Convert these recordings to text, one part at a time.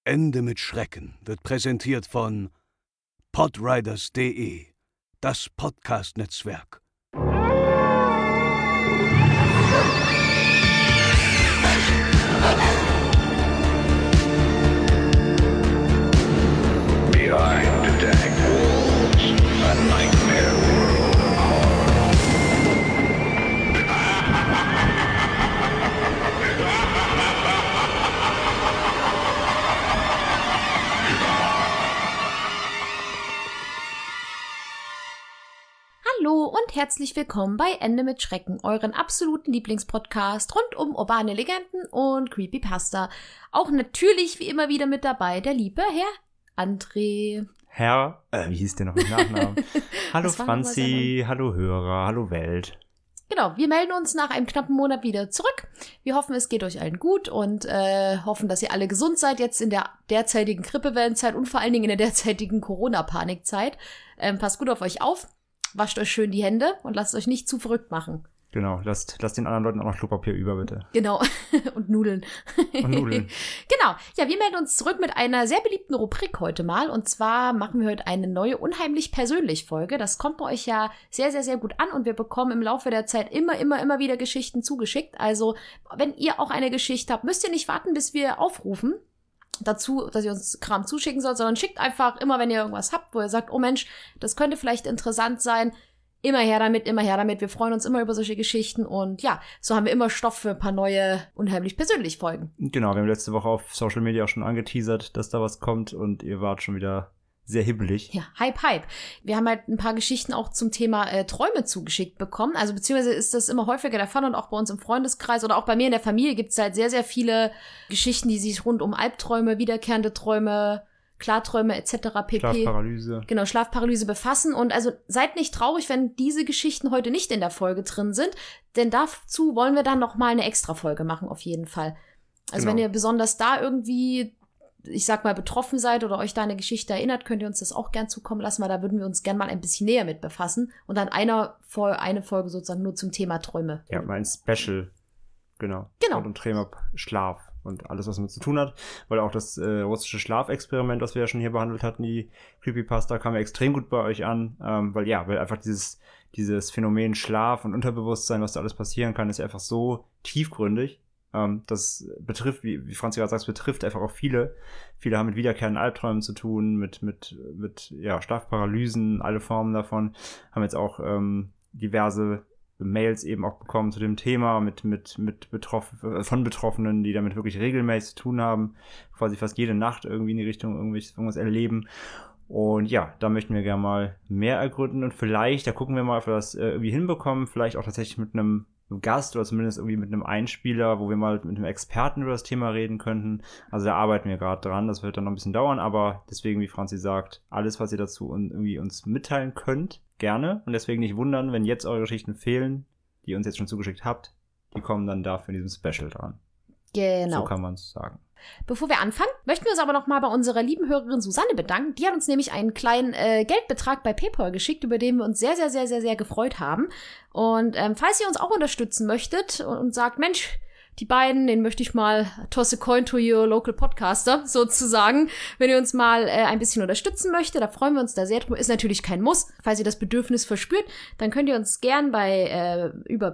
Ende mit Schrecken wird präsentiert von podriders.de, das Podcast-Netzwerk. Behind the dank walls, a nightmare world of horror. Hallo und herzlich willkommen bei Ende mit Schrecken, euren absoluten Lieblingspodcast rund um urbane Legenden und Creepypasta. Auch natürlich wie immer wieder mit dabei der liebe Herr André. Wie hieß der noch mit Nachnamen? Hallo Franzi, hallo Hörer, hallo Welt. Genau, wir melden uns nach einem knappen Monat wieder zurück. Wir hoffen, es geht euch allen gut und hoffen, dass ihr alle gesund seid jetzt in der derzeitigen Grippewellenzeit und vor allen Dingen in der derzeitigen Corona-Panikzeit. Passt gut auf euch auf. Wascht euch schön die Hände und lasst euch nicht zu verrückt machen. Genau, lasst den anderen Leuten auch noch Klopapier über, bitte. Genau, und Nudeln. Und Nudeln. Genau, ja, wir melden uns zurück mit einer sehr beliebten Rubrik heute mal. Und zwar machen wir heute eine neue Unheimlich persönlich Folge. Das kommt bei euch ja sehr, sehr, sehr gut an. Und wir bekommen im Laufe der Zeit immer wieder Geschichten zugeschickt. Also, wenn ihr auch eine Geschichte habt, müsst ihr nicht warten, bis wir aufrufen dazu, dass ihr uns Kram zuschicken sollt, sondern schickt einfach immer, wenn ihr irgendwas habt, wo ihr sagt, oh Mensch, das könnte vielleicht interessant sein, immer her damit. Wir freuen uns immer über solche Geschichten und ja, so haben wir immer Stoff für ein paar neue Unheimlich persönlich Folgen. Genau, wir haben letzte Woche auf Social Media auch schon angeteasert, dass da was kommt und ihr wart schon wieder sehr hibbelig. Ja, Hype. Wir haben halt ein paar Geschichten auch zum Thema Träume zugeschickt bekommen. Also beziehungsweise ist das immer häufiger der Fall und auch bei uns im Freundeskreis oder auch bei mir in der Familie gibt es halt sehr, sehr viele Geschichten, die sich rund um Albträume, wiederkehrende Träume, Klarträume etc. pp. Schlafparalyse. Genau, Schlafparalyse befassen. Und also seid nicht traurig, wenn diese Geschichten heute nicht in der Folge drin sind, denn dazu wollen wir dann nochmal eine extra Folge machen, auf jeden Fall. Also Genau. wenn ihr besonders da irgendwie, ich sag mal, betroffen seid oder euch da eine Geschichte erinnert, könnt ihr uns das auch gern zukommen lassen, weil da würden wir uns gern mal ein bisschen näher mit befassen. Und dann eine Folge sozusagen nur zum Thema Träume. Ja, mein Special. Genau. Genau. Und Thema Schlaf und alles, was damit zu tun hat. Weil auch das russische Schlafexperiment, was wir ja schon hier behandelt hatten, die Creepypasta, kam ja extrem gut bei euch an. Weil einfach dieses Phänomen Schlaf und Unterbewusstsein, was da alles passieren kann, ist ja einfach so tiefgründig. Das betrifft, wie Franzi gerade sagt, betrifft einfach auch viele. Viele haben mit wiederkehrenden Albträumen zu tun, mit Schlafparalysen, alle Formen davon. Haben jetzt auch diverse Mails eben auch bekommen zu dem Thema von Betroffenen, die damit wirklich regelmäßig zu tun haben, quasi fast jede Nacht irgendwie in die Richtung irgendwas erleben. Und ja, da möchten wir gerne mal mehr ergründen und vielleicht, da gucken wir mal, ob wir das irgendwie hinbekommen, vielleicht auch tatsächlich mit einem Gast oder zumindest irgendwie mit einem Einspieler, wo wir mal mit einem Experten über das Thema reden könnten. Also da arbeiten wir gerade dran, das wird dann noch ein bisschen dauern, aber deswegen, wie Franzi sagt, alles, was ihr dazu irgendwie uns mitteilen könnt, gerne. Und deswegen nicht wundern, wenn jetzt eure Geschichten fehlen, die ihr uns jetzt schon zugeschickt habt, die kommen dann dafür in diesem Special dran. Genau. So kann man es sagen. Bevor wir anfangen, möchten wir uns aber noch mal bei unserer lieben Hörerin Susanne bedanken. Die hat uns nämlich einen kleinen Geldbetrag bei PayPal geschickt, über den wir uns sehr, sehr, sehr, sehr, sehr gefreut haben. Und falls ihr uns auch unterstützen möchtet und sagt, Mensch, die beiden, den möchte ich mal toss a coin to your local podcaster, sozusagen. Wenn ihr uns mal ein bisschen unterstützen möchtet, da freuen wir uns da sehr drüber. Ist natürlich kein Muss. Falls ihr das Bedürfnis verspürt, dann könnt ihr uns gern über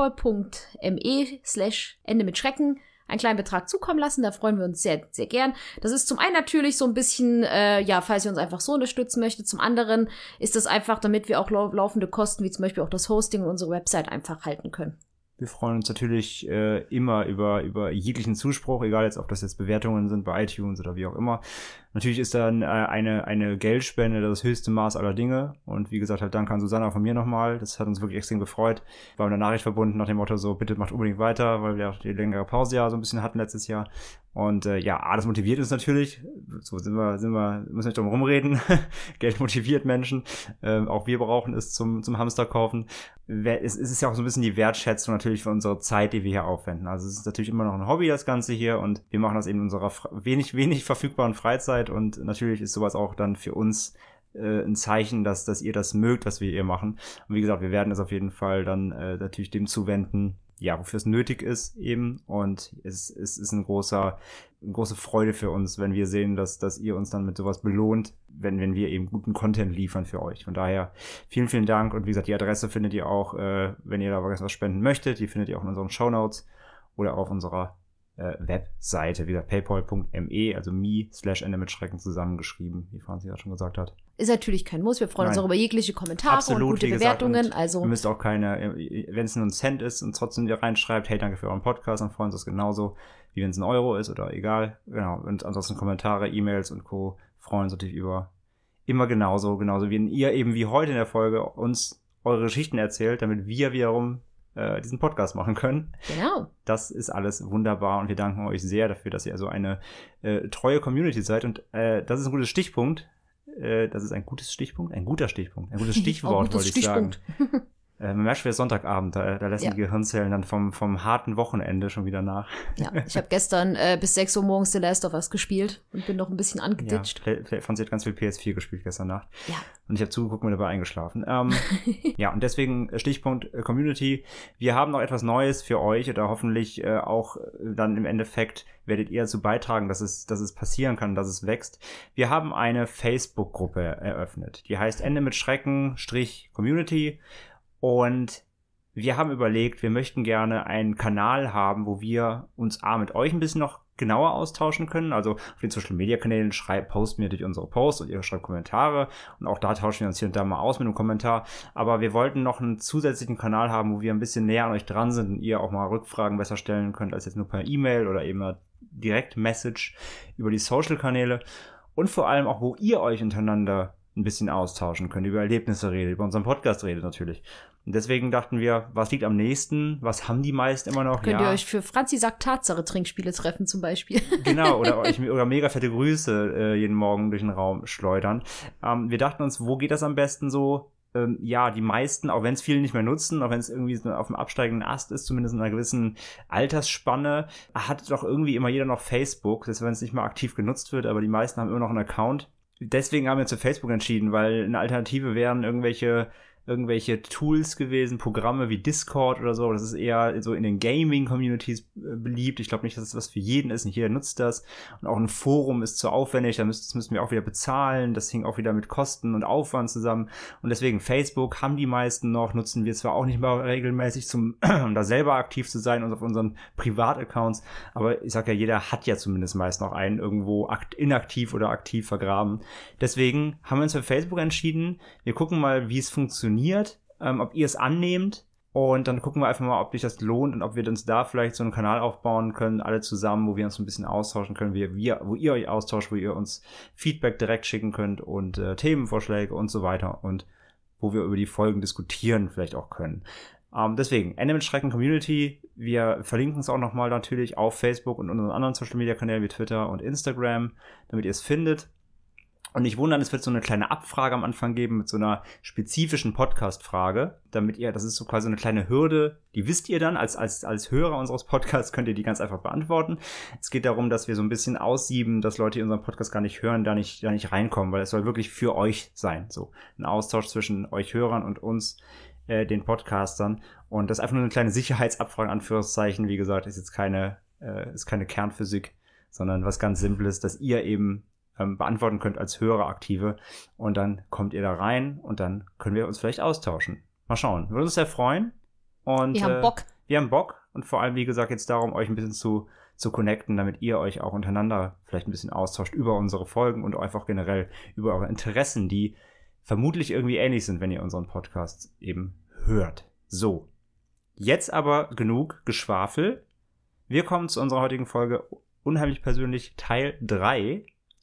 paypal.me/Ende mit Schrecken einen kleinen Betrag zukommen lassen. Da freuen wir uns sehr, sehr gern. Das ist zum einen natürlich so ein bisschen, falls ihr uns einfach so unterstützen möchtet. Zum anderen ist das einfach, damit wir auch laufende Kosten, wie zum Beispiel auch das Hosting und unsere Website einfach halten können. Wir freuen uns natürlich immer über jeglichen Zuspruch, egal jetzt, ob das jetzt Bewertungen sind bei iTunes oder wie auch immer. Natürlich ist dann eine Geldspende das höchste Maß aller Dinge. Und wie gesagt, halt Dank an Susanna von mir nochmal. Das hat uns wirklich extrem gefreut. War mit einer Nachricht verbunden nach dem Motto so, bitte macht unbedingt weiter, weil wir auch die längere Pause ja so ein bisschen hatten letztes Jahr. Und das motiviert uns natürlich. So müssen wir nicht drum rumreden. Geld motiviert Menschen. Auch wir brauchen es zum Hamster kaufen. Es ist ja auch so ein bisschen die Wertschätzung natürlich für unsere Zeit, die wir hier aufwenden. Also es ist natürlich immer noch ein Hobby, das Ganze hier. Und wir machen das eben in unserer wenig verfügbaren Freizeit. Und natürlich ist sowas auch dann für uns ein Zeichen, dass ihr das mögt, was wir hier machen. Und wie gesagt, wir werden es auf jeden Fall dann natürlich dem zuwenden, wofür es nötig ist eben. Und es ist eine große Freude für uns, wenn wir sehen, dass ihr uns dann mit sowas belohnt, wenn wir eben guten Content liefern für euch. Von daher vielen, vielen Dank. Und wie gesagt, die Adresse findet ihr auch, wenn ihr da was spenden möchtet. Die findet ihr auch in unseren Shownotes oder auf unserer Webseite, wie gesagt, paypal.me, also me/Ende mit Schrecken zusammengeschrieben, wie Franzi ja schon gesagt hat. Ist natürlich kein Muss. Wir freuen uns Nein. auch über jegliche Kommentare Absolut, und gute wie gesagt, Bewertungen. und Also ihr müsst auch wenn es nur ein Cent ist und trotzdem ihr reinschreibt, hey, danke für euren Podcast, dann freuen wir uns genauso, wie wenn es ein Euro ist oder egal. Genau. Und ansonsten Kommentare, E-Mails und Co. freuen uns natürlich über immer genauso wie ihr eben wie heute in der Folge uns eure Geschichten erzählt, damit wir wiederum diesen Podcast machen können. genau. Das ist alles wunderbar und wir danken euch sehr dafür, dass ihr so eine treue Community seid. Und das ist ein gutes Stichpunkt. Das ist ein guter Stichwort, wollte ich sagen. Man merkt schon, Sonntagabend, da lassen die Gehirnzellen dann vom harten Wochenende schon wieder nach. Ja, ich habe gestern bis 6 Uhr morgens The Last of Us gespielt und bin noch ein bisschen angeditscht. Ja, Franzi hat ganz viel PS4 gespielt gestern Nacht. Ja. Und ich habe zugeguckt und dabei eingeschlafen. Ja, und deswegen Stichpunkt Community. Wir haben noch etwas Neues für euch oder hoffentlich auch dann im Endeffekt werdet ihr dazu beitragen, dass es passieren kann, dass es wächst. Wir haben eine Facebook-Gruppe eröffnet. Die heißt Ende mit Schrecken-Community. Und wir haben überlegt, wir möchten gerne einen Kanal haben, wo wir uns mit euch ein bisschen noch genauer austauschen können. Also auf den Social-Media-Kanälen posten wir durch unsere Posts und ihr schreibt Kommentare. Und auch da tauschen wir uns hier und da mal aus mit einem Kommentar. Aber wir wollten noch einen zusätzlichen Kanal haben, wo wir ein bisschen näher an euch dran sind und ihr auch mal Rückfragen besser stellen könnt, als jetzt nur per E-Mail oder eben eine Direct-Message über die Social-Kanäle. Und vor allem auch, wo ihr euch untereinander ein bisschen austauschen könnt, über Erlebnisse redet, über unseren Podcast redet natürlich. Und deswegen dachten wir, was liegt am nächsten? Was haben die meisten immer noch? Könnt ihr euch für Franzi sagt Tatsache Trinkspiele treffen zum Beispiel. Genau, oder mega fette Grüße jeden Morgen durch den Raum schleudern. Wir dachten uns, wo geht das am besten so? Die meisten, auch wenn es viele nicht mehr nutzen, auch wenn es irgendwie so auf dem absteigenden Ast ist, zumindest in einer gewissen Altersspanne, hat doch irgendwie immer jeder noch Facebook, selbst wenn es nicht mal aktiv genutzt wird, aber die meisten haben immer noch einen Account. Deswegen haben wir uns für Facebook entschieden, weil eine Alternative wären irgendwelche Tools gewesen, Programme wie Discord oder so. Das ist eher so in den Gaming-Communities beliebt. Ich glaube nicht, dass es was für jeden ist. Nicht jeder nutzt das. Und auch ein Forum ist zu aufwendig. Das müssen wir auch wieder bezahlen. Das hing auch wieder mit Kosten und Aufwand zusammen. Und deswegen Facebook haben die meisten noch, nutzen wir zwar auch nicht mal regelmäßig, um da selber aktiv zu sein und auf unseren Privataccounts. Aber ich sag ja, jeder hat ja zumindest meist noch einen irgendwo inaktiv oder aktiv vergraben. Deswegen haben wir uns für Facebook entschieden. Wir gucken mal, wie es funktioniert. Ob ihr es annehmt und dann gucken wir einfach mal, ob sich das lohnt und ob wir uns da vielleicht so einen Kanal aufbauen können, alle zusammen, wo wir uns ein bisschen austauschen können, wo ihr euch austauscht, wo ihr uns Feedback direkt schicken könnt und Themenvorschläge und so weiter und wo wir über die Folgen diskutieren vielleicht auch können. Deswegen, Ende mit Schrecken Community, wir verlinken es auch nochmal natürlich auf Facebook und unseren anderen Social Media Kanälen wie Twitter und Instagram, damit ihr es findet. Und nicht wundern, es wird so eine kleine Abfrage am Anfang geben mit so einer spezifischen Podcast-Frage, das ist so quasi eine kleine Hürde, die wisst ihr dann, als Hörer unseres Podcasts könnt ihr die ganz einfach beantworten. Es geht darum, dass wir so ein bisschen aussieben, dass Leute, die unseren Podcast gar nicht hören, da nicht reinkommen, weil es soll wirklich für euch sein. So ein Austausch zwischen euch Hörern und uns, den Podcastern. Und das ist einfach nur eine kleine Sicherheitsabfrage, Anführungszeichen. Wie gesagt, ist jetzt keine Kernphysik, sondern was ganz Simples, dass ihr eben beantworten könnt als Höreraktive und dann kommt ihr da rein und dann können wir uns vielleicht austauschen. Mal schauen. Würde uns sehr freuen. Und Wir haben Bock. Wir haben Bock und vor allem, wie gesagt, jetzt darum, euch ein bisschen zu connecten, damit ihr euch auch untereinander vielleicht ein bisschen austauscht über unsere Folgen und einfach generell über eure Interessen, die vermutlich irgendwie ähnlich sind, wenn ihr unseren Podcast eben hört. So, jetzt aber genug Geschwafel. Wir kommen zu unserer heutigen Folge Unheimlich persönlich Teil 3.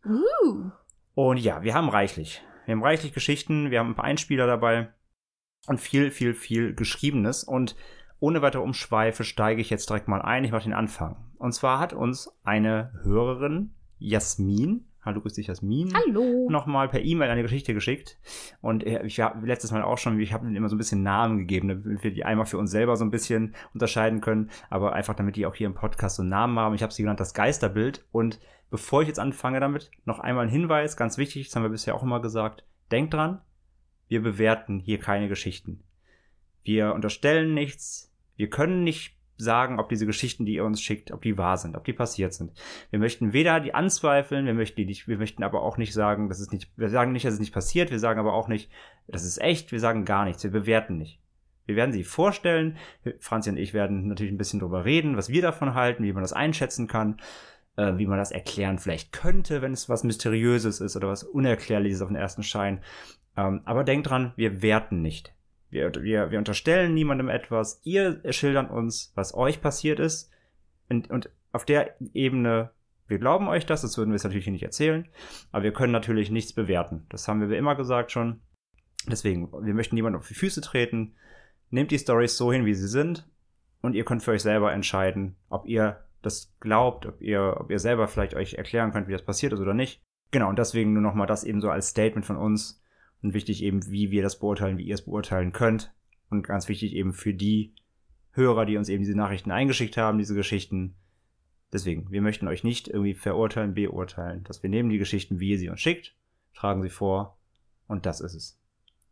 Und ja, wir haben reichlich Geschichten, wir haben ein paar Einspieler dabei und viel Geschriebenes. Und ohne weitere Umschweife steige ich jetzt direkt mal ein. Ich mache den Anfang. Und zwar hat uns eine Hörerin, Jasmin, hallo, grüß dich, Jasmin. Hallo. Nochmal per E-Mail eine Geschichte geschickt. Und ich habe letztes Mal auch schon, ich habe ihnen immer so ein bisschen Namen gegeben, damit wir die einmal für uns selber so ein bisschen unterscheiden können, aber einfach damit die auch hier im Podcast so einen Namen haben. Ich habe sie genannt das Geisterbild. Und bevor ich jetzt anfange damit, noch einmal ein Hinweis, ganz wichtig, das haben wir bisher auch immer gesagt, denkt dran, wir bewerten hier keine Geschichten. Wir unterstellen nichts, wir können nicht sagen, ob diese Geschichten, die ihr uns schickt, ob die wahr sind, ob die passiert sind. Wir möchten weder die anzweifeln, wir möchten aber auch nicht sagen, wir sagen nicht, dass es nicht passiert, wir sagen aber auch nicht, das ist echt, wir sagen gar nichts, wir bewerten nicht. Wir werden sie vorstellen, Franzi und ich werden natürlich ein bisschen drüber reden, was wir davon halten, wie man das einschätzen kann, wie man das erklären vielleicht könnte, wenn es was Mysteriöses ist oder was Unerklärliches auf den ersten Schein. Aber denkt dran, wir werten nicht. Wir unterstellen niemandem etwas. Ihr schildert uns, was euch passiert ist. Und auf der Ebene, wir glauben euch das würden wir es natürlich hier nicht erzählen. Aber wir können natürlich nichts bewerten. Das haben wir immer gesagt schon. Deswegen, wir möchten niemandem auf die Füße treten. Nehmt die Storys so hin, wie sie sind. Und ihr könnt für euch selber entscheiden, ob ihr das glaubt, ob ihr selber vielleicht euch erklären könnt, wie das passiert ist oder nicht. Genau, und deswegen nur nochmal das eben so als Statement von uns. Und wichtig eben, wie wir das beurteilen, wie ihr es beurteilen könnt. Und ganz wichtig eben für die Hörer, die uns eben diese Nachrichten eingeschickt haben, diese Geschichten. Deswegen, wir möchten euch nicht irgendwie verurteilen, beurteilen. Dass wir nehmen die Geschichten, wie ihr sie uns schickt, tragen sie vor und das ist es.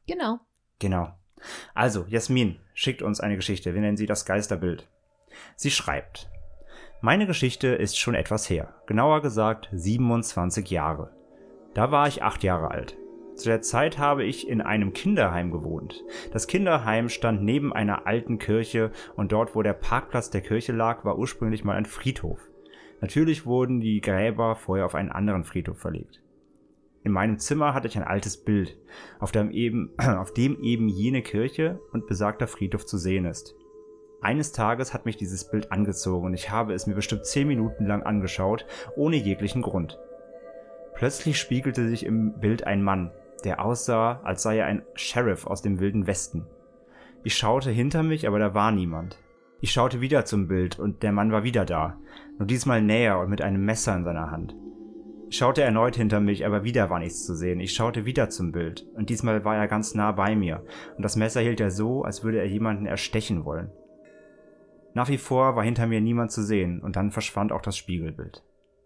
Genau. Also, Jasmin schickt uns eine Geschichte. Wir nennen sie das Geisterbild. Sie schreibt: Meine Geschichte ist schon etwas her. Genauer gesagt 27 Jahre. Da war ich 8 Jahre alt. Zu der Zeit habe ich in einem Kinderheim gewohnt. Das Kinderheim stand neben einer alten Kirche und dort, wo der Parkplatz der Kirche lag, war ursprünglich mal ein Friedhof. Natürlich wurden die Gräber vorher auf einen anderen Friedhof verlegt. In meinem Zimmer hatte ich ein altes Bild, auf dem eben jene Kirche und besagter Friedhof zu sehen ist. Eines Tages hat mich dieses Bild angezogen und ich habe es mir bestimmt 10 Minuten lang angeschaut, ohne jeglichen Grund. Plötzlich spiegelte sich im Bild ein Mann, der aussah, als sei er ein Sheriff aus dem Wilden Westen. Ich schaute hinter mich, aber da war niemand. Ich schaute wieder zum Bild und der Mann war wieder da, nur diesmal näher und mit einem Messer in seiner Hand. Ich schaute erneut hinter mich, aber wieder war nichts zu sehen. Ich schaute wieder zum Bild und diesmal war er ganz nah bei mir und das Messer hielt er so, als würde er jemanden erstechen wollen. Nach wie vor war hinter mir niemand zu sehen und dann verschwand auch das Spiegelbild.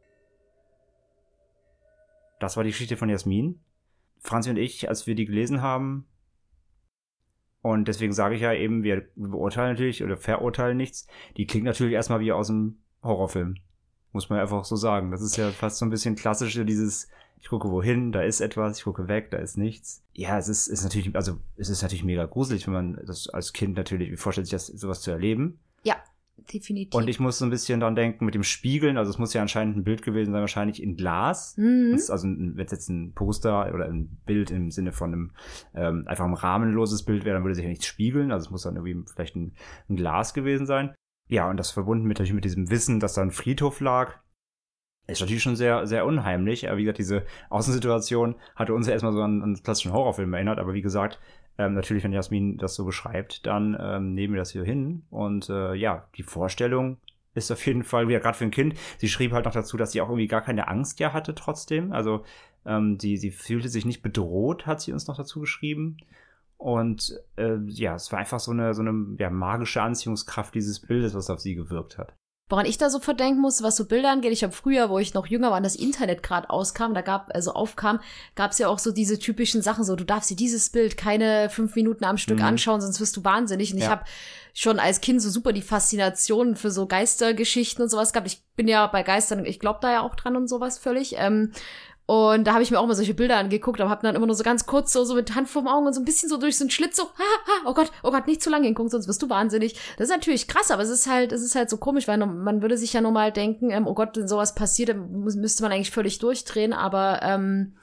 Das war die Geschichte von Jasmin. Franzi und ich, als wir die gelesen haben, und deswegen sage ich ja eben, wir beurteilen natürlich oder verurteilen nichts, die klingt natürlich erstmal wie aus einem Horrorfilm. Muss man einfach so sagen. Das ist ja fast so ein bisschen klassisch, dieses, ich gucke wohin, da ist etwas, ich gucke weg, da ist nichts. Ja, es ist natürlich mega gruselig, wenn man das als Kind natürlich vorstellt, sich sowas zu erleben. Ja, definitiv. Und ich muss so ein bisschen dran denken mit dem Spiegeln, also es muss ja anscheinend ein Bild gewesen sein, wahrscheinlich in Glas. Also wenn es jetzt ein Poster oder ein Bild im Sinne von einem einfach ein rahmenloses Bild wäre, dann würde sich ja nichts spiegeln, also es muss dann irgendwie vielleicht ein Glas gewesen sein. Ja, und das verbunden mit diesem Wissen, dass da ein Friedhof lag, ist natürlich schon sehr, sehr unheimlich. Aber wie gesagt, diese Außensituation hatte uns ja erstmal so an einen klassischen Horrorfilm erinnert. Aber wie gesagt, natürlich, wenn Jasmin das so beschreibt, dann nehmen wir das hier hin. Und ja, die Vorstellung ist auf jeden Fall, wieder gerade für ein Kind, sie schrieb halt noch dazu, dass sie auch irgendwie gar keine Angst ja hatte trotzdem. Also sie fühlte sich nicht bedroht, hat sie uns noch dazu geschrieben. Und ja, es war einfach so eine ja, magische Anziehungskraft dieses Bildes, was auf sie gewirkt hat. Woran ich da so verdenken muss, was so Bilder angeht, ich habe früher, wo ich noch jünger war und das Internet gerade gab es ja auch so diese typischen Sachen, so du darfst dir dieses Bild keine 5 Minuten am Stück anschauen, sonst wirst du wahnsinnig. Und ich habe schon als Kind so super die Faszination für so Geistergeschichten und sowas gehabt. Ich bin ja bei Geistern, ich glaube da ja auch dran und sowas völlig. Und da habe ich mir auch mal solche Bilder angeguckt, aber habe dann immer nur so ganz kurz so mit Hand vorm Augen und so ein bisschen so durch so einen Schlitz so, oh Gott, nicht zu lange hingucken, sonst wirst du wahnsinnig. Das ist natürlich krass, aber es ist halt so komisch, weil man würde sich ja normal denken, oh Gott, wenn sowas passiert, dann müsste man eigentlich völlig durchdrehen, aber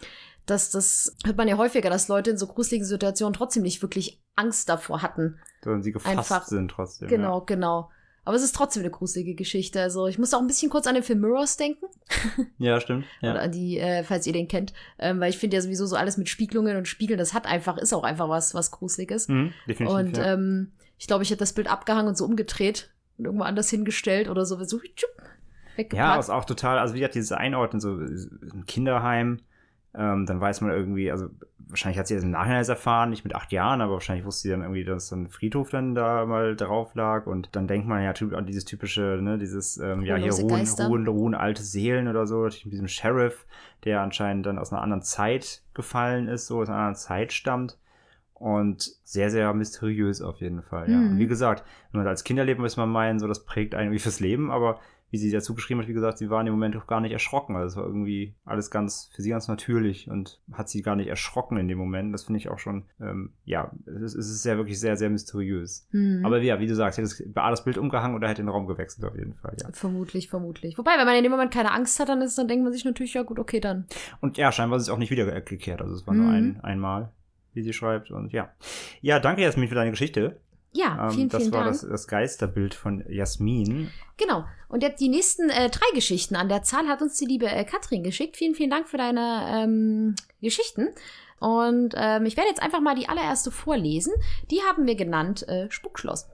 das hört man ja häufiger, dass Leute in so gruseligen Situationen trotzdem nicht wirklich Angst davor hatten. Sondern sie gefasst sind trotzdem. Genau. Aber es ist trotzdem eine gruselige Geschichte. Also ich musste auch ein bisschen kurz an den Film Mirrors denken. Ja, stimmt. Ja. Oder an die, falls ihr den kennt. Weil ich finde ja sowieso so alles mit Spiegelungen und Spiegeln, ist auch einfach was Gruseliges. Definitiv, und ich glaube, ich hätte das Bild abgehangen und so umgedreht und irgendwo anders hingestellt oder so weggepackt. Ja, ist auch total, also wie gesagt, dieses Einordnen, so ein Kinderheim, dann weiß man irgendwie, also wahrscheinlich hat sie das im Nachhinein erst erfahren, nicht mit 8 Jahren, aber wahrscheinlich wusste sie dann irgendwie, dass so ein Friedhof dann da mal drauf lag und dann denkt man ja an dieses typische, ne, dieses, ja, hier ruhen alte Seelen oder so, mit diesem Sheriff, der anscheinend dann aus einer anderen Zeit gefallen ist, so aus einer anderen Zeit stammt und sehr, sehr mysteriös auf jeden Fall. Ja. Und wie gesagt, wenn man als Kind erlebt, muss man meinen, so das prägt einen irgendwie fürs Leben, aber wie sie dazu geschrieben hat, wie gesagt, sie war in dem Moment auch gar nicht erschrocken. Also es war irgendwie alles für sie ganz natürlich und hat sie gar nicht erschrocken in dem Moment. Das finde ich auch schon, es ist ja wirklich sehr, sehr mysteriös. Aber ja, wie du sagst, hätte es bei das Bild umgehangen oder hätte den Raum gewechselt auf jeden Fall, ja. Vermutlich. Wobei, wenn man in dem Moment keine Angst hat, dann denkt man sich natürlich, ja gut, okay, dann. Und ja, scheinbar ist es auch nicht wiedergekehrt. Also es war nur einmal, wie sie schreibt. Und ja. Ja, danke Jasmin für deine Geschichte. Ja, vielen Dank. Das war das Geisterbild von Jasmin. Genau. Und jetzt die nächsten 3 Geschichten an der Zahl hat uns die liebe Katrin geschickt. Vielen Dank für deine Geschichten. Und ich werde jetzt einfach mal die allererste vorlesen. Die haben wir genannt Spukschloss.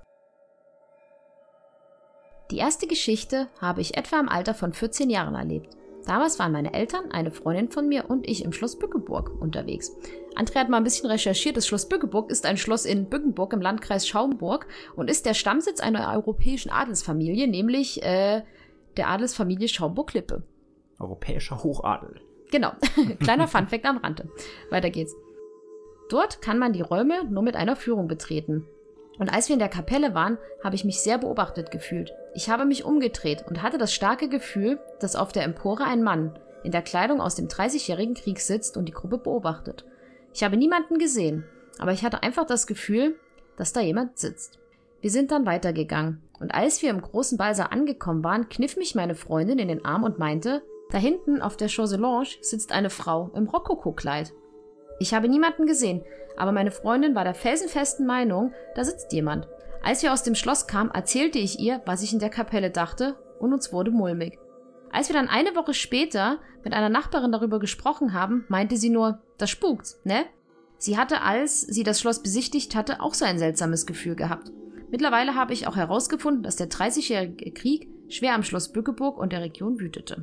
Die erste Geschichte habe ich etwa im Alter von 14 Jahren erlebt. Damals waren meine Eltern, eine Freundin von mir und ich im Schloss Bückeburg unterwegs. André hat mal ein bisschen recherchiert. Das Schloss Bückeburg ist ein Schloss in Bückeburg im Landkreis Schaumburg und ist der Stammsitz einer europäischen Adelsfamilie, nämlich der Adelsfamilie Schaumburg-Lippe. Europäischer Hochadel. Genau. Kleiner Funfact am Rande. Weiter geht's. Dort kann man die Räume nur mit einer Führung betreten. Und als wir in der Kapelle waren, habe ich mich sehr beobachtet gefühlt. Ich habe mich umgedreht und hatte das starke Gefühl, dass auf der Empore ein Mann in der Kleidung aus dem 30-jährigen Krieg sitzt und die Gruppe beobachtet. Ich habe niemanden gesehen, aber ich hatte einfach das Gefühl, dass da jemand sitzt. Wir sind dann weitergegangen und als wir im großen Ballsaal angekommen waren, kniff mich meine Freundin in den Arm und meinte, da hinten auf der Chauselange sitzt eine Frau im Rokokokleid. Ich habe niemanden gesehen, aber meine Freundin war der felsenfesten Meinung, da sitzt jemand. Als wir aus dem Schloss kamen, erzählte ich ihr, was ich in der Kapelle dachte, und uns wurde mulmig. Als wir dann eine Woche später mit einer Nachbarin darüber gesprochen haben, meinte sie nur, das spukt, ne? Sie hatte, als sie das Schloss besichtigt hatte, auch so ein seltsames Gefühl gehabt. Mittlerweile habe ich auch herausgefunden, dass der 30-jährige Krieg schwer am Schloss Bückeburg und der Region wütete.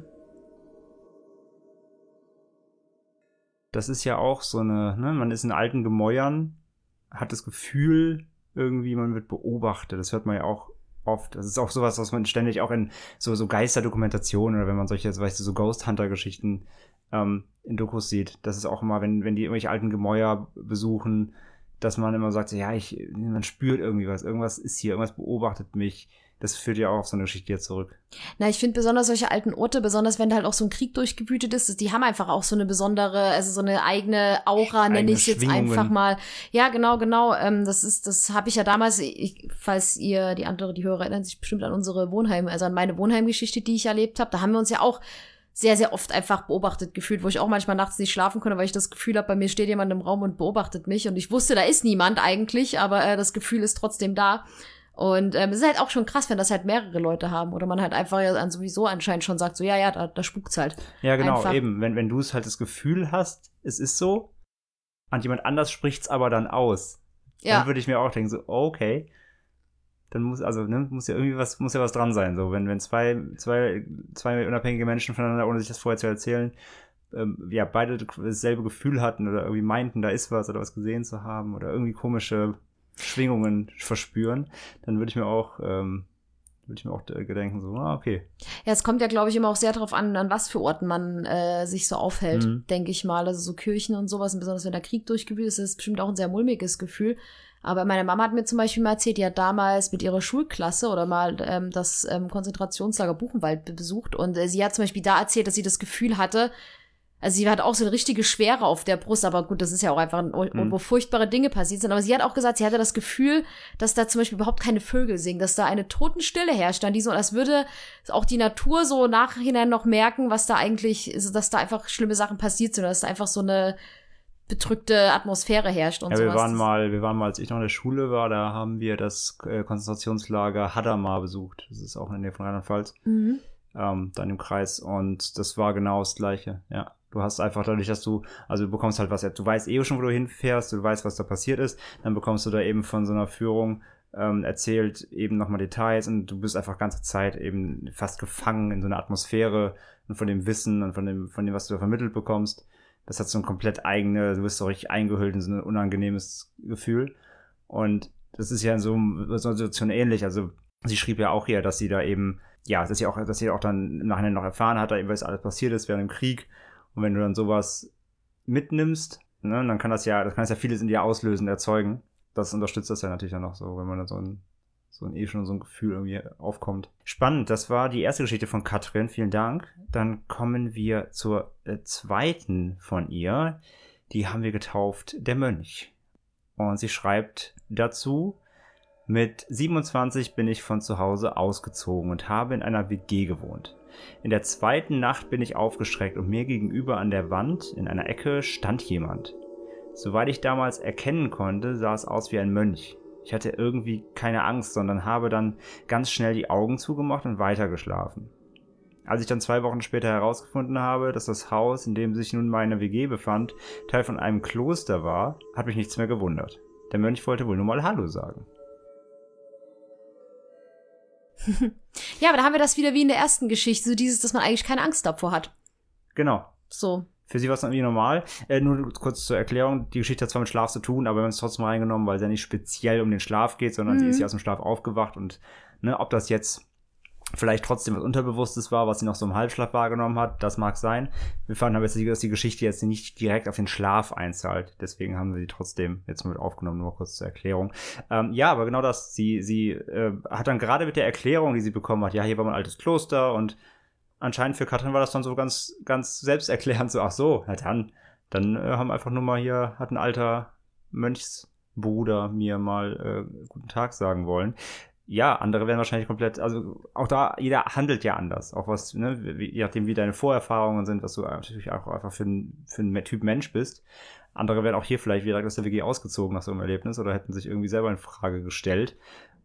Das ist ja auch so man ist in alten Gemäuern, hat das Gefühl, irgendwie, man wird beobachtet. Das hört man ja auch oft. Das ist auch sowas, was man ständig auch in so Geisterdokumentationen oder wenn man solche, weißt du, so Ghost Hunter-Geschichten in Dokus sieht. Das ist auch immer, wenn die irgendwelche alten Gemäuer besuchen, dass man immer sagt, ja, man spürt irgendwie was. Irgendwas ist hier, irgendwas beobachtet mich. Das führt ja auch auf so eine Geschichte jetzt zurück. Na, ich finde besonders solche alten Orte, besonders wenn da halt auch so ein Krieg durchgewütet ist, die haben einfach auch so eine besondere, also so eine eigene Aura, nenne ich es jetzt einfach mal. Ja, genau. Das habe ich ja damals, falls die Hörer erinnern sich bestimmt an unsere also an meine Wohnheimgeschichte, die ich erlebt habe. Da haben wir uns ja auch sehr, sehr oft einfach beobachtet gefühlt, wo ich auch manchmal nachts nicht schlafen konnte, weil ich das Gefühl habe, bei mir steht jemand im Raum und beobachtet mich. Und ich wusste, da ist niemand eigentlich, aber das Gefühl ist trotzdem da. Und es ist halt auch schon krass, wenn das halt mehrere Leute haben oder man halt einfach ja sowieso anscheinend schon sagt, so ja, da spukt's halt. Ja, genau, einfach. Eben. Wenn du es halt das Gefühl hast, es ist so, und jemand anders spricht's aber dann aus, dann würde ich mir auch denken, so, okay, dann muss ja irgendwie was dran sein. So, wenn zwei unabhängige Menschen voneinander, ohne sich das vorher zu erzählen, beide dasselbe Gefühl hatten oder irgendwie meinten, da ist was oder was gesehen zu haben oder irgendwie komische Schwingungen verspüren, dann würde ich mir auch gedenken, so, okay. Ja, es kommt ja, glaube ich, immer auch sehr darauf an was für Orten man sich so aufhält, denke ich mal. Also so Kirchen und sowas, und besonders wenn der Krieg durchgewütet ist, ist es bestimmt auch ein sehr mulmiges Gefühl. Aber meine Mama hat mir zum Beispiel mal erzählt, die hat damals mit ihrer Schulklasse oder mal das Konzentrationslager Buchenwald besucht und sie hat zum Beispiel da erzählt, dass sie das Gefühl hatte, also sie hat auch so eine richtige Schwere auf der Brust, aber gut, das ist ja auch einfach, wo furchtbare Dinge passiert sind. Aber sie hat auch gesagt, sie hatte das Gefühl, dass da zum Beispiel überhaupt keine Vögel singen, dass da eine Totenstille herrscht, als würde auch die Natur so nachhinein noch merken, was da eigentlich ist, dass da einfach schlimme Sachen passiert sind, dass da einfach so eine bedrückte Atmosphäre herrscht und ja, sowas. Wir waren mal, als ich noch in der Schule war, da haben wir das Konzentrationslager Hadamar besucht. Das ist auch in der Nähe von Rheinland-Pfalz. Dann im Kreis. Und das war genau das Gleiche, ja. Du hast einfach dadurch, dass du bekommst halt was, du weißt schon, wo du hinfährst, du weißt, was da passiert ist, dann bekommst du da eben von so einer Führung erzählt eben nochmal Details und du bist einfach ganze Zeit eben fast gefangen in so einer Atmosphäre und von dem Wissen und von dem, was du da vermittelt bekommst. Das hat so ein komplett du bist so richtig eingehüllt in so ein unangenehmes Gefühl. Und das ist ja in so einer Situation ähnlich. Also sie schrieb ja auch hier, dass sie da eben, dass sie auch dann im Nachhinein noch erfahren hat, was alles passiert ist während dem Krieg. Und wenn du dann sowas mitnimmst, ne, dann kann das ja vieles in dir auslösen, erzeugen. Das unterstützt das ja natürlich dann noch so, wenn man dann so ein schon so ein Gefühl irgendwie aufkommt. Spannend, das war die erste Geschichte von Katrin, vielen Dank. Dann kommen wir zur zweiten von ihr. Die haben wir getauft, der Mönch. Und sie schreibt dazu: Mit 27 bin ich von zu Hause ausgezogen und habe in einer WG gewohnt. In der zweiten Nacht bin ich aufgeschreckt und mir gegenüber an der Wand in einer Ecke stand jemand. Soweit ich damals erkennen konnte, sah es aus wie ein Mönch. Ich hatte irgendwie keine Angst, sondern habe dann ganz schnell die Augen zugemacht und weitergeschlafen. Als ich dann 2 Wochen später herausgefunden habe, dass das Haus, in dem sich nun meine WG befand, Teil von einem Kloster war, hat mich nichts mehr gewundert. Der Mönch wollte wohl nur mal Hallo sagen. Ja, aber da haben wir das wieder wie in der ersten Geschichte, so dieses, dass man eigentlich keine Angst davor hat. Genau. So. Für sie war es irgendwie normal. Nur kurz zur Erklärung, die Geschichte hat zwar mit Schlaf zu tun, aber wir haben es trotzdem reingenommen, weil es ja nicht speziell um den Schlaf geht, sondern sie ist ja aus dem Schlaf aufgewacht und ne, ob das jetzt vielleicht trotzdem was Unterbewusstes war, was sie noch so im Halbschlaf wahrgenommen hat, das mag sein. Wir fanden aber jetzt, dass die Geschichte jetzt nicht direkt auf den Schlaf einzahlt. Deswegen haben wir sie trotzdem jetzt mit aufgenommen, nur kurz zur Erklärung. Ja, aber genau das. Sie hat dann gerade mit der Erklärung, die sie bekommen hat, ja, hier war mal ein altes Kloster und anscheinend für Katrin war das dann so ganz, ganz selbsterklärend, so, ach so, na dann haben einfach nur mal hier, hat ein alter Mönchsbruder mir mal guten Tag sagen wollen. Ja, andere werden wahrscheinlich komplett, also auch da, jeder handelt ja anders, auch was, ne, je nachdem wie deine Vorerfahrungen sind, was du natürlich auch einfach für einen Typ Mensch bist. Andere werden auch hier vielleicht wieder aus der WG ausgezogen nach so einem Erlebnis oder hätten sich irgendwie selber in Frage gestellt.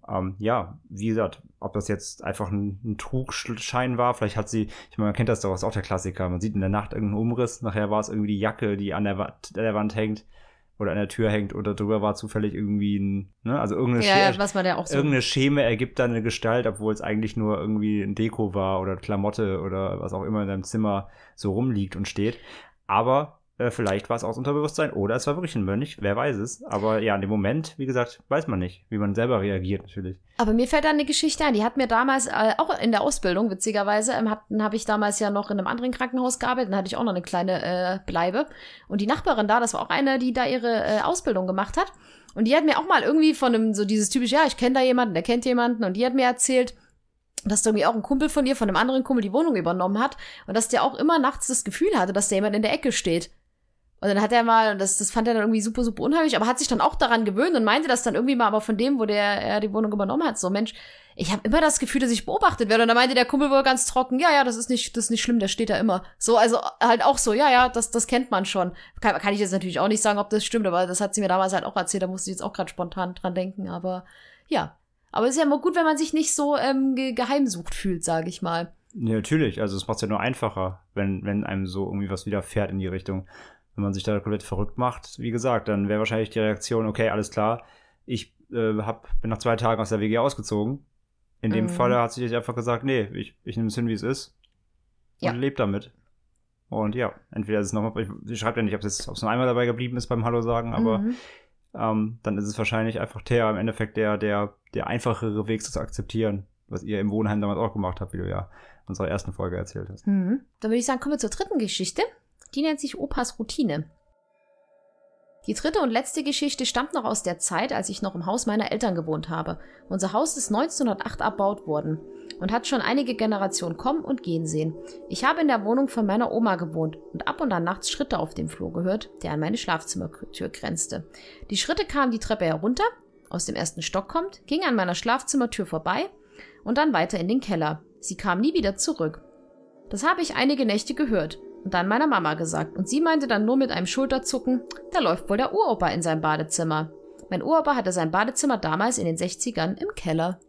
Ja, wie gesagt, ob das jetzt einfach ein Trugschein war, vielleicht hat sie, ich meine, man kennt das doch, ist auch der Klassiker, man sieht in der Nacht irgendeinen Umriss, nachher war es irgendwie die Jacke, die an der Wand hängt oder an der Tür hängt oder drüber war zufällig irgendwie ein, ne, also was man ja auch so. Irgendeine Scheme ergibt dann eine Gestalt, obwohl es eigentlich nur irgendwie ein Deko war oder Klamotte oder was auch immer in deinem Zimmer so rumliegt und steht. Aber vielleicht war es aus Unterbewusstsein oder es war wirklich ein Mönch, wer weiß es. Aber ja, in dem Moment, wie gesagt, weiß man nicht, wie man selber reagiert natürlich. Aber mir fällt da eine Geschichte ein, die hat mir damals, auch in der Ausbildung, witzigerweise, habe ich damals ja noch in einem anderen Krankenhaus gearbeitet, dann hatte ich auch noch eine kleine Bleibe. Und die Nachbarin da, das war auch eine, die da ihre Ausbildung gemacht hat. Und die hat mir auch mal irgendwie von einem, so dieses typische, ja, ich kenne da jemanden, der kennt jemanden. Und die hat mir erzählt, dass irgendwie auch ein Kumpel von ihr, von einem anderen Kumpel, die Wohnung übernommen hat. Und dass der auch immer nachts das Gefühl hatte, dass da jemand in der Ecke steht. Und dann hat er mal, das fand er dann irgendwie super, super unheimlich, aber hat sich dann auch daran gewöhnt und meinte das dann irgendwie mal, aber von dem, wo er die Wohnung übernommen hat, so, Mensch, ich habe immer das Gefühl, dass ich beobachtet werde. Und dann meinte der Kumpel wohl ganz trocken, ja, das ist nicht schlimm, der steht da immer. So, also halt auch so, ja, das kennt man schon. Kann ich jetzt natürlich auch nicht sagen, ob das stimmt, aber das hat sie mir damals halt auch erzählt, da musste ich jetzt auch gerade spontan dran denken, aber ja. Aber es ist ja immer gut, wenn man sich nicht so geheimsucht fühlt, sage ich mal. Ja, natürlich, also es macht es ja nur einfacher, wenn einem so irgendwie was widerfährt in die Richtung. Wenn man sich da komplett verrückt macht, wie gesagt, dann wäre wahrscheinlich die Reaktion, okay, alles klar, ich bin nach 2 Tagen aus der WG ausgezogen. In dem Fall hat sie einfach gesagt, nee, ich nehme es hin, wie es ist und lebe damit. Und ja, entweder ist es nochmal, sie schreibt ja nicht, ob es noch einmal dabei geblieben ist beim Hallo sagen, aber dann ist es wahrscheinlich einfach im Endeffekt der einfachere Weg zu akzeptieren, was ihr im Wohnheim damals auch gemacht habt, wie du ja in unserer ersten Folge erzählt hast. Dann würde ich sagen, kommen wir zur dritten Geschichte. Die nennt sich Opas Routine. Die dritte und letzte Geschichte stammt noch aus der Zeit, als ich noch im Haus meiner Eltern gewohnt habe. Unser Haus ist 1908 erbaut worden und hat schon einige Generationen kommen und gehen sehen. Ich habe in der Wohnung von meiner Oma gewohnt und ab und an nachts Schritte auf dem Flur gehört, der an meine Schlafzimmertür grenzte. Die Schritte kamen die Treppe herunter, aus dem 1. Stock kommt, gingen an meiner Schlafzimmertür vorbei und dann weiter in den Keller. Sie kam nie wieder zurück. Das habe ich einige Nächte gehört. Und dann meiner Mama gesagt. Und sie meinte dann nur mit einem Schulterzucken, da läuft wohl der Uropa in sein Badezimmer. Mein Uropa hatte sein Badezimmer damals in den 60ern im Keller.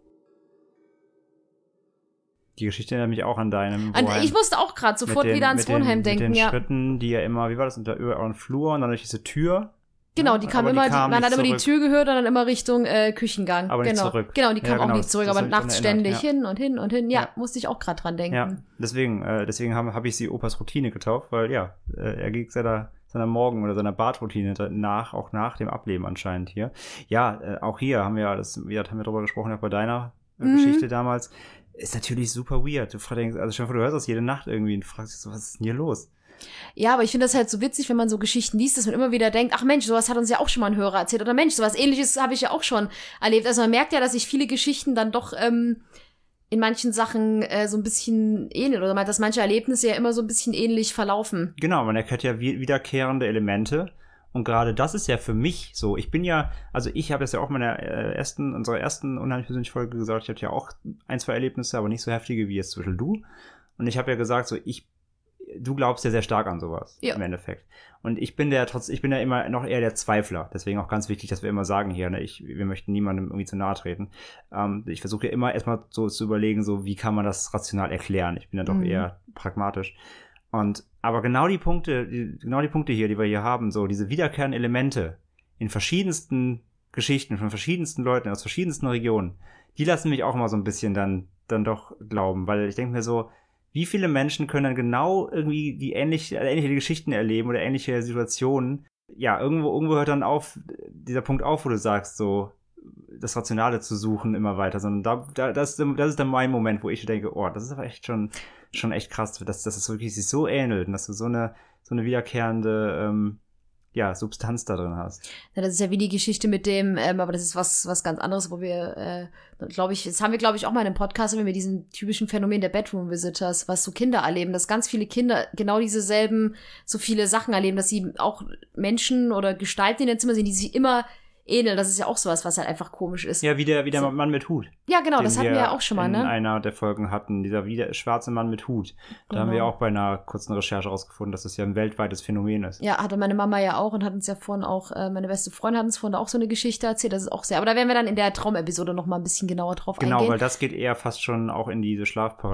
Die Geschichte erinnert mich auch an deinem Wohnheim. Ich musste auch gerade sofort wieder ans Wohnheim denken. Mit den Schritten, die ja immer, wie war das, über euren Flur und dann durch diese Tür. Genau, die kam immer, man hat immer die Tür gehört und dann immer Richtung Küchengang. Aber nicht zurück. Genau, die kam auch nicht zurück, aber nachts ständig hin und hin und hin. Ja, musste ich auch gerade dran denken. Ja, deswegen habe ich sie Opas Routine getauft, weil ja, er ging seiner Morgen- oder seiner Badroutine auch nach dem Ableben anscheinend hier. Ja, auch hier haben wir darüber gesprochen, auch bei deiner Geschichte damals. Ist natürlich super weird. Du denkst, also schon du hörst das jede Nacht irgendwie und fragst dich so, was ist denn hier los? Ja, aber ich finde das halt so witzig, wenn man so Geschichten liest, dass man immer wieder denkt, ach Mensch, sowas hat uns ja auch schon mal ein Hörer erzählt. Oder Mensch, sowas Ähnliches habe ich ja auch schon erlebt. Also man merkt ja, dass sich viele Geschichten dann doch in manchen Sachen so ein bisschen ähneln. Oder dass manche Erlebnisse ja immer so ein bisschen ähnlich verlaufen. Genau, man erkennt ja wiederkehrende Elemente. Und gerade das ist ja für mich so. Ich habe das ja auch in unserer ersten unheimlich persönlichen Folge gesagt, ich hatte ja auch 1, 2 Erlebnisse, aber nicht so heftige wie jetzt zum Beispiel du. Und ich habe ja gesagt, so du glaubst ja sehr stark an sowas im Endeffekt. Und ich bin ja immer noch eher der Zweifler. Deswegen auch ganz wichtig, dass wir immer sagen hier, ne, wir möchten niemandem irgendwie zu nahe treten. Ich versuche ja immer erstmal so zu überlegen, so wie kann man das rational erklären. Ich bin ja doch eher pragmatisch. Aber genau die Punkte hier, die wir hier haben, so diese wiederkehrenden Elemente in verschiedensten Geschichten von verschiedensten Leuten aus verschiedensten Regionen, die lassen mich auch immer so ein bisschen dann doch glauben, weil ich denke mir so, wie viele Menschen können dann genau irgendwie die ähnliche Geschichten erleben oder ähnliche Situationen? Ja, irgendwo hört dann dieser Punkt auf, wo du sagst, so das Rationale zu suchen immer weiter, sondern das ist dann mein Moment, wo ich denke, oh, das ist aber echt schon echt krass, dass es wirklich sich so ähnelt und dass du so eine wiederkehrende Substanz da drin hast. Ja, das ist ja wie die Geschichte mit dem, aber das ist was ganz anderes, wo wir, das haben wir, glaube ich, auch mal in einem Podcast, wenn wir diesen typischen Phänomen der Bedroom-Visitors, was so Kinder erleben, dass ganz viele Kinder genau so viele Sachen erleben, dass sie auch Menschen oder Gestalten in den Zimmern sehen, die sich immer ähneln. Das ist ja auch sowas, was halt einfach komisch ist. Ja, wie der Mann mit Hut. Ja, genau, das hatten wir ja auch schon mal, ne? In einer der Folgen hatten, dieser schwarze Mann mit Hut. Da haben wir ja auch bei einer kurzen Recherche rausgefunden, dass das ja ein weltweites Phänomen ist. Ja, hatte meine Mama ja auch und hat uns ja vorhin auch, meine beste Freundin hat uns vorhin auch so eine Geschichte erzählt. Das ist auch sehr, aber da werden wir dann in der Traumepisode noch mal ein bisschen genauer drauf eingehen. Genau, weil das geht eher fast schon auch in diese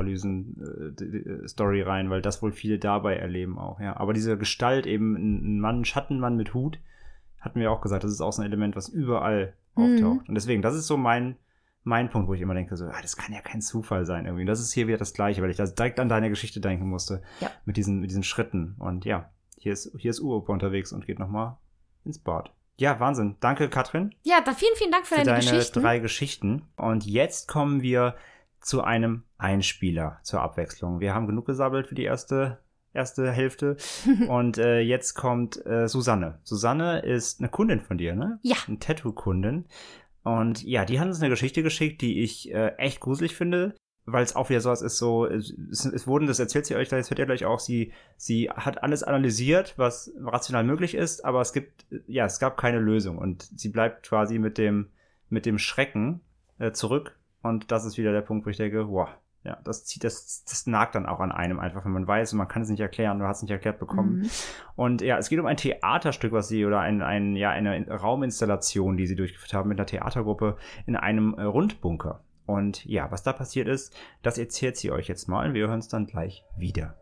Schlafparalysen-Story rein, weil das wohl viele dabei erleben auch, ja. Aber diese Gestalt eben, ein Schattenmann mit Hut, hatten wir auch gesagt, das ist auch so ein Element, was überall auftaucht. Und deswegen, das ist so mein Punkt, wo ich immer denke, so, das kann ja kein Zufall sein irgendwie. Und das ist hier wieder das Gleiche, weil ich da direkt an deine Geschichte denken musste. Ja. Mit diesen Schritten. Und ja, hier ist Uropa unterwegs und geht nochmal ins Bad. Ja, Wahnsinn. Danke, Katrin. Ja, vielen Dank für deine Geschichten. 3 Geschichten. Und jetzt kommen wir zu einem Einspieler zur Abwechslung. Wir haben genug gesabbelt für die erste Hälfte. Und jetzt kommt Susanne. Susanne ist eine Kundin von dir, ne? Ja. Eine Tattoo-Kundin. Und ja, die hat uns eine Geschichte geschickt, die ich echt gruselig finde, weil es auch wieder sowas ist, das erzählt sie euch, das hört ihr gleich auch, sie hat alles analysiert, was rational möglich ist, aber es gab keine Lösung und sie bleibt quasi mit dem Schrecken zurück und das ist wieder der Punkt, wo ich denke, wow. Ja, das nagt dann auch an einem einfach, wenn man weiß, man kann es nicht erklären, du hast es nicht erklärt bekommen. Und ja, es geht um ein Theaterstück, eine Rauminstallation, die sie durchgeführt haben mit einer Theatergruppe in einem Rundbunker. Und ja, was da passiert ist, das erzählt sie euch jetzt mal und wir hören es dann gleich wieder.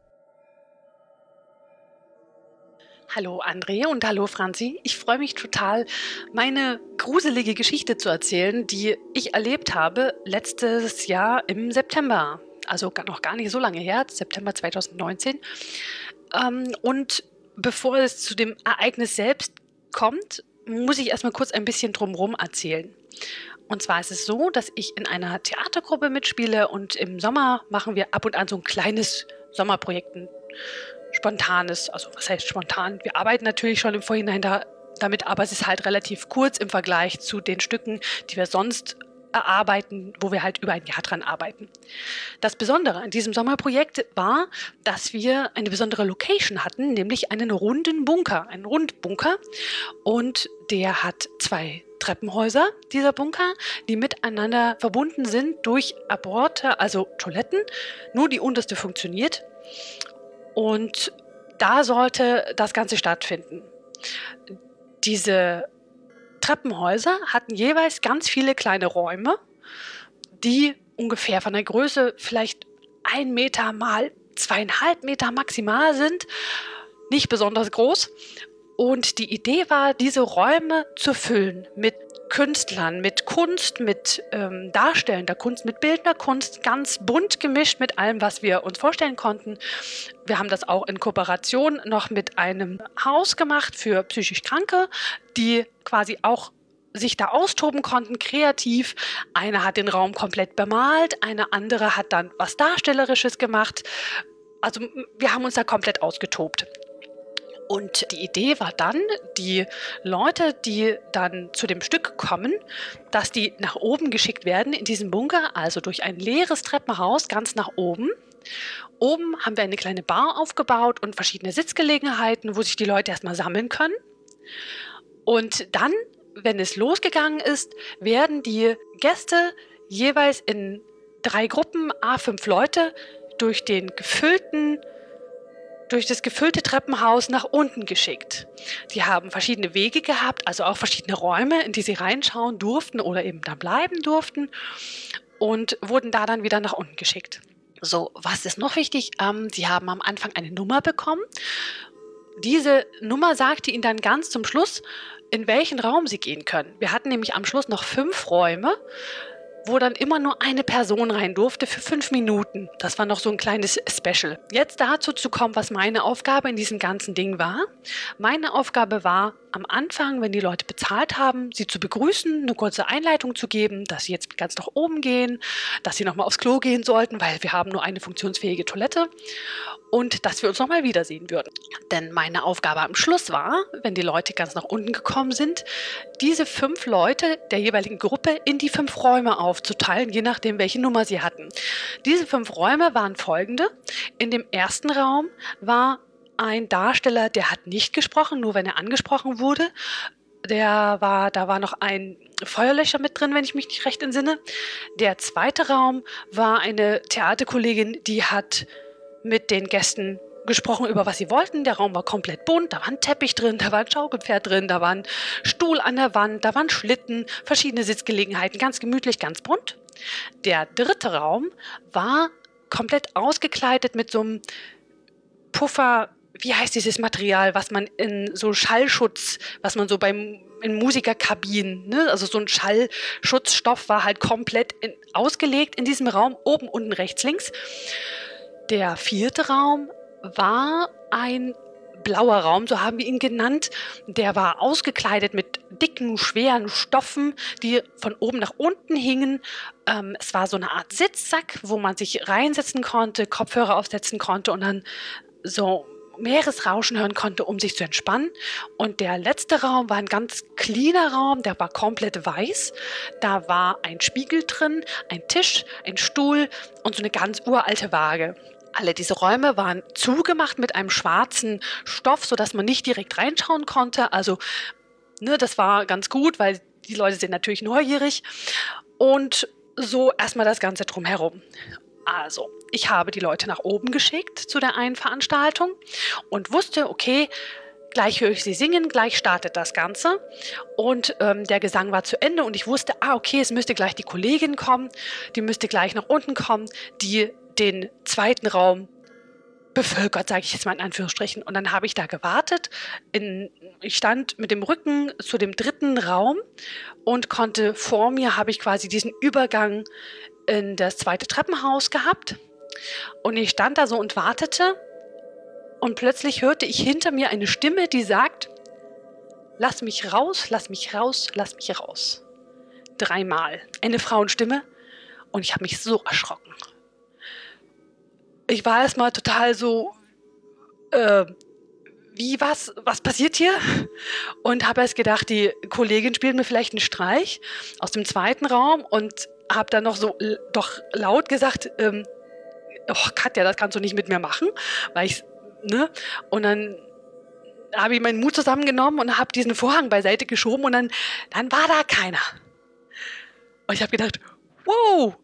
Hallo André und hallo Franzi. Ich freue mich total, meine gruselige Geschichte zu erzählen, die ich erlebt habe letztes Jahr im September. Also noch gar nicht so lange her, September 2019. Und bevor es zu dem Ereignis selbst kommt, muss ich erstmal kurz ein bisschen drumherum erzählen. Und zwar ist es so, dass ich in einer Theatergruppe mitspiele und im Sommer machen wir ab und an so ein kleines Sommerprojekt, Spontanes, also was heißt spontan? Wir arbeiten natürlich schon im Vorhinein damit, aber es ist halt relativ kurz im Vergleich zu den Stücken, die wir sonst erarbeiten, wo wir halt über ein Jahr dran arbeiten. Das Besondere an diesem Sommerprojekt war, dass wir eine besondere Location hatten, nämlich einen Rundbunker. Und der hat 2 Treppenhäuser, dieser Bunker, die miteinander verbunden sind durch Aborte, also Toiletten. Nur die unterste funktioniert. Und da sollte das Ganze stattfinden. Diese Treppenhäuser hatten jeweils ganz viele kleine Räume, die ungefähr von der Größe vielleicht 1 Meter mal 2,5 Meter maximal sind, nicht besonders groß. Und die Idee war, diese Räume zu füllen mit Künstlern, mit Kunst, mit darstellender Kunst, mit bildender Kunst, ganz bunt gemischt mit allem, was wir uns vorstellen konnten. Wir haben das auch in Kooperation noch mit einem Haus gemacht für psychisch Kranke, die quasi auch sich da austoben konnten, kreativ. Eine hat den Raum komplett bemalt, eine andere hat dann was Darstellerisches gemacht. Also wir haben uns da komplett ausgetobt. Und die Idee war dann, die Leute, die dann zu dem Stück kommen, dass die nach oben geschickt werden in diesen Bunker, also durch ein leeres Treppenhaus ganz nach oben. Oben haben wir eine kleine Bar aufgebaut und verschiedene Sitzgelegenheiten, wo sich die Leute erstmal sammeln können. Und dann, wenn es losgegangen ist, werden die Gäste jeweils in 3 Gruppen, à 5 Leute, durch das gefüllte Treppenhaus nach unten geschickt. Die haben verschiedene Wege gehabt, also auch verschiedene Räume, in die sie reinschauen durften oder eben da bleiben durften und wurden da dann wieder nach unten geschickt. So, was ist noch wichtig? Sie haben am Anfang eine Nummer bekommen. Diese Nummer sagte ihnen dann ganz zum Schluss, in welchen Raum sie gehen können. Wir hatten nämlich am Schluss noch 5 Räume, wo dann immer nur eine Person rein durfte für 5 Minuten. Das war noch so ein kleines Special. Jetzt dazu zu kommen, was meine Aufgabe in diesem ganzen Ding war. Meine Aufgabe war, am Anfang, wenn die Leute bezahlt haben, sie zu begrüßen, eine kurze Einleitung zu geben, dass sie jetzt ganz nach oben gehen, dass sie nochmal aufs Klo gehen sollten, weil wir haben nur eine funktionsfähige Toilette und dass wir uns nochmal wiedersehen würden. Denn meine Aufgabe am Schluss war, wenn die Leute ganz nach unten gekommen sind, diese 5 Leute der jeweiligen Gruppe in die 5 Räume aufzuteilen, je nachdem, welche Nummer sie hatten. Diese 5 Räume waren folgende. In dem ersten Raum war ein Darsteller, der hat nicht gesprochen, nur wenn er angesprochen wurde. Da war noch ein Feuerlöscher mit drin, wenn ich mich nicht recht entsinne. Der zweite Raum war eine Theaterkollegin, die hat mit den Gästen gesprochen, über was sie wollten. Der Raum war komplett bunt, da war ein Teppich drin, da war ein Schaukelpferd drin, da war ein Stuhl an der Wand, da waren Schlitten, verschiedene Sitzgelegenheiten, ganz gemütlich, ganz bunt. Der dritte Raum war komplett ausgekleidet mit so einem Puffer, wie heißt dieses Material, was man in so Schallschutz, was man so in Musikerkabinen, ne? Also so ein Schallschutzstoff war halt komplett ausgelegt in diesem Raum, oben, unten, rechts, links. Der vierte Raum war ein blauer Raum, so haben wir ihn genannt. Der war ausgekleidet mit dicken, schweren Stoffen, die von oben nach unten hingen. Es war so eine Art Sitzsack, wo man sich reinsetzen konnte, Kopfhörer aufsetzen konnte und dann so Meeresrauschen hören konnte, um sich zu entspannen. Und der letzte Raum war ein ganz cleaner Raum, der war komplett weiß. Da war ein Spiegel drin, ein Tisch, ein Stuhl und so eine ganz uralte Waage. Alle diese Räume waren zugemacht mit einem schwarzen Stoff, sodass man nicht direkt reinschauen konnte. Also, das war ganz gut, weil die Leute sind natürlich neugierig. Und so erstmal das Ganze drumherum. Also, ich habe die Leute nach oben geschickt zu der einen Veranstaltung und wusste, okay, gleich höre ich sie singen, gleich startet das Ganze. Und der Gesang war zu Ende und ich wusste, okay, es müsste gleich die Kollegin kommen, die müsste gleich nach unten kommen, die den zweiten Raum bevölkert, sage ich jetzt mal in Anführungsstrichen. Und dann habe ich da gewartet. Ich stand mit dem Rücken zu dem dritten Raum und vor mir habe ich quasi diesen Übergang in das zweite Treppenhaus gehabt. Und ich stand da so und wartete. Und plötzlich hörte ich hinter mir eine Stimme, die sagt, lass mich raus, lass mich raus, lass mich raus. 3-mal. Eine Frauenstimme. Und ich habe mich so erschrocken. Ich war erstmal total so, was passiert hier? Und habe erst gedacht, die Kollegin spielt mir vielleicht einen Streich aus dem zweiten Raum und habe dann noch so doch laut gesagt, Katja, das kannst du nicht mit mir machen, weil und dann habe ich meinen Mut zusammengenommen und habe diesen Vorhang beiseite geschoben und dann war da keiner. Und ich habe gedacht, wow,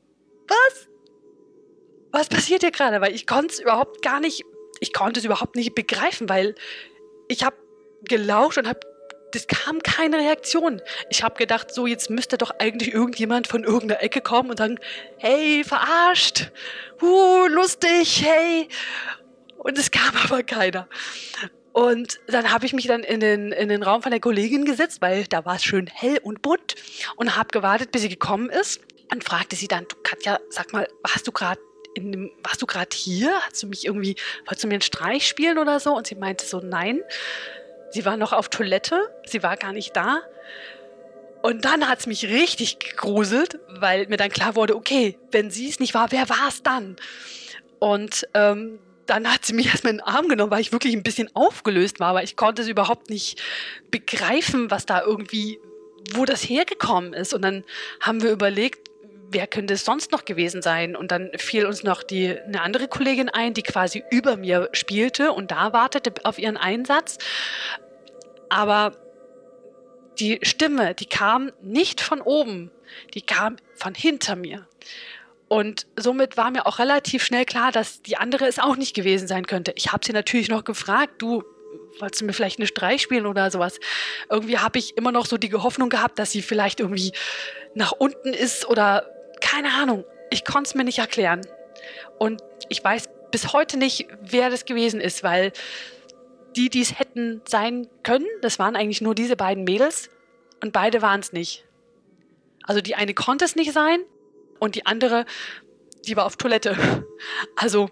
was passiert hier gerade? Weil ich konnte es überhaupt nicht begreifen, weil ich habe gelauscht und es kam keine Reaktion. Ich habe gedacht, so jetzt müsste doch eigentlich irgendjemand von irgendeiner Ecke kommen und sagen, hey, verarscht, lustig, hey. Und es kam aber keiner. Und dann habe ich mich dann in den Raum von der Kollegin gesetzt, weil da war es schön hell und bunt und habe gewartet, bis sie gekommen ist und fragte sie dann, du Katja, sag mal, warst du gerade hier? Wolltest du mir einen Streich spielen oder so? Und sie meinte so, nein. Sie war noch auf Toilette, sie war gar nicht da. Und dann hat es mich richtig gegruselt, weil mir dann klar wurde, okay, wenn sie es nicht war, wer war es dann? Und dann dann hat sie mich erstmal in den Arm genommen, weil ich wirklich ein bisschen aufgelöst war, weil ich konnte es überhaupt nicht begreifen, was da irgendwie, wo das hergekommen ist. Und dann haben wir überlegt, wer könnte es sonst noch gewesen sein? Und dann fiel uns noch eine andere Kollegin ein, die quasi über mir spielte und da wartete auf ihren Einsatz. Aber die Stimme, die kam nicht von oben, die kam von hinter mir. Und somit war mir auch relativ schnell klar, dass die andere es auch nicht gewesen sein könnte. Ich habe sie natürlich noch gefragt, du, wolltest du mir vielleicht einen Streich spielen oder sowas? Irgendwie habe ich immer noch so die Hoffnung gehabt, dass sie vielleicht irgendwie nach unten ist oder keine Ahnung. Ich konnte es mir nicht erklären. Und ich weiß bis heute nicht, wer das gewesen ist, weil die es hätten sein können, das waren eigentlich nur diese beiden Mädels und beide waren es nicht. Also die eine konnte es nicht sein und die andere, die war auf Toilette. Also,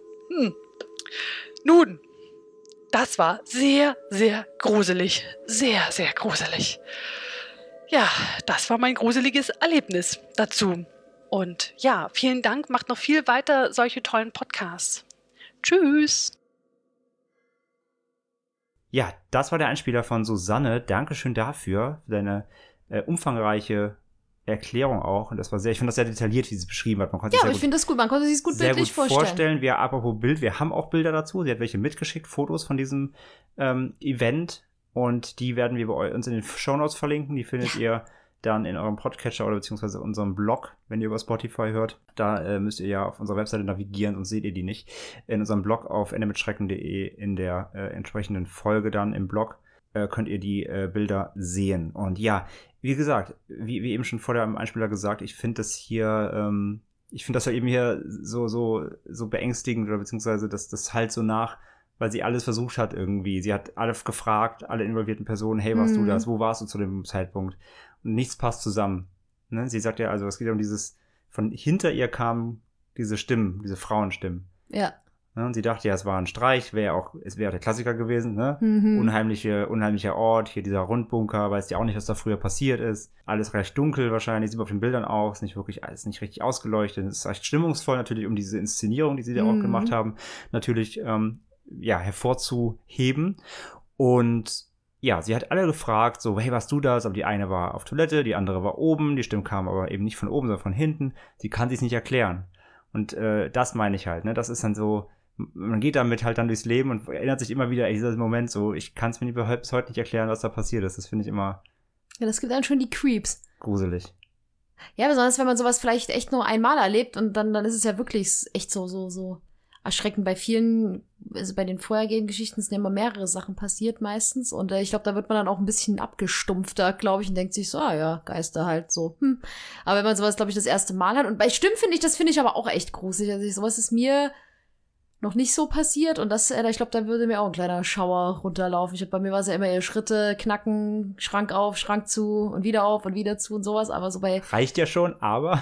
Nun, das war sehr, sehr gruselig. Sehr, sehr gruselig. Ja, das war mein gruseliges Erlebnis dazu. Und ja, vielen Dank, macht noch viel weiter solche tollen Podcasts. Tschüss. Ja, das war der Einspieler von Susanne. Dankeschön dafür, für deine umfangreiche Erklärung auch. Und das war ich finde das sehr detailliert, wie sie es beschrieben hat. Ja, aber ich finde das gut. Man konnte sich es gut bildlich vorstellen. Apropos Bild, wir haben auch Bilder dazu. Sie hat welche mitgeschickt, Fotos von diesem Event. Und die werden wir bei uns in den Shownotes verlinken. Die findet ihr dann in eurem Podcatcher oder beziehungsweise unserem Blog, wenn ihr über Spotify hört. Da müsst ihr ja auf unserer Webseite navigieren, sonst seht ihr die nicht. In unserem Blog auf endemitschrecken.de in der entsprechenden Folge dann im Blog könnt ihr die Bilder sehen. Und ja, wie gesagt, wie eben schon vor dem Einspieler gesagt, ich finde das hier, eben hier so beängstigend oder beziehungsweise das halt so nach, weil sie alles versucht hat irgendwie. Sie hat alle gefragt, alle involvierten Personen, hey, warst du das? Wo warst du zu dem Zeitpunkt? Und nichts passt zusammen. Ne? Sie sagt ja, also es geht um von hinter ihr kamen diese Stimmen, diese Frauenstimmen. Ja. Ne? Und sie dachte ja, es war ein Streich, es wäre auch der Klassiker gewesen, ne? Unheimlicher Ort, hier dieser Rundbunker, weiß ja auch nicht, was da früher passiert ist. Alles recht dunkel wahrscheinlich, sieht man auf den Bildern auch, ist alles nicht richtig ausgeleuchtet, es ist recht stimmungsvoll natürlich, um diese Inszenierung, die sie da auch gemacht haben, natürlich, hervorzuheben. Und ja, sie hat alle gefragt, so, hey, warst du das? Aber die eine war auf Toilette, die andere war oben, die Stimmen kamen aber eben nicht von oben, sondern von hinten. Sie kann sich's nicht erklären. Und das meine ich halt, ne? Das ist dann so, man geht damit halt dann durchs Leben und erinnert sich immer wieder, dieser Moment so, ich kann es mir bis heute nicht erklären, was da passiert ist. Das finde ich immer... Ja, das gibt dann schon die Creeps. Gruselig. Ja, besonders wenn man sowas vielleicht echt nur einmal erlebt und dann ist es ja wirklich echt so erschreckend. Bei vielen, also bei den vorhergehenden Geschichten sind ja immer mehrere Sachen passiert meistens und ich glaube, da wird man dann auch ein bisschen abgestumpfter, glaube ich, und denkt sich so, ja, Geister halt so. Aber wenn man sowas, glaube ich, das erste Mal hat und bei Stimmen das finde ich aber auch echt gruselig. Also sowas ist mir noch nicht so passiert und ich glaube, da würde mir auch ein kleiner Schauer runterlaufen. Bei mir war es ja immer eher Schritte, Knacken, Schrank auf, Schrank zu und wieder auf und wieder zu und sowas, aber so bei... Reicht ja schon, aber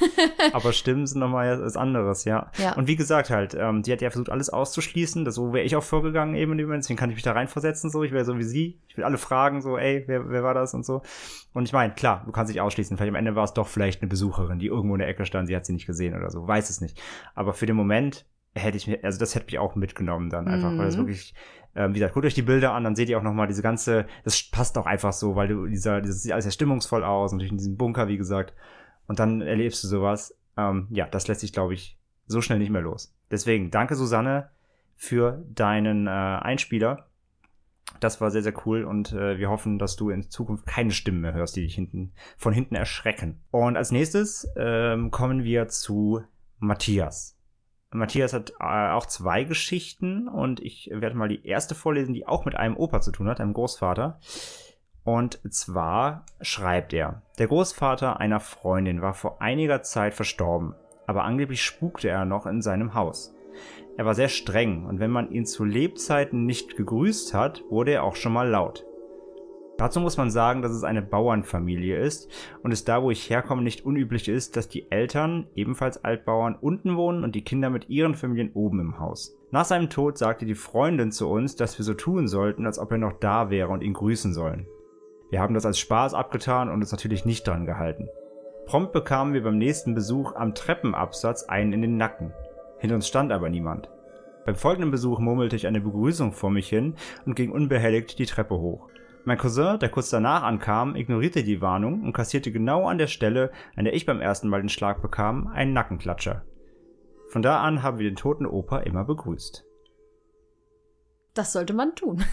Stimmen sind nochmal was anderes, ja. Und wie gesagt halt, die hat ja versucht, alles auszuschließen, so wäre ich auch vorgegangen eben in dem Moment, deswegen kann ich mich da reinversetzen, so, ich wäre so wie sie, ich will alle fragen, so, ey, wer war das und so. Und ich meine, klar, du kannst dich ausschließen, vielleicht am Ende war es doch vielleicht eine Besucherin, die irgendwo in der Ecke stand, sie hat sie nicht gesehen oder so, weiß es nicht. Aber für den Moment das hätte mich auch mitgenommen dann einfach, weil das wirklich, wie gesagt, guckt euch die Bilder an, dann seht ihr auch nochmal das passt auch einfach so, weil das sieht alles sehr stimmungsvoll aus, natürlich in diesem Bunker, wie gesagt, und dann erlebst du sowas, das lässt sich, glaube ich, so schnell nicht mehr los. Deswegen, danke Susanne für deinen Einspieler, das war sehr, sehr cool und wir hoffen, dass du in Zukunft keine Stimmen mehr hörst, die dich von hinten erschrecken. Und als nächstes kommen wir zu Matthias. Matthias hat auch 2 Geschichten und ich werde mal die erste vorlesen, die auch mit einem Opa zu tun hat, einem Großvater. Und zwar schreibt er: Der Großvater einer Freundin war vor einiger Zeit verstorben, aber angeblich spukte er noch in seinem Haus. Er war sehr streng und wenn man ihn zu Lebzeiten nicht gegrüßt hat, wurde er auch schon mal laut. Dazu muss man sagen, dass es eine Bauernfamilie ist und es da, wo ich herkomme, nicht unüblich ist, dass die Eltern, ebenfalls Altbauern, unten wohnen und die Kinder mit ihren Familien oben im Haus. Nach seinem Tod sagte die Freundin zu uns, dass wir so tun sollten, als ob er noch da wäre und ihn grüßen sollen. Wir haben das als Spaß abgetan und uns natürlich nicht dran gehalten. Prompt bekamen wir beim nächsten Besuch am Treppenabsatz einen in den Nacken. Hinter uns stand aber niemand. Beim folgenden Besuch murmelte ich eine Begrüßung vor mich hin und ging unbehelligt die Treppe hoch. Mein Cousin, der kurz danach ankam, ignorierte die Warnung und kassierte genau an der Stelle, an der ich beim ersten Mal den Schlag bekam, einen Nackenklatscher. Von da an haben wir den toten Opa immer begrüßt. Das sollte man tun.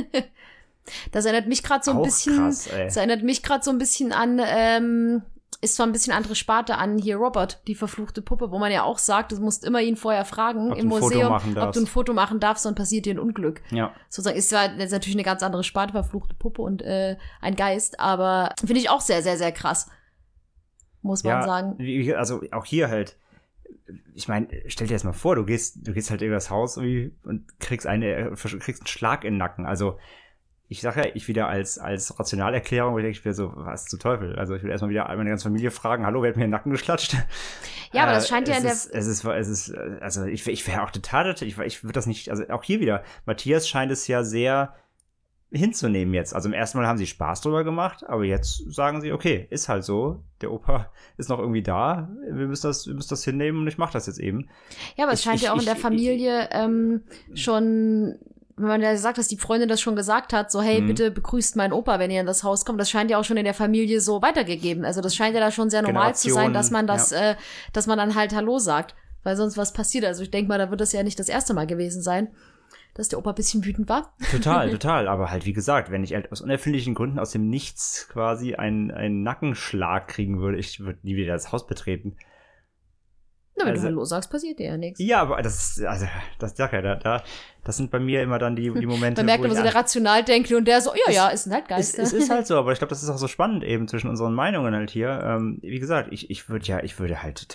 Das erinnert mich gerade so ein Auch bisschen. krass, ey. Das erinnert mich gerade so ein bisschen an, ist zwar ein bisschen andere Sparte an hier Robert, die verfluchte Puppe, wo man ja auch sagt, du musst immer ihn vorher fragen Ob im du ein Foto Museum, machen ob darfst. du ein Foto machen darfst, sonst passiert dir ein Unglück. Ja. Sozusagen ist zwar jetzt natürlich eine ganz andere Sparte, verfluchte Puppe und ein Geist, aber finde ich auch sehr, sehr, sehr krass. Muss man sagen. Also auch hier halt, ich meine, stell dir jetzt mal vor, du gehst halt über das Haus irgendwie und kriegst einen Schlag in den Nacken. Also ich sage ja, ich wieder als Rationalerklärung, ich denke, ich wäre so, was zum Teufel? Also ich will erstmal wieder meine ganze Familie fragen, hallo, wer hat mir den Nacken geklatscht? Ja, aber das scheint ja in der... Also ich wäre auch total, ich würde das nicht, also auch hier wieder, Matthias scheint es ja sehr hinzunehmen jetzt. Also im ersten Mal haben sie Spaß drüber gemacht, aber jetzt sagen sie, okay, ist halt so, der Opa ist noch irgendwie da, wir müssen das hinnehmen und ich mache das jetzt eben. Ja, aber es scheint ja auch in der Familie schon, wenn man ja sagt, dass die Freundin das schon gesagt hat, so, hey, bitte begrüßt meinen Opa, wenn ihr in das Haus kommt, das scheint ja auch schon in der Familie so weitergegeben. Also das scheint ja da schon sehr normal zu sein, dass man das, dass man dann halt Hallo sagt, weil sonst was passiert. Also ich denke mal, da wird das ja nicht das erste Mal gewesen sein, dass der Opa ein bisschen wütend war. Total. Aber halt, wie gesagt, wenn ich halt aus unerfindlichen Gründen aus dem Nichts quasi einen Nackenschlag kriegen würde, ich würde nie wieder das Haus betreten. Na, wenn du Hallo sagst, passiert dir ja nichts. Ja, aber das sag ja, das sind bei mir immer dann die Momente, man merkt immer so der Rationaldenker und der so, ja, es sind halt Geister. Es ist halt so, aber ich glaube, das ist auch so spannend eben zwischen unseren Meinungen halt hier. Wie gesagt, ich würde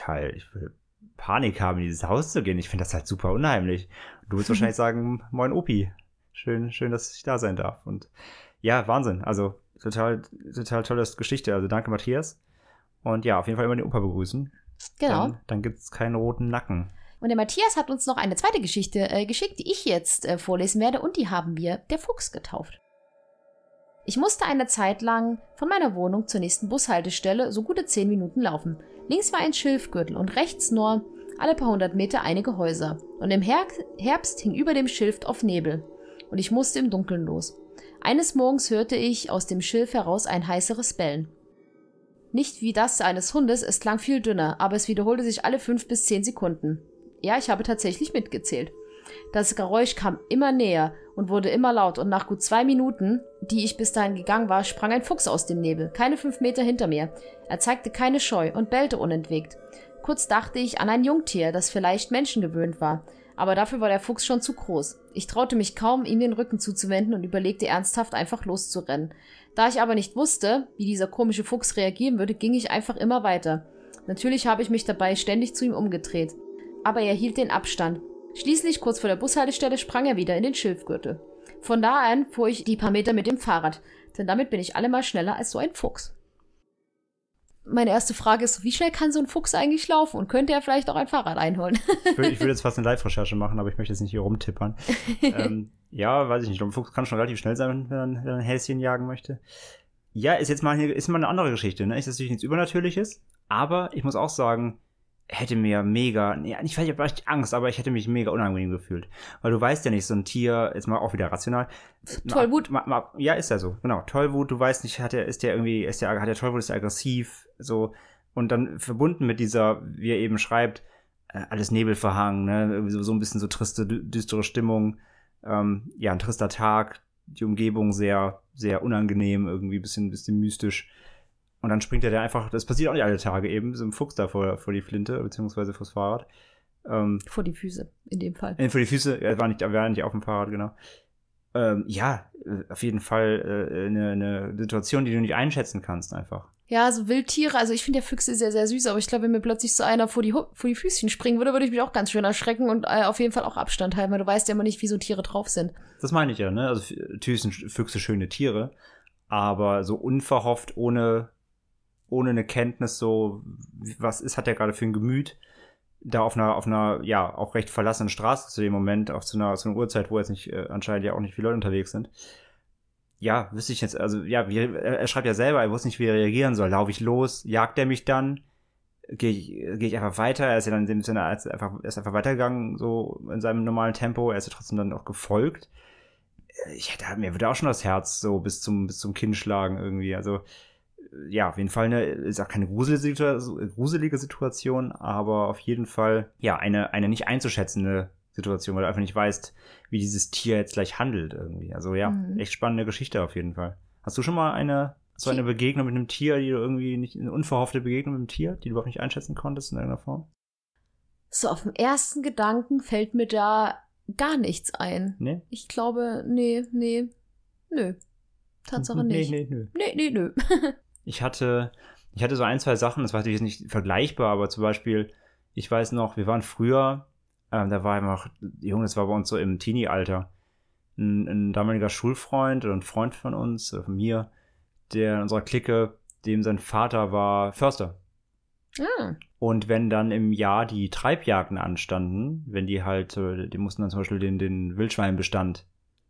Panik haben, in dieses Haus zu gehen. Ich finde das halt super unheimlich. Du würdest wahrscheinlich sagen, moin Opi. Schön, dass ich da sein darf. Und ja, Wahnsinn. Also total tolle Geschichte. Also danke, Matthias. Und ja, auf jeden Fall immer den Opa begrüßen. Genau. Dann gibt's keinen roten Nacken. Und der Matthias hat uns noch eine zweite Geschichte geschickt, die ich jetzt vorlesen werde. Und die haben wir der Fuchs getauft. Ich musste eine Zeit lang von meiner Wohnung zur nächsten Bushaltestelle so gute 10 Minuten laufen. Links war ein Schilfgürtel und rechts nur alle paar 100 Meter einige Häuser. Und im Herbst hing über dem Schilf auf Nebel. Und ich musste im Dunkeln los. Eines Morgens hörte ich aus dem Schilf heraus ein heiseres Bellen. Nicht wie das eines Hundes, es klang viel dünner, aber es wiederholte sich alle 5 bis 10 Sekunden. Ja, ich habe tatsächlich mitgezählt. Das Geräusch kam immer näher und wurde immer laut und nach gut 2 Minuten, die ich bis dahin gegangen war, sprang ein Fuchs aus dem Nebel, keine 5 Meter hinter mir. Er zeigte keine Scheu und bellte unentwegt. Kurz dachte ich an ein Jungtier, das vielleicht menschengewöhnt war, aber dafür war der Fuchs schon zu groß. Ich traute mich kaum, ihm den Rücken zuzuwenden und überlegte ernsthaft, einfach loszurennen. Da ich aber nicht wusste, wie dieser komische Fuchs reagieren würde, ging ich einfach immer weiter. Natürlich habe ich mich dabei ständig zu ihm umgedreht. Aber er hielt den Abstand. Schließlich, kurz vor der Bushaltestelle, sprang er wieder in den Schilfgürtel. Von da an fuhr ich die paar Meter mit dem Fahrrad, denn damit bin ich allemal schneller als so ein Fuchs. Meine erste Frage ist, wie schnell kann so ein Fuchs eigentlich laufen? Und könnte er vielleicht auch ein Fahrrad einholen? Ich würde jetzt fast eine Live-Recherche machen, aber ich möchte jetzt nicht hier rumtippern. Ja, weiß ich nicht. Ein Fuchs kann schon relativ schnell sein, wenn er ein Häschen jagen möchte. Ja, ist mal eine andere Geschichte. Ne? Ist natürlich nichts Übernatürliches. Aber ich muss auch sagen, hätte mir mega, ja, ich habe echt Angst, aber ich hätte mich mega unangenehm gefühlt. Weil du weißt ja nicht, so ein Tier, jetzt mal auch wieder rational. Tollwut. Ja, ist ja so, genau. Tollwut, du weißt nicht, hat der Tollwut, ist der aggressiv, so. Und dann verbunden mit dieser, wie er eben schreibt, alles nebelverhangen, ne, so ein bisschen so triste, düstere Stimmung, ja, ein trister Tag, die Umgebung sehr, sehr unangenehm, irgendwie bisschen mystisch. Und dann springt er da einfach, das passiert auch nicht alle Tage eben, so ein Fuchs da vor die Flinte, beziehungsweise vors Fahrrad. Vor die Füße, in dem Fall. Vor die Füße, er war nicht auf dem Fahrrad, genau. Ja, auf jeden Fall eine Situation, die du nicht einschätzen kannst, einfach. Ja, so Wildtiere, also ich finde ja Füchse sehr, sehr süß, aber ich glaube, wenn mir plötzlich so einer vor die Füßchen springen würde, würde ich mich auch ganz schön erschrecken und auf jeden Fall auch Abstand halten, weil du weißt ja immer nicht, wie so Tiere drauf sind. Das meine ich ja, ne? Also natürlich sind Füchse schöne Tiere, aber so unverhofft, ohne eine Kenntnis, so, was hat der gerade für ein Gemüt, da auf einer, ja, auch recht verlassenen Straße zu dem Moment, auch zu einer Uhrzeit, wo jetzt nicht, anscheinend ja auch nicht viele Leute unterwegs sind. Ja, wüsste ich jetzt, also, ja, er schreibt ja selber, er wusste nicht, wie er reagieren soll. Laufe ich los? Jagt er mich dann? gehe ich einfach weiter. Er ist ja dann in dem Sinne, er ist einfach weitergegangen, so in seinem normalen Tempo. Er ist ja trotzdem dann auch gefolgt. Mir würde auch schon das Herz so bis zum Kinn schlagen irgendwie. Also, ja, auf jeden Fall ist auch keine gruselige Situation, aber auf jeden Fall, ja, eine nicht einzuschätzende Situation, weil du einfach nicht weißt, wie dieses Tier jetzt gleich handelt irgendwie. Also, ja, echt spannende Geschichte auf jeden Fall. Hast du schon mal eine Begegnung mit einem Tier, die du irgendwie nicht, eine unverhoffte Begegnung mit einem Tier, die du überhaupt nicht einschätzen konntest in irgendeiner Form? So, auf den ersten Gedanken fällt mir da gar nichts ein. Nee? Ich glaube, nö. Tatsache nicht. Nö. Ich hatte so ein, zwei Sachen, das war natürlich nicht vergleichbar, aber zum Beispiel, ich weiß noch, wir waren früher, da war einfach, Junge, das war bei uns so im Teenie-Alter, ein damaliger Schulfreund oder ein Freund von uns, oder von mir, der in unserer Clique, dem sein Vater war Förster. Und wenn dann im Jahr die Treibjagden anstanden, wenn die halt, die mussten dann zum Beispiel den Wildschweinbestand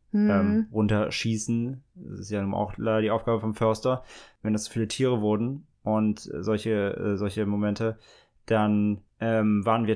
runterschießen, das ist ja auch leider die Aufgabe vom Förster, wenn das zu viele Tiere wurden und solche Momente, dann waren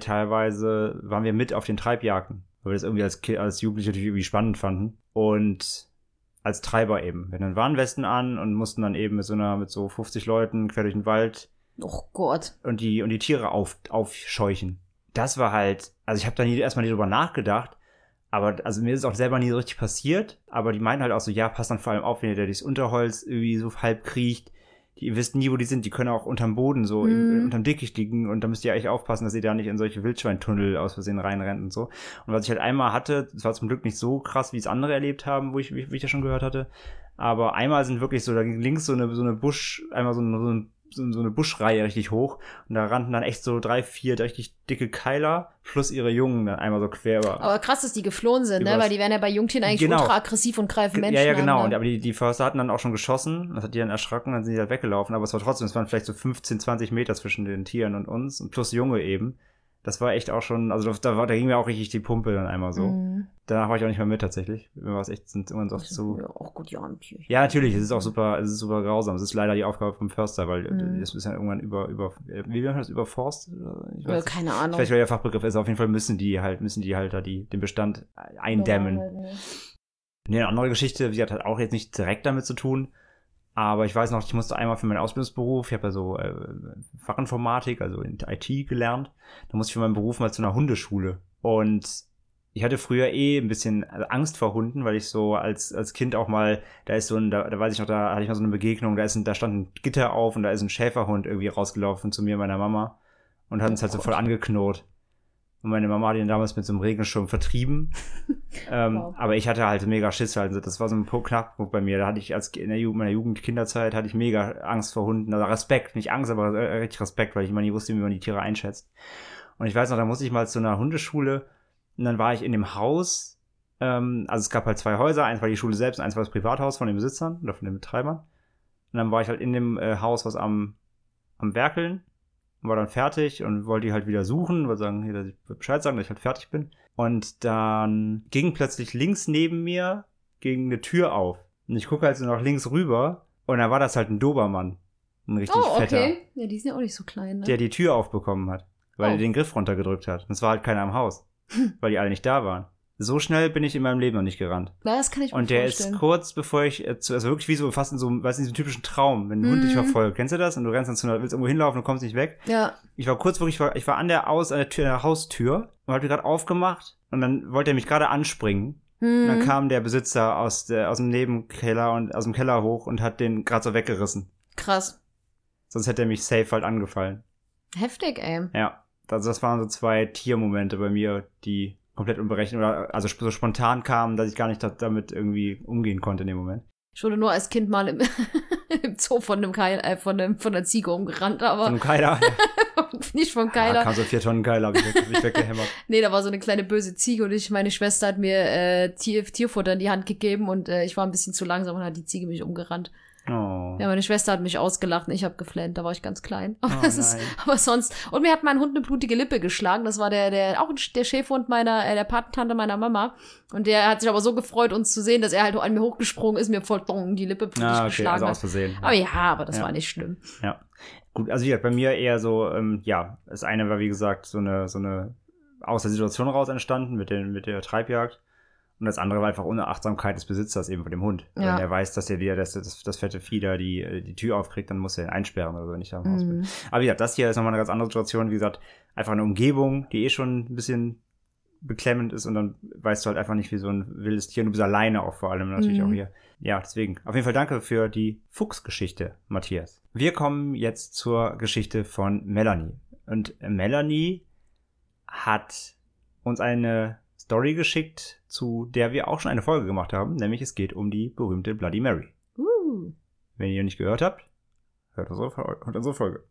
wir mit auf den Treibjagden, weil wir das irgendwie als Jugendliche natürlich irgendwie spannend fanden und als Treiber eben. Wir hatten dann Warnwesten an und mussten dann eben mit so 50 Leuten quer durch den Wald Oh Gott. und die Tiere aufscheuchen. Das war halt, also ich habe da erstmal nie drüber nachgedacht, aber also mir ist es auch selber nie so richtig passiert, aber die meinten halt auch so, ja, passt dann vor allem auf, wenn ihr da durchs Unterholz irgendwie so halb kriecht. Ihr wisst nie, wo die sind, die können auch unterm Boden so unterm Dickicht liegen und da müsst ihr eigentlich aufpassen, dass ihr da nicht in solche Wildschweintunnel aus Versehen reinrennt und so. Und was ich halt einmal hatte, das war zum Glück nicht so krass, wie es andere erlebt haben, wie ich das schon gehört hatte, aber einmal sind wirklich so, da ging links so eine Busch, einmal so eine Buschreihe richtig hoch und da rannten dann echt so 3, 4 richtig dicke Keiler plus ihre Jungen dann einmal so quer über. Aber krass, dass die geflohen sind, ne? Weil die werden ja bei Jungtieren eigentlich ultra aggressiv und greifen Menschen an. Ja, genau. Ne? Und aber die Förster hatten dann auch schon geschossen, das hat die dann erschrocken, dann sind die halt weggelaufen, aber es war trotzdem, es waren vielleicht so 15, 20 Meter zwischen den Tieren und uns und plus Junge eben. Das war echt auch schon, also da ging mir auch richtig die Pumpe dann einmal so. Danach war ich auch nicht mehr mit tatsächlich. Mir war es echt, sind irgendwann oft zu. Ja, auch gut, ja, natürlich. Ja, natürlich, es ist super grausam. Es ist leider die Aufgabe vom Förster, weil es ist ja irgendwann wie nennt man das, überforst? Ich weiß, keine Ahnung. Vielleicht, weil der Fachbegriff ist, auf jeden Fall müssen die halt da den Bestand eindämmen. Eine andere Geschichte, die hat auch jetzt nicht direkt damit zu tun, aber ich weiß noch, ich musste einmal für meinen Ausbildungsberuf, ich habe ja so Fachinformatik, also in IT gelernt, da musste ich für meinen Beruf mal zu einer Hundeschule und ich hatte früher ein bisschen Angst vor Hunden, weil ich so als Kind auch mal, da weiß ich noch, da hatte ich mal so eine Begegnung, da stand ein Gitter auf und da ist ein Schäferhund irgendwie rausgelaufen zu mir und meiner Mama und hat uns halt so voll angeknurrt. Und meine Mama hat ihn damals mit so einem Regenschirm vertrieben. Wow. Aber ich hatte halt mega Schiss halt. Das war so ein Knackpunkt bei mir. Da hatte ich in meiner Kinderzeit hatte ich mega Angst vor Hunden. Also Respekt, nicht Angst, aber richtig Respekt, weil ich immer nie wusste, wie man die Tiere einschätzt. Und ich weiß noch, da musste ich mal zu einer Hundeschule und dann war ich in dem Haus. Also es gab halt 2 Häuser. Eins war die Schule selbst, eins war das Privathaus von den Besitzern oder von den Betreibern. Und dann war ich halt in dem Haus, was am Werkeln. War dann fertig und wollte die halt wieder suchen, wollte sagen, hier, dass ich Bescheid sagen, dass ich halt fertig bin. Und dann ging plötzlich links neben mir eine Tür auf. Und ich gucke halt so nach links rüber und da war das halt ein Dobermann. Ein richtig fetter. Okay. Ja, die sind ja auch nicht so klein, ne? Der die Tür aufbekommen hat, weil er den Griff runtergedrückt hat. Und es war halt keiner im Haus, weil die alle nicht da waren. So schnell bin ich in meinem Leben noch nicht gerannt. Ja, das kann ich mir vorstellen. Und der ist kurz bevor ich, also wirklich wie so fast in so einem typischen Traum, wenn ein Hund dich verfolgt. Kennst du das? Und du rennst dann willst irgendwo hinlaufen und kommst nicht weg. Ja. Ich war kurz wirklich, ich war an der Haustür und hab die gerade aufgemacht und dann wollte er mich gerade anspringen. Und dann kam der Besitzer aus dem Nebenkeller und aus dem Keller hoch und hat den gerade so weggerissen. Krass. Sonst hätte er mich safe halt angefallen. Heftig, ey. Ja. Das waren so 2 Tiermomente bei mir, die komplett unberechnet oder also so spontan kamen, dass ich gar nicht damit irgendwie umgehen konnte in dem Moment. Ich wurde nur als Kind mal im Zoo von einer Ziege umgerannt, aber. Von einem Keiler? Nicht vom Keiler. Ja, kam so 4 Tonnen Keiler, hab ich weggehämmert. Nee, da war so eine kleine böse Ziege und meine Schwester hat mir Tierfutter in die Hand gegeben und ich war ein bisschen zu langsam und hat die Ziege mich umgerannt. Oh. Ja, meine Schwester hat mich ausgelacht und ich habe geflennt, da war ich ganz klein. Aber, Oh, aber sonst. Und mir hat mein Hund eine blutige Lippe geschlagen. Das war auch der Schäferhund der Patentante meiner Mama. Und der hat sich aber so gefreut, uns zu sehen, dass er halt an mir hochgesprungen ist, mir voll die Lippe blutig geschlagen also hat. aus Versehen. Aber das war nicht schlimm. Ja. Gut, also wie gesagt, bei mir eher so, das eine war wie gesagt so eine aus der Situation raus entstanden mit der Treibjagd. Und das andere war einfach Unachtsamkeit des Besitzers eben von dem Hund. Ja. Wenn er weiß, dass er wieder das fette Vieh da die Tür aufkriegt, dann muss er ihn einsperren oder so, wenn ich da im Haus bin. Aber wie gesagt, das hier ist nochmal eine ganz andere Situation. Wie gesagt, einfach eine Umgebung, die schon ein bisschen beklemmend ist und dann weißt du halt einfach nicht, wie so ein wildes Tier. Und du bist alleine auch vor allem natürlich auch hier. Ja, deswegen. Auf jeden Fall danke für die Fuchsgeschichte, Matthias. Wir kommen jetzt zur Geschichte von Melanie. Und Melanie hat uns eine Story geschickt, zu der wir auch schon eine Folge gemacht haben, nämlich es geht um die berühmte Bloody Mary. Wenn ihr nicht gehört habt, hört unsere Folge.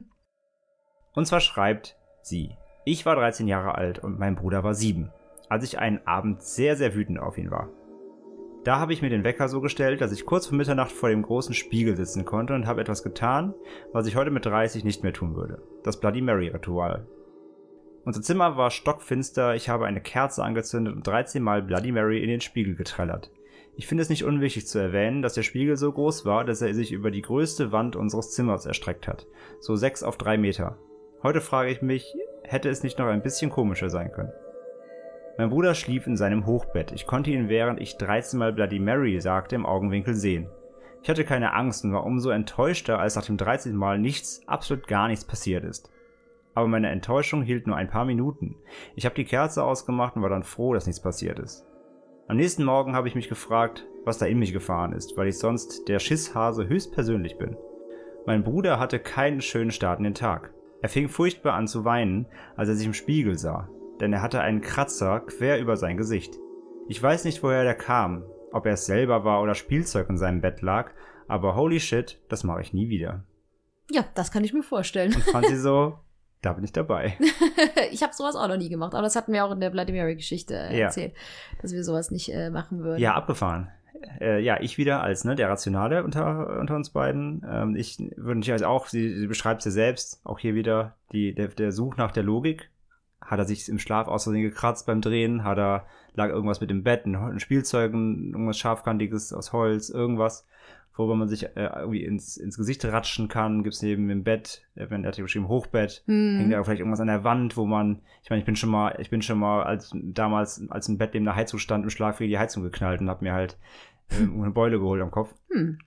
Und zwar schreibt sie: Ich war 13 Jahre alt und mein Bruder war 7, als ich einen Abend sehr, sehr wütend auf ihn war. Da habe ich mir den Wecker so gestellt, dass ich kurz vor Mitternacht vor dem großen Spiegel sitzen konnte und habe etwas getan, was ich heute mit 30 nicht mehr tun würde. Das Bloody Mary-Ritual. Unser Zimmer war stockfinster, ich habe eine Kerze angezündet und 13 Mal Bloody Mary in den Spiegel getrellert. Ich finde es nicht unwichtig zu erwähnen, dass der Spiegel so groß war, dass er sich über die größte Wand unseres Zimmers erstreckt hat. So 6 auf 3 Meter. Heute frage ich mich, hätte es nicht noch ein bisschen komischer sein können? Mein Bruder schlief in seinem Hochbett. Ich konnte ihn, während ich 13 Mal Bloody Mary sagte, im Augenwinkel sehen. Ich hatte keine Angst und war umso enttäuschter, als nach dem 13. Mal nichts, absolut gar nichts passiert ist. Aber meine Enttäuschung hielt nur ein paar Minuten. Ich habe die Kerze ausgemacht und war dann froh, dass nichts passiert ist. Am nächsten Morgen habe ich mich gefragt, was da in mich gefahren ist, weil ich sonst der Schisshase höchstpersönlich bin. Mein Bruder hatte keinen schönen Start in den Tag. Er fing furchtbar an zu weinen, als er sich im Spiegel sah, denn er hatte einen Kratzer quer über sein Gesicht. Ich weiß nicht, woher der kam, ob er es selber war oder Spielzeug in seinem Bett lag, aber holy shit, das mache ich nie wieder. Ja, das kann ich mir vorstellen. Und fand sie so, da bin ich dabei. Ich habe sowas auch noch nie gemacht, aber das hatten wir auch in der Bloody Mary-Geschichte erzählt, dass wir sowas nicht machen würden. Ja, abgefahren. Ich wieder als der Rationale unter uns beiden. Ich würde natürlich auch, sie beschreibt es ja selbst, auch hier wieder der Such nach der Logik. Hat er sich im Schlaf aus Versehen gekratzt beim Drehen? Lag irgendwas mit dem Bett, ein Spielzeug, irgendwas Scharfkantiges aus Holz, irgendwas, worüber man sich irgendwie ins Gesicht ratschen kann? Gibt es neben dem Bett, wenn er hat geschrieben Hochbett, hängt da vielleicht irgendwas an der Wand, wo man, ich bin schon mal als ein Bett neben der Heizung stand, im Schlaf gegen die Heizung geknallt und habe mir halt eine Beule geholt am Kopf.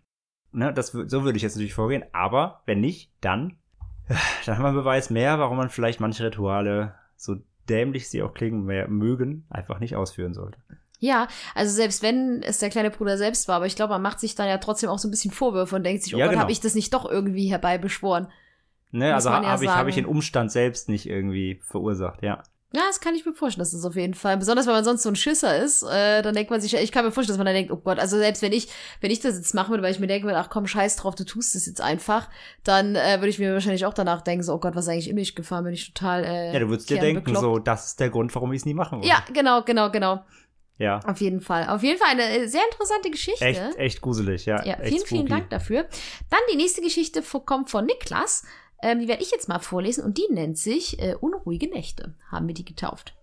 So würde ich jetzt natürlich vorgehen, aber wenn nicht, dann haben wir einen Beweis mehr, warum man vielleicht manche Rituale, so dämlich sie auch klingen mögen, einfach nicht ausführen sollte. Ja, also selbst wenn es der kleine Bruder selbst war, aber ich glaube, man macht sich dann ja trotzdem auch so ein bisschen Vorwürfe und denkt sich, Gott, habe ich das nicht doch irgendwie herbeibeschworen? Also habe ich den Umstand selbst nicht irgendwie verursacht, ja. Ja, das kann ich mir vorstellen, das ist auf jeden Fall. Besonders, wenn man sonst so ein Schisser ist, dann denkt man sich, ich kann mir vorstellen, dass man dann denkt, oh Gott, also selbst wenn ich das jetzt machen würde, weil ich mir denke, ach komm, scheiß drauf, du tust das jetzt einfach, dann würde ich mir wahrscheinlich auch danach denken, so, oh Gott, was ist eigentlich in mich gefahren, bin ich total ja, du würdest dir denken, bekloppt. So, das ist der Grund, warum ich es nie machen würde. Ja, genau. Ja. Auf jeden Fall eine sehr interessante Geschichte. Echt gruselig, ja. Ja, vielen Dank dafür. Dann die nächste Geschichte kommt von Niklas. Die werde ich jetzt mal vorlesen und die nennt sich Unruhige Nächte, haben wir die getauft.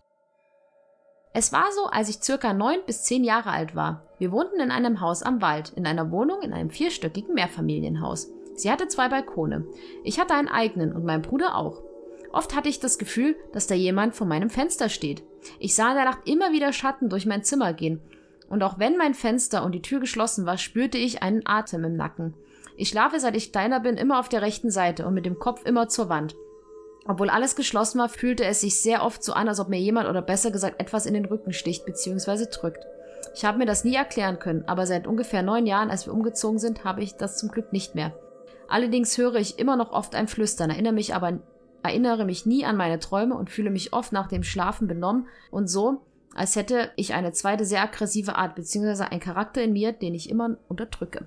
Es war so, als ich circa 9 bis 10 Jahre alt war. Wir wohnten in einem Haus am Wald, in einer Wohnung in einem 4-stöckigen Mehrfamilienhaus. Sie hatte 2 Balkone. Ich hatte einen eigenen und mein Bruder auch. Oft hatte ich das Gefühl, dass da jemand vor meinem Fenster steht. Ich sah in der Nacht immer wieder Schatten durch mein Zimmer gehen. Und auch wenn mein Fenster und die Tür geschlossen war, spürte ich einen Atem im Nacken. Ich schlafe, seit ich kleiner bin, immer auf der rechten Seite und mit dem Kopf immer zur Wand. Obwohl alles geschlossen war, fühlte es sich sehr oft so an, als ob mir jemand oder besser gesagt etwas in den Rücken sticht bzw. drückt. Ich habe mir das nie erklären können, aber seit ungefähr 9 Jahren, als wir umgezogen sind, habe ich das zum Glück nicht mehr. Allerdings höre ich immer noch oft ein Flüstern, erinnere mich nie an meine Träume und fühle mich oft nach dem Schlafen benommen und so, als hätte ich eine zweite sehr aggressive Art bzw. einen Charakter in mir, den ich immer unterdrücke.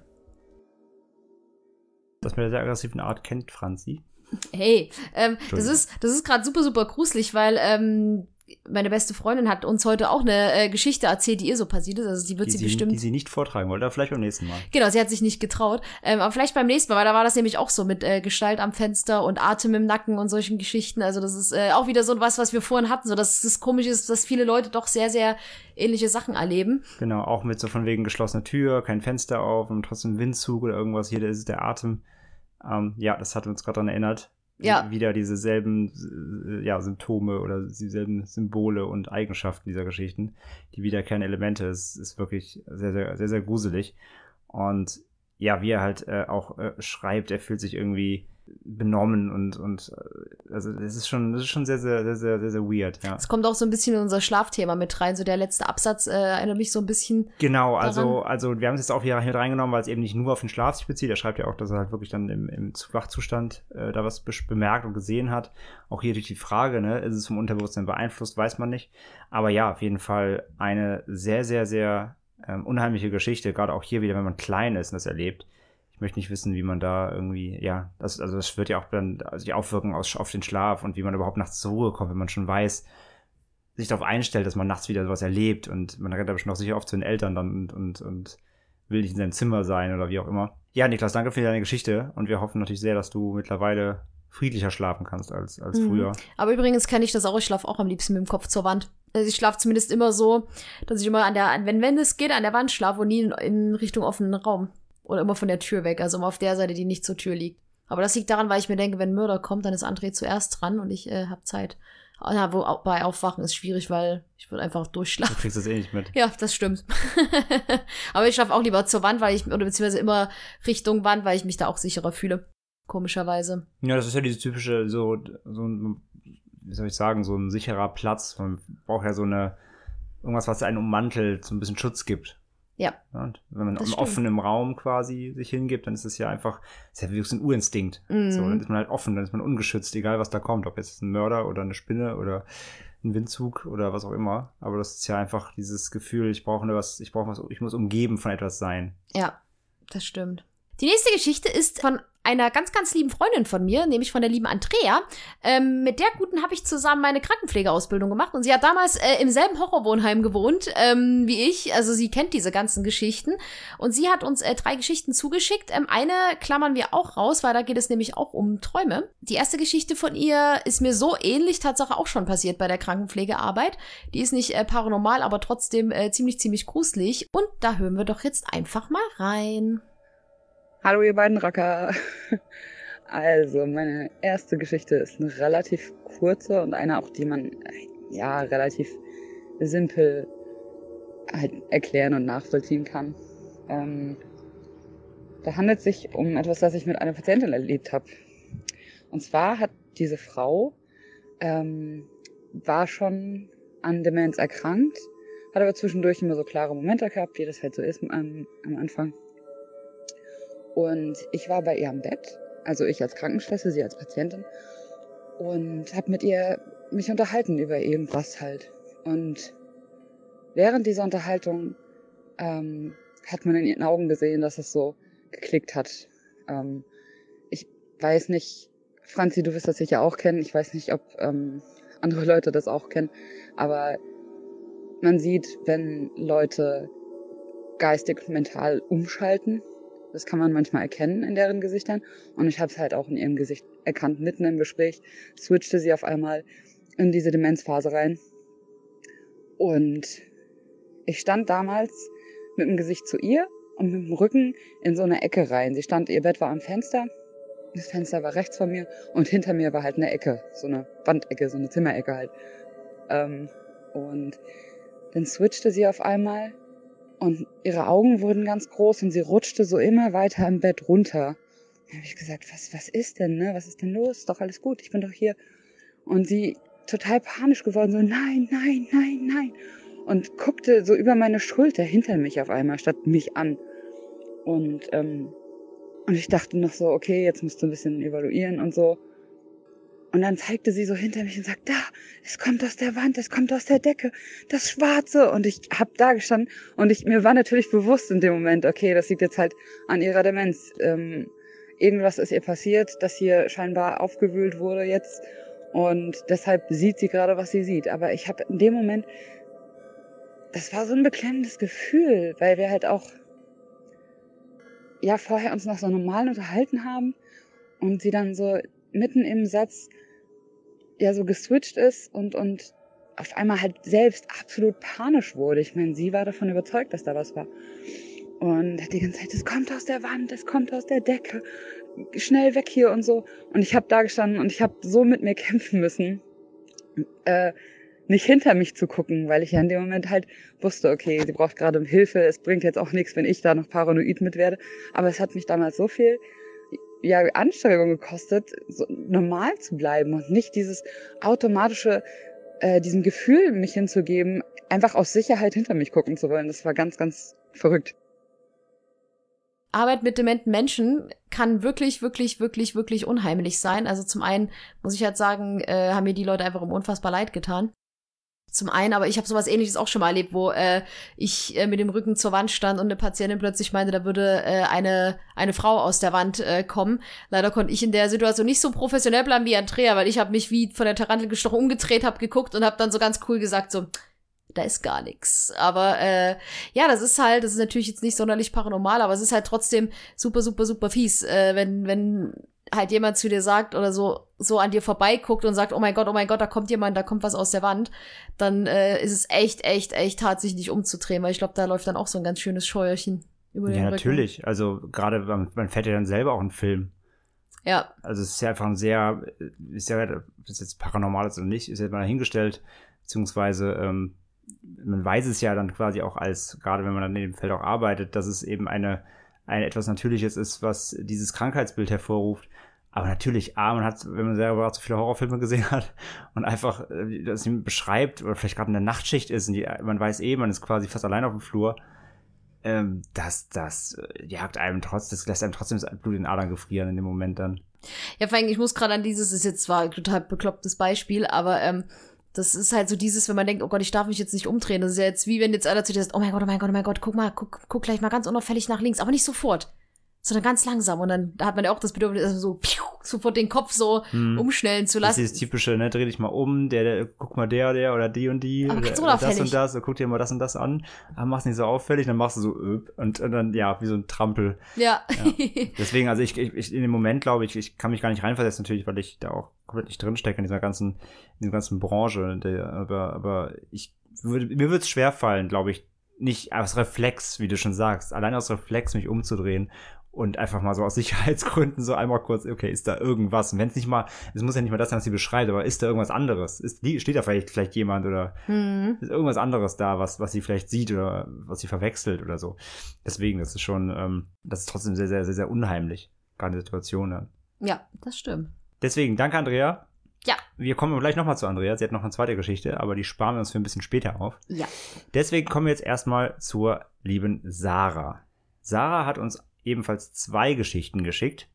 Das mit der sehr aggressiven Art kennt Franzi. Hey, das ist gerade super, super gruselig, weil meine beste Freundin hat uns heute auch eine Geschichte erzählt, die ihr so passiert ist. Also die wird sie bestimmt. Die sie nicht vortragen wollte, aber vielleicht beim nächsten Mal. Genau, sie hat sich nicht getraut. Aber vielleicht beim nächsten Mal, weil da war das nämlich auch so mit Gestalt am Fenster und Atem im Nacken und solchen Geschichten. Also das ist auch wieder so was wir vorhin hatten, so dass es komisch ist, dass viele Leute doch sehr, sehr ähnliche Sachen erleben. Genau, auch mit so von wegen geschlossener Tür, kein Fenster auf und trotzdem Windzug oder irgendwas. Hier ist der Atem. Ja, das hat uns gerade daran erinnert. Ja. Wieder dieselben Symptome oder dieselben Symbole und Eigenschaften dieser Geschichten, die wiederkehrende Elemente. Es ist wirklich sehr, sehr, sehr, sehr gruselig. Und ja, wie er halt auch schreibt, er fühlt sich irgendwie benommen und also das ist schon sehr, sehr, sehr, sehr, sehr, sehr weird, ja. Es kommt auch so ein bisschen in unser Schlafthema mit rein, so der letzte Absatz erinnert mich so ein bisschen Genau, daran. also wir haben es jetzt auch hier mit reingenommen, weil es eben nicht nur auf den Schlaf sich bezieht. Er schreibt ja auch, dass er halt wirklich dann im Wachzustand da was bemerkt und gesehen hat. Auch hier durch die Frage, ne, ist es vom Unterbewusstsein beeinflusst, weiß man nicht. Aber ja, auf jeden Fall eine sehr, sehr, sehr unheimliche Geschichte, gerade auch hier wieder, wenn man klein ist und das erlebt. Ich möchte nicht wissen, wie man da irgendwie, ja, das wird ja auch dann die Auswirkungen auf den Schlaf und wie man überhaupt nachts zur Ruhe kommt, wenn man schon weiß, sich darauf einstellt, dass man nachts wieder sowas erlebt und man rennt aber schon auch sicher oft zu den Eltern dann und will nicht in seinem Zimmer sein oder wie auch immer. Ja, Niklas, danke für deine Geschichte und wir hoffen natürlich sehr, dass du mittlerweile friedlicher schlafen kannst als früher. Aber übrigens kenne ich das auch, ich schlafe auch am liebsten mit dem Kopf zur Wand. Also ich schlafe zumindest immer so, dass ich immer wenn es geht, an der Wand schlafe und nie in Richtung offenen Raum. Oder immer von der Tür weg, also immer auf der Seite, die nicht zur Tür liegt. Aber das liegt daran, weil ich mir denke, wenn ein Mörder kommt, dann ist André zuerst dran und ich habe Zeit. Bei Aufwachen ist schwierig, weil ich würde einfach durchschlafen. Du kriegst das eh nicht mit. Ja, das stimmt. Aber ich schlafe auch lieber zur Wand, oder beziehungsweise immer Richtung Wand, weil ich mich da auch sicherer fühle. Komischerweise. Ja, das ist ja diese typische, so ein, wie soll ich sagen, so ein sicherer Platz. Man braucht ja irgendwas, was einen ummantelt, so ein bisschen Schutz gibt. Ja. Und wenn man Das im stimmt. offenen Raum quasi sich hingibt, dann ist es ja einfach, ist ja wirklich so ein Urinstinkt. Mhm. So, dann ist man halt offen, dann ist man ungeschützt, egal was da kommt. Ob jetzt ein Mörder oder eine Spinne oder ein Windzug oder was auch immer. Aber das ist ja einfach dieses Gefühl, ich muss umgeben von etwas sein. Ja, das stimmt. Die nächste Geschichte ist von einer ganz, ganz lieben Freundin von mir, nämlich von der lieben Andrea. Mit der Guten habe ich zusammen meine Krankenpflegeausbildung gemacht und sie hat damals im selben Horrorwohnheim gewohnt wie ich. Also sie kennt diese ganzen Geschichten und sie hat uns 3 Geschichten zugeschickt. Eine klammern wir auch raus, weil da geht es nämlich auch um Träume. Die erste Geschichte von ihr ist mir so ähnlich, Tatsache auch schon passiert bei der Krankenpflegearbeit. Die ist nicht paranormal, aber trotzdem ziemlich, ziemlich gruselig. Und da hören wir doch jetzt einfach mal rein. Hallo ihr beiden Racker. Also, meine erste Geschichte ist eine relativ kurze und eine auch, die man ja relativ simpel halt erklären und nachvollziehen kann. Da handelt es sich um etwas, das ich mit einer Patientin erlebt habe. Und zwar hat diese Frau war schon an Demenz erkrankt, hat aber zwischendurch immer so klare Momente gehabt, wie das halt so ist am Anfang. Und ich war bei ihr am Bett, also ich als Krankenschwester, sie als Patientin, und habe mit ihr mich unterhalten über irgendwas halt. Und während dieser Unterhaltung hat man in ihren Augen gesehen, dass es so geklickt hat. Ich weiß nicht, Franzi, du wirst das sicher auch kennen, ich weiß nicht, ob andere Leute das auch kennen, aber man sieht, wenn Leute geistig, mental umschalten. Das kann man manchmal erkennen in deren Gesichtern. Und ich habe es halt auch in ihrem Gesicht erkannt. Mitten im Gespräch switchte sie auf einmal in diese Demenzphase rein. Und ich stand damals mit dem Gesicht zu ihr und mit dem Rücken in so eine Ecke rein. Ihr Bett war am Fenster. Das Fenster war rechts von mir. Und hinter mir war halt eine Ecke. So eine Wandecke, so eine Zimmerecke halt. Und dann switchte sie auf einmal. Und ihre Augen wurden ganz groß und sie rutschte so immer weiter im Bett runter. Da habe ich gesagt, was ist denn, ne? Was ist denn los? Ist doch alles gut, ich bin doch hier. Und sie total panisch geworden, so nein, nein, nein, nein. Und guckte so über meine Schulter hinter mich auf einmal, statt mich an. Und ich dachte noch so, okay, jetzt musst du ein bisschen evaluieren und so. Und dann zeigte sie so hinter mich und sagt, da, es kommt aus der Wand, es kommt aus der Decke, das Schwarze. Und ich hab da gestanden und mir war natürlich bewusst in dem Moment, okay, das liegt jetzt halt an ihrer Demenz. Irgendwas ist ihr passiert, das hier scheinbar aufgewühlt wurde jetzt. Und deshalb sieht sie gerade, was sie sieht. Aber ich habe in dem Moment, das war so ein beklemmendes Gefühl, weil wir halt auch vorher uns noch so normal unterhalten haben und sie dann so mitten im Satz so geswitcht ist und auf einmal halt selbst absolut panisch wurde. Ich meine, sie war davon überzeugt, dass da was war. Und hat die ganze Zeit, es kommt aus der Wand, es kommt aus der Decke, schnell weg hier und so. Und ich habe da gestanden und ich habe so mit mir kämpfen müssen, nicht hinter mich zu gucken, weil ich ja in dem Moment halt wusste, okay, sie braucht gerade Hilfe, es bringt jetzt auch nichts, wenn ich da noch paranoid mit werde. Aber es hat mich damals so viel Anstrengung gekostet, so normal zu bleiben und nicht dieses automatische, diesem Gefühl mich hinzugeben, einfach aus Sicherheit hinter mich gucken zu wollen. Das war ganz, ganz verrückt. Arbeit mit dementen Menschen kann wirklich, wirklich, wirklich, wirklich unheimlich sein. Also zum einen muss ich halt sagen, haben mir die Leute einfach unfassbar leid getan. Zum einen, aber ich habe sowas Ähnliches auch schon mal erlebt, wo ich mit dem Rücken zur Wand stand und eine Patientin plötzlich meinte, da würde eine Frau aus der Wand kommen. Leider konnte ich in der Situation nicht so professionell bleiben wie Andrea, weil ich habe mich wie von der Tarantel gestochen umgedreht, habe geguckt und habe dann so ganz cool gesagt, so, da ist gar nichts. Aber das ist natürlich jetzt nicht sonderlich paranormal, aber es ist halt trotzdem super, super, super fies, wenn halt jemand zu dir sagt oder so an dir vorbeiguckt und sagt, oh mein Gott, da kommt jemand, da kommt was aus der Wand, dann ist es echt hart, sich nicht umzudrehen, weil ich glaube, da läuft dann auch so ein ganz schönes Scheuerchen über den Rücken. Ja, natürlich. Also gerade, man fährt ja dann selber auch einen Film. Ja. Also es ist ja einfach ob das jetzt paranormal ist oder nicht, ist ja mal dahingestellt, beziehungsweise man weiß es ja dann quasi auch gerade wenn man dann in dem Feld auch arbeitet, dass es eben ein etwas Natürliches ist, was dieses Krankheitsbild hervorruft. Aber natürlich, man hat, wenn man selber auch so viele Horrorfilme gesehen hat und einfach das ihm beschreibt oder vielleicht gerade in der Nachtschicht ist und man weiß man ist quasi fast allein auf dem Flur, das jagt einem das lässt einem trotzdem das Blut in den Adern gefrieren in dem Moment dann. Ja, vor allem, ich muss gerade an ist jetzt zwar ein total beklopptes Beispiel, aber das ist halt so dieses, wenn man denkt, oh Gott, ich darf mich jetzt nicht umdrehen. Das ist ja jetzt wie wenn jetzt einer zu dir sagt, oh mein Gott, guck gleich mal ganz unauffällig nach links, aber nicht sofort, sondern ganz langsam. Und dann hat man ja auch das Bedürfnis, so sofort den Kopf so umschnellen zu lassen. Das ist dieses typische, ne, dreh dich mal um, guck mal der oder die und die. Aber ganz unauffällig. Das und das, guck dir mal das und das an. Aber mach's nicht so auffällig, dann machst du so und dann, wie so ein Trampel. Ja. Deswegen, also ich in dem Moment, glaube ich kann mich gar nicht reinversetzen, natürlich, weil ich da auch komplett nicht drinstecke in dieser ganzen Branche. Aber mir würde es schwerfallen, glaube ich, nicht aus Reflex, wie du schon sagst, allein aus Reflex mich umzudrehen und einfach mal so aus Sicherheitsgründen so einmal kurz, okay, ist da irgendwas? Und wenn es muss ja nicht mal das sein, was sie beschreibt, aber ist da irgendwas anderes? Steht da vielleicht jemand oder ist irgendwas anderes da, was sie vielleicht sieht oder was sie verwechselt oder so? Deswegen, das ist schon, das ist trotzdem sehr, sehr, sehr, sehr unheimlich, gerade die Situation dann. Ja, das stimmt. Deswegen, danke Andrea. Ja. Wir kommen gleich nochmal zu Andrea. Sie hat noch eine zweite Geschichte, aber die sparen wir uns für ein bisschen später auf. Ja. Deswegen kommen wir jetzt erstmal zur lieben Sarah. Sarah hat uns ebenfalls 2 Geschichten geschickt.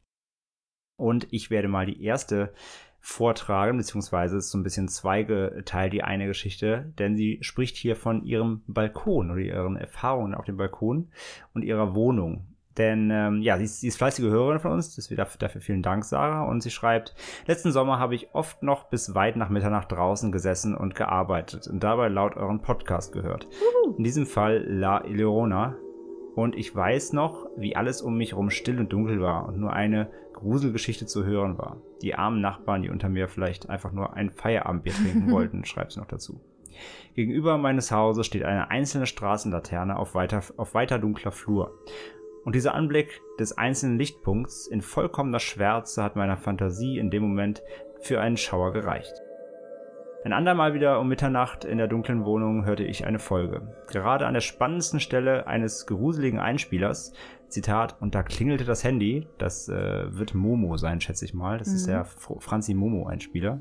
Und ich werde mal die erste vortragen, beziehungsweise ist so ein bisschen zweigeteilt, die eine Geschichte, denn sie spricht hier von ihrem Balkon oder ihren Erfahrungen auf dem Balkon und ihrer Wohnung. Denn sie ist fleißige Hörerin von uns, dafür vielen Dank, Sarah. Und sie schreibt, letzten Sommer habe ich oft noch bis weit nach Mitternacht draußen gesessen und gearbeitet und dabei laut euren Podcast gehört. In diesem Fall La Llorona. Und ich weiß noch, wie alles um mich herum still und dunkel war und nur eine Gruselgeschichte zu hören war. Die armen Nachbarn, die unter mir vielleicht einfach nur ein Feierabendbier trinken wollten, schreibt sie noch dazu. Gegenüber meines Hauses steht eine einzelne Straßenlaterne auf weiter dunkler Flur. Und dieser Anblick des einzelnen Lichtpunkts in vollkommener Schwärze hat meiner Fantasie in dem Moment für einen Schauer gereicht. Ein andermal wieder um Mitternacht in der dunklen Wohnung hörte ich eine Folge. Gerade an der spannendsten Stelle eines gruseligen Einspielers, Zitat, und da klingelte das Handy, das wird Momo sein, schätze ich mal, das ist der Franzi Momo-Einspieler,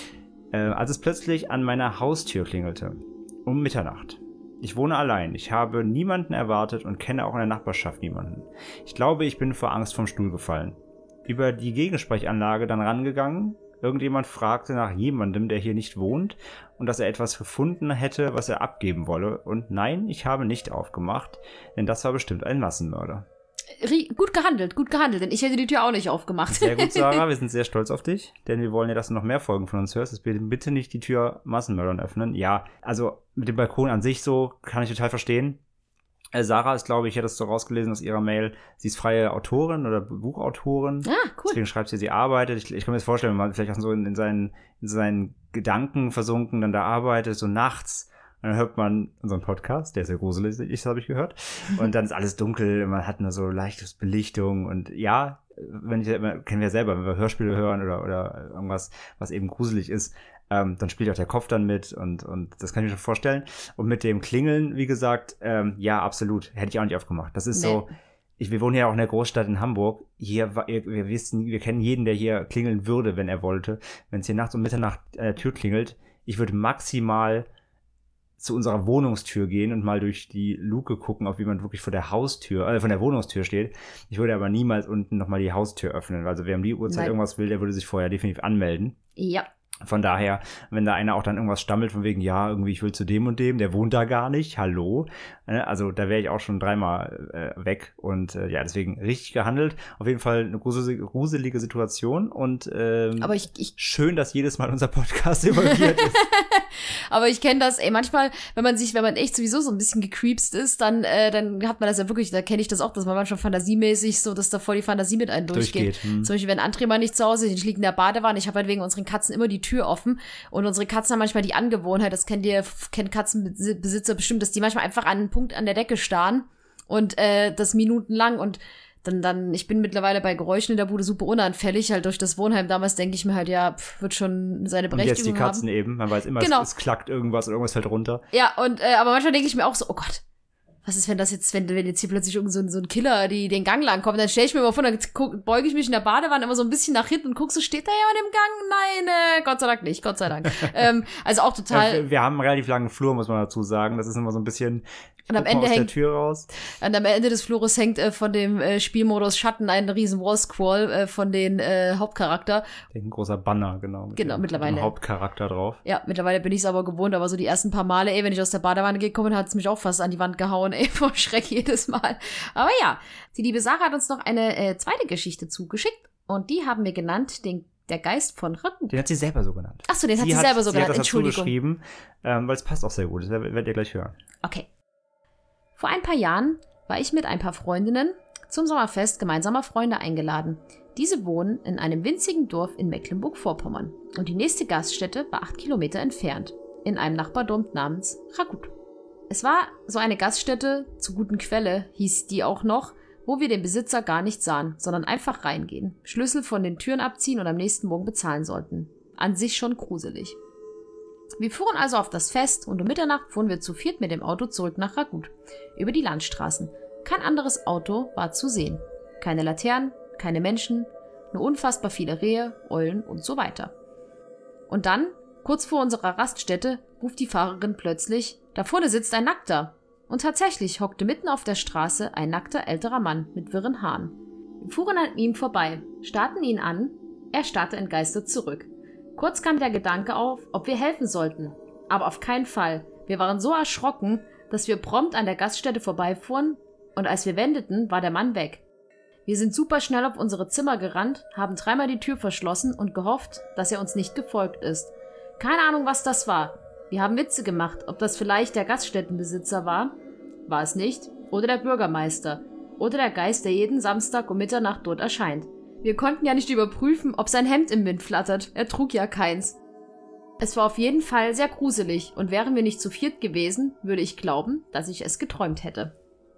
als es plötzlich an meiner Haustür klingelte, um Mitternacht. Ich wohne allein, ich habe niemanden erwartet und kenne auch in der Nachbarschaft niemanden. Ich glaube, ich bin vor Angst vom Stuhl gefallen. Über die Gegensprechanlage dann rangegangen. Irgendjemand fragte nach jemandem, der hier nicht wohnt und dass er etwas gefunden hätte, was er abgeben wolle. Und nein, ich habe nicht aufgemacht, denn das war bestimmt ein Massenmörder. Gut gehandelt, denn ich hätte die Tür auch nicht aufgemacht. Sehr gut, Sarah, wir sind sehr stolz auf dich, denn wir wollen ja, dass du noch mehr Folgen von uns hörst. Bitte nicht die Tür Massenmördern öffnen. Ja, also mit dem Balkon an sich so, kann ich total verstehen. Sarah ist, glaube ich, hätte es so rausgelesen aus ihrer Mail, sie ist freie Autorin oder Buchautorin. Ah, cool. Deswegen schreibt sie arbeitet. Ich kann mir das vorstellen, wenn man vielleicht auch so in seinen Gedanken versunken dann da arbeitet, so nachts. Und dann hört man unseren Podcast, der sehr gruselig ist, habe ich gehört. Und dann ist alles dunkel, man hat nur so leichtes Belichtung. Und ja, kennen wir selber, wenn wir Hörspiele hören oder irgendwas, was eben gruselig ist, dann spielt auch der Kopf dann mit und das kann ich mir schon vorstellen. Und mit dem Klingeln, wie gesagt, ja, absolut. Hätte ich auch nicht aufgemacht. Das ist so, wir wohnen ja auch in der Großstadt in Hamburg. Hier, wir kennen jeden, der hier klingeln würde, wenn er wollte. Wenn es hier nachts um Mitternacht an der Tür klingelt, ich würde maximal zu unserer Wohnungstür gehen und mal durch die Luke gucken, ob jemand wirklich von der Wohnungstür steht. Ich würde aber niemals unten nochmal die Haustür öffnen. Also wer um die Uhrzeit irgendwas will, der würde sich vorher definitiv anmelden. Ja. Von daher, wenn da einer auch dann irgendwas stammelt von wegen, ja, irgendwie ich will zu dem und dem, der wohnt da gar nicht, hallo. Also da wäre ich auch schon 3-mal weg und ja, deswegen richtig gehandelt. Auf jeden Fall eine gruselige Situation und aber schön, dass jedes Mal unser Podcast involviert ist. Aber ich kenne das, manchmal, wenn man echt sowieso so ein bisschen gecreepst ist, dann hat man das ja wirklich, da kenne ich das auch, dass man manchmal fantasiemäßig so, dass da voll die Fantasie mit einem durchgeht. Zum Beispiel, wenn André mal nicht zu Hause ist, ich liege in der Badewanne, ich habe halt wegen unseren Katzen immer die Tür offen und unsere Katzen haben manchmal die Angewohnheit, das kennt Katzenbesitzer bestimmt, dass die manchmal einfach an einen Punkt an der Decke starren und das minutenlang und dann, ich bin mittlerweile bei Geräuschen in der Bude super unanfällig, halt durch das Wohnheim damals denke ich mir halt, ja, wird schon seine Berechtigung haben. Und jetzt die Katzen eben, man weiß immer, es klackt irgendwas oder irgendwas fällt runter. Ja, und aber manchmal denke ich mir auch so, oh Gott, was ist, wenn jetzt hier plötzlich irgend so ein Killer den Gang lang kommt, dann stelle ich mir mal vor, dann beuge ich mich in der Badewanne immer so ein bisschen nach hinten und guck so, steht da jemand im Gang? Nein, Gott sei Dank nicht, Gott sei Dank. Also auch total. Ja, wir haben einen relativ langen Flur, muss man dazu sagen, das ist immer so ein bisschen. Und am Ende der Tür raus. Und am Ende des Flures hängt von dem Spielmodus Schatten ein riesen Wallscroll von den Hauptcharakter. Ein großer Banner, genau. Mittlerweile. Mit dem Hauptcharakter drauf. Ja, mittlerweile bin ich es aber gewohnt, aber so die ersten paar Male, wenn ich aus der Badewanne gekommen bin, hat es mich auch fast an die Wand gehauen, vor Schreck jedes Mal. Aber ja, die liebe Sarah hat uns noch eine zweite Geschichte zugeschickt und die haben wir genannt, der Geist von Ragut. Den hat sie selber so genannt. Achso, den hat sie selber so genannt, hat das Entschuldigung. Dazu geschrieben, weil es passt auch sehr gut, das werdet ihr gleich hören. Okay. Vor ein paar Jahren war ich mit ein paar Freundinnen zum Sommerfest gemeinsamer Freunde eingeladen. Diese wohnen in einem winzigen Dorf in Mecklenburg-Vorpommern und die nächste Gaststätte war 8 Kilometer entfernt, in einem Nachbardorf namens Ragut. Es war so eine Gaststätte, zu guten Quelle hieß die auch noch, wo wir den Besitzer gar nicht sahen, sondern einfach reingehen, Schlüssel von den Türen abziehen und am nächsten Morgen bezahlen sollten. An sich schon gruselig. Wir fuhren also auf das Fest und um Mitternacht fuhren wir zu viert mit dem Auto zurück nach Ragut. Über die Landstraßen. Kein anderes Auto war zu sehen. Keine Laternen, keine Menschen, nur unfassbar viele Rehe, Eulen und so weiter. Und dann, kurz vor unserer Raststätte, ruft die Fahrerin plötzlich, da vorne sitzt ein Nackter. Und tatsächlich hockte mitten auf der Straße ein nackter älterer Mann mit wirren Haaren. Wir fuhren an ihm vorbei, starrten ihn an, er starrte entgeistert zurück. Kurz kam der Gedanke auf, ob wir helfen sollten. Aber auf keinen Fall. Wir waren so erschrocken, dass wir prompt an der Gaststätte vorbeifuhren und als wir wendeten, war der Mann weg. Wir sind super schnell auf unsere Zimmer gerannt, haben 3-mal die Tür verschlossen und gehofft, dass er uns nicht gefolgt ist. Keine Ahnung, was das war. Wir haben Witze gemacht, ob das vielleicht der Gaststättenbesitzer war. War es nicht. Oder der Bürgermeister. Oder der Geist, der jeden Samstag um Mitternacht dort erscheint. Wir konnten ja nicht überprüfen, ob sein Hemd im Wind flattert. Er trug ja keins. Es war auf jeden Fall sehr gruselig und wären wir nicht zu viert gewesen, würde ich glauben, dass ich es geträumt hätte.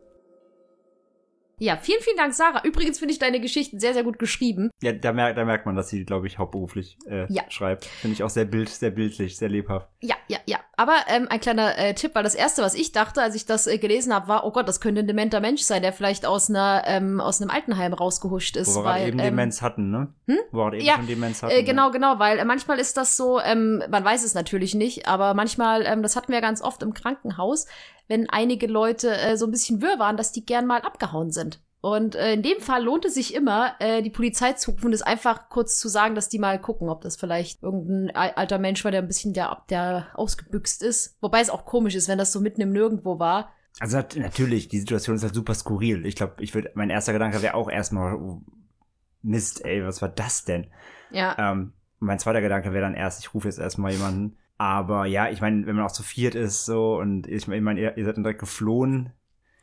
Ja, vielen, vielen Dank, Sarah. Übrigens finde ich deine Geschichten sehr, sehr gut geschrieben. Ja, da merkt man, dass sie, glaube ich, hauptberuflich schreibt. Finde ich auch sehr bildlich, sehr lebhaft. Ja. Aber ein kleiner Tipp, weil das Erste, was ich dachte, als ich das gelesen habe, war, oh Gott, das könnte ein dementer Mensch sein, der vielleicht aus einem Altenheim rausgehuscht ist. Wo wir gerade eben Demenz hatten, ne? Wo wir gerade eben schon Demenz hatten. Genau, weil manchmal ist das so, man weiß es natürlich nicht, aber manchmal, das hatten wir ganz oft im Krankenhaus, wenn einige Leute so ein bisschen wirr waren, dass die gern mal abgehauen sind. Und in dem Fall lohnt es sich immer, die Polizei zu rufen und es einfach kurz zu sagen, dass die mal gucken, ob das vielleicht irgendein alter Mensch war, der ein bisschen der ausgebüxt ist. Wobei es auch komisch ist, wenn das so mitten im Nirgendwo war. Also natürlich, die Situation ist halt super skurril. Ich glaube, mein erster Gedanke wäre auch erstmal, oh, Mist, ey, was war das denn? Ja. Mein zweiter Gedanke wäre dann ich rufe jetzt erstmal jemanden. Aber ja, ich meine, wenn man auch zu viert ist so und ich meine, ihr seid dann direkt geflohen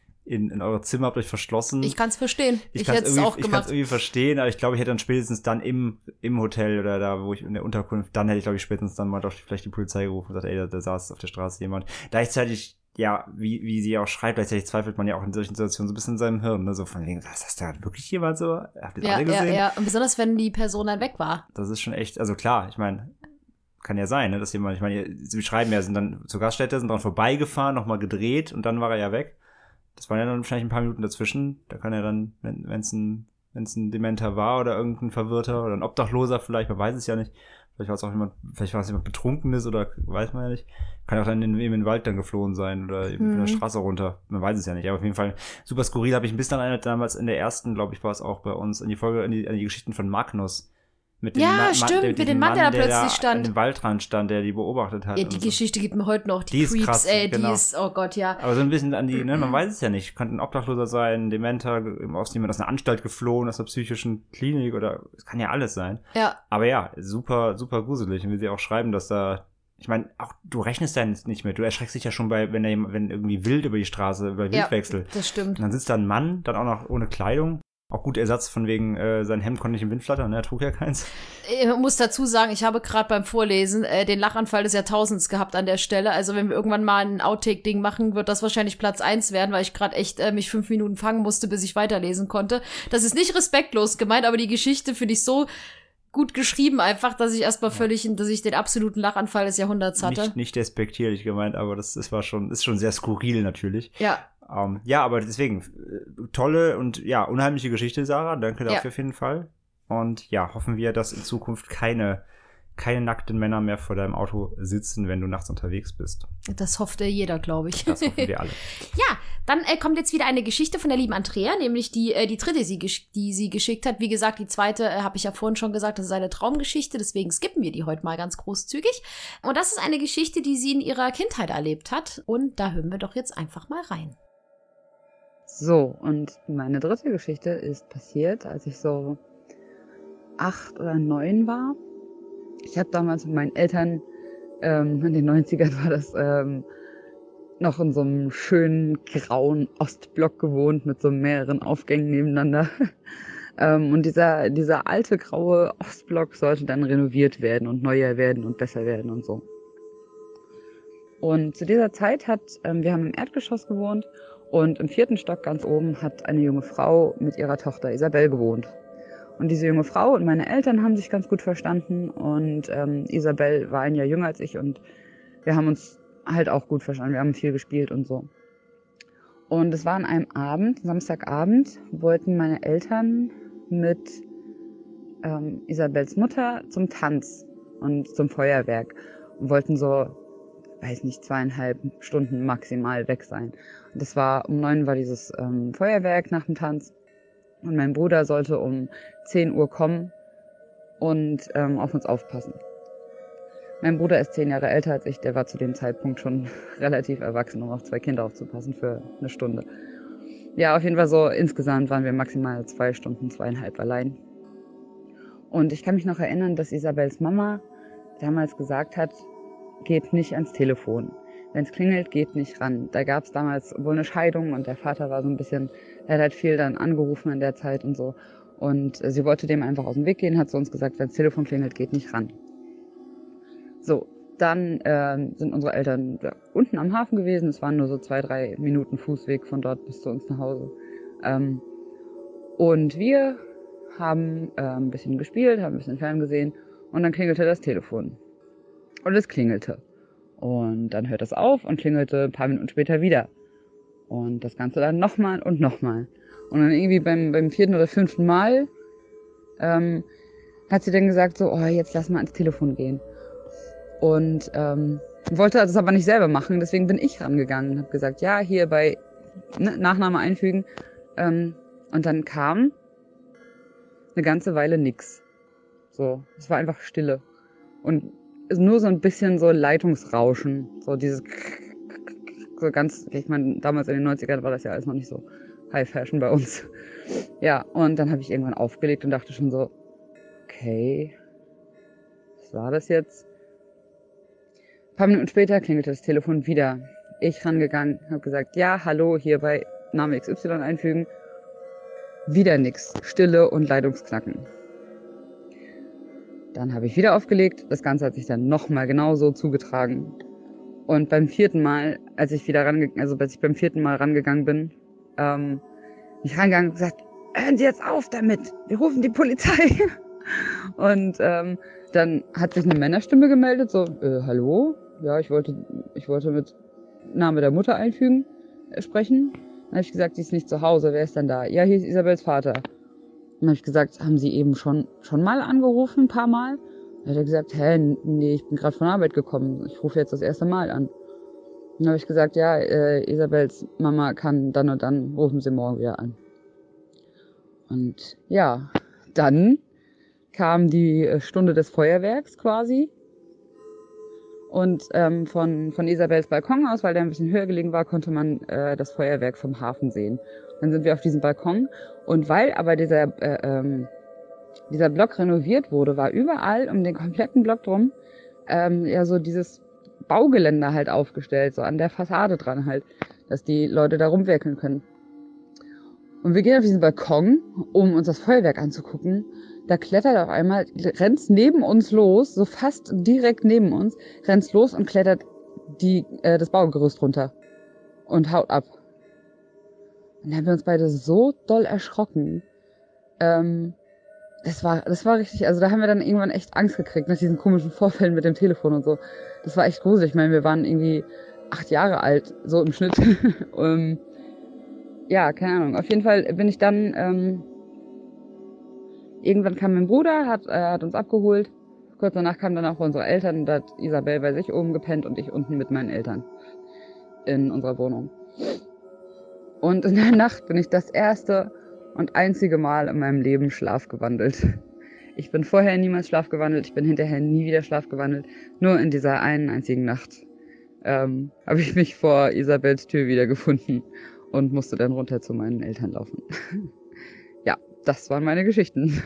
in eure Zimmer, habt euch verschlossen. Ich kann's verstehen. Ich kann's hätte es auch Ich kann gemacht. es irgendwie verstehen, aber ich glaube, ich hätte dann spätestens dann im Hotel oder da, wo ich in der Unterkunft, dann hätte ich, glaube ich, spätestens dann mal doch vielleicht die Polizei gerufen und gesagt, ey, da saß auf der Straße jemand. Gleichzeitig, ja, wie sie auch schreibt, gleichzeitig zweifelt man ja auch in solchen Situationen so ein bisschen in seinem Hirn, ne? So von wegen, was, ist da wirklich jemand so? Habt ihr das alle gesehen? Ja. Und besonders, wenn die Person dann weg war. Das ist schon echt, also klar, ich meine, kann ja sein, ne, dass jemand, ich meine, sie schreiben ja, sind dann zur Gaststätte, sind dran vorbeigefahren, nochmal gedreht und dann war er ja weg. Das waren ja dann wahrscheinlich ein paar Minuten dazwischen. Da kann er dann, wenn es ein Dementer war oder irgendein Verwirrter oder ein Obdachloser vielleicht, man weiß es ja nicht. Vielleicht war es jemand Betrunkenes oder weiß man ja nicht. Kann auch dann eben in den Wald dann geflohen sein oder eben von der Straße runter. Man weiß es ja nicht. Aber auf jeden Fall super skurril. Habe ich ein bisschen erinnert, damals in der ersten, glaube ich, war es auch bei uns, an die Geschichten von Magnus. Mit dem stimmt, mit dem Mann, der da plötzlich stand. An dem Waldrand stand, der die beobachtet hat. Ja, die und Geschichte gibt mir heute noch die ist Creeps, krass, ey, genau. die ist, oh Gott, ja. Aber so ein bisschen an die, ne, man weiß es ja nicht. Könnte ein Obdachloser sein, ein Dementer, aus einer Anstalt geflohen, aus einer psychischen Klinik oder es kann ja alles sein. Ja. Aber ja, super, super gruselig. Und wie sie auch schreiben, dass da, ich meine, auch du rechnest da nicht mit. Du erschreckst dich ja schon wenn irgendwie wild über die Straße, bei Wildwechsel. Ja, das stimmt. Und dann sitzt da ein Mann, dann auch noch ohne Kleidung. Auch gut Ersatz von wegen, sein Hemd konnte nicht im Wind flattern, ne? Er trug ja keins. Ich muss dazu sagen, ich habe gerade beim Vorlesen den Lachanfall des Jahrtausends gehabt an der Stelle. Also wenn wir irgendwann mal ein Outtake-Ding machen, wird das wahrscheinlich Platz 1 werden, weil ich gerade echt mich 5 Minuten fangen musste, bis ich weiterlesen konnte. Das ist nicht respektlos gemeint, aber die Geschichte finde ich so gut geschrieben einfach, dass ich erstmal dass ich den absoluten Lachanfall des Jahrhunderts hatte. Nicht despektierlich gemeint, aber ist schon sehr skurril natürlich. Ja. Ja, aber deswegen, tolle und ja, unheimliche Geschichte, Sarah. Danke dafür auf jeden Fall. Und ja, hoffen wir, dass in Zukunft keine nackten Männer mehr vor deinem Auto sitzen, wenn du nachts unterwegs bist. Das hofft jeder, glaube ich. Das hoffen wir alle. Ja, dann kommt jetzt wieder eine Geschichte von der lieben Andrea, nämlich die dritte, die sie geschickt hat. Wie gesagt, die zweite habe ich ja vorhin schon gesagt, das ist eine Traumgeschichte, deswegen skippen wir die heute mal ganz großzügig. Und das ist eine Geschichte, die sie in ihrer Kindheit erlebt hat. Und da hören wir doch jetzt einfach mal rein. So, und meine dritte Geschichte ist passiert, als ich so 8 oder 9 war. Ich habe damals mit meinen Eltern, in den 90ern war das, noch in so einem schönen grauen Ostblock gewohnt mit so mehreren Aufgängen nebeneinander. Und dieser alte graue Ostblock sollte dann renoviert werden und neuer werden und besser werden und so. Und zu dieser Zeit wir haben im Erdgeschoss gewohnt und im 4. Stock ganz oben hat eine junge Frau mit ihrer Tochter Isabel gewohnt. Und diese junge Frau und meine Eltern haben sich ganz gut verstanden und Isabel war ein Jahr jünger als ich und wir haben uns halt auch gut verstanden. Wir haben viel gespielt und so. Und es war an einem Abend, Samstagabend, wollten meine Eltern mit Isabels Mutter zum Tanz und zum Feuerwerk und wollten so, weiß nicht, 2,5 Stunden maximal weg sein. Und das war, um 9 war dieses Feuerwerk nach dem Tanz. Und mein Bruder sollte um 10 Uhr kommen und auf uns aufpassen. Mein Bruder ist 10 Jahre älter als ich, der war zu dem Zeitpunkt schon relativ erwachsen, um auf 2 Kinder aufzupassen für eine Stunde. Ja, auf jeden Fall so, insgesamt waren wir maximal 2 Stunden, 2,5 allein. Und ich kann mich noch erinnern, dass Isabels Mama damals gesagt hat, geht nicht ans Telefon. Wenn es klingelt, geht nicht ran. Da gab es damals wohl eine Scheidung und der Vater war so ein bisschen, er hat halt viel dann angerufen in der Zeit und so. Und sie wollte dem einfach aus dem Weg gehen, hat zu uns gesagt, wenn das Telefon klingelt, geht nicht ran. So, dann sind unsere Eltern unten am Hafen gewesen. Es waren nur so 2-3 Minuten Fußweg von dort bis zu uns nach Hause. Und wir haben ein bisschen gespielt, haben ein bisschen ferngesehen und dann klingelte das Telefon. Und es klingelte. Und dann hört es auf und klingelte ein paar Minuten später wieder. Und das Ganze dann nochmal und nochmal. Und dann irgendwie beim 4. oder 5. Mal hat sie dann gesagt so, oh, jetzt lass mal ans Telefon gehen. Und wollte das aber nicht selber machen, deswegen bin ich rangegangen und habe gesagt, ja, hier bei Nachname einfügen. Und dann kam eine ganze Weile nix. So, es war einfach Stille. Und nur so ein bisschen so Leitungsrauschen, so dieses so ganz, ich meine, damals in den 90ern war das ja alles noch nicht so High Fashion bei uns. Ja, und dann habe ich irgendwann aufgelegt und dachte schon so, okay, was war das jetzt? Ein paar Minuten später klingelte das Telefon wieder. Ich rangegangen, habe gesagt, ja, hallo, hier bei Name XY einfügen. Wieder nix, Stille und Leitungsknacken. Dann habe ich wieder aufgelegt. Das Ganze hat sich dann nochmal genauso zugetragen. Und beim 4. Mal, als ich beim 4. Mal rangegangen bin, bin ich rangegangen und gesagt, hören Sie jetzt auf damit, wir rufen die Polizei. Und dann hat sich eine Männerstimme gemeldet, so, hallo? Ja, ich wollte mit Name der Mutter einfügen, sprechen. Dann habe ich gesagt, sie ist nicht zu Hause, wer ist denn da? Ja, hier ist Isabels Vater. Dann habe ich gesagt, haben Sie eben schon mal angerufen, ein paar Mal? Dann hat er gesagt, nee, ich bin gerade von Arbeit gekommen, ich rufe jetzt das erste Mal an. Dann habe ich gesagt, ja, Isabels Mama kann dann und dann, rufen Sie morgen wieder an. Und ja, dann kam die Stunde des Feuerwerks quasi. Und von Isabels Balkon aus, weil der ein bisschen höher gelegen war, konnte man das Feuerwerk vom Hafen sehen. Dann sind wir auf diesem Balkon. Und weil aber dieser Block renoviert wurde, war überall um den kompletten Block drum ja so dieses Baugeländer halt aufgestellt, so an der Fassade dran halt, dass die Leute da rumwerkeln können. Und wir gehen auf diesen Balkon, um uns das Feuerwerk anzugucken. Da klettert auf einmal, rennt neben uns los, so fast direkt neben uns, rennt los und klettert das Baugerüst runter und haut ab. Und dann haben wir uns beide so doll erschrocken. Das war richtig, also da haben wir dann irgendwann echt Angst gekriegt nach diesen komischen Vorfällen mit dem Telefon und so. Das war echt gruselig. Ich meine, wir waren irgendwie 8 Jahre alt, so im Schnitt. Ja, keine Ahnung. Auf jeden Fall bin ich dann, irgendwann kam mein Bruder, hat uns abgeholt. Kurz danach kamen dann auch unsere Eltern. Da hat Isabel bei sich oben gepennt und ich unten mit meinen Eltern in unserer Wohnung. Und in der Nacht bin ich das erste und einzige Mal in meinem Leben schlafgewandelt. Ich bin vorher niemals schlafgewandelt, ich bin hinterher nie wieder schlafgewandelt. Nur in dieser einen einzigen Nacht habe ich mich vor Isabels Tür wiedergefunden und musste dann runter zu meinen Eltern laufen. Ja, das waren meine Geschichten.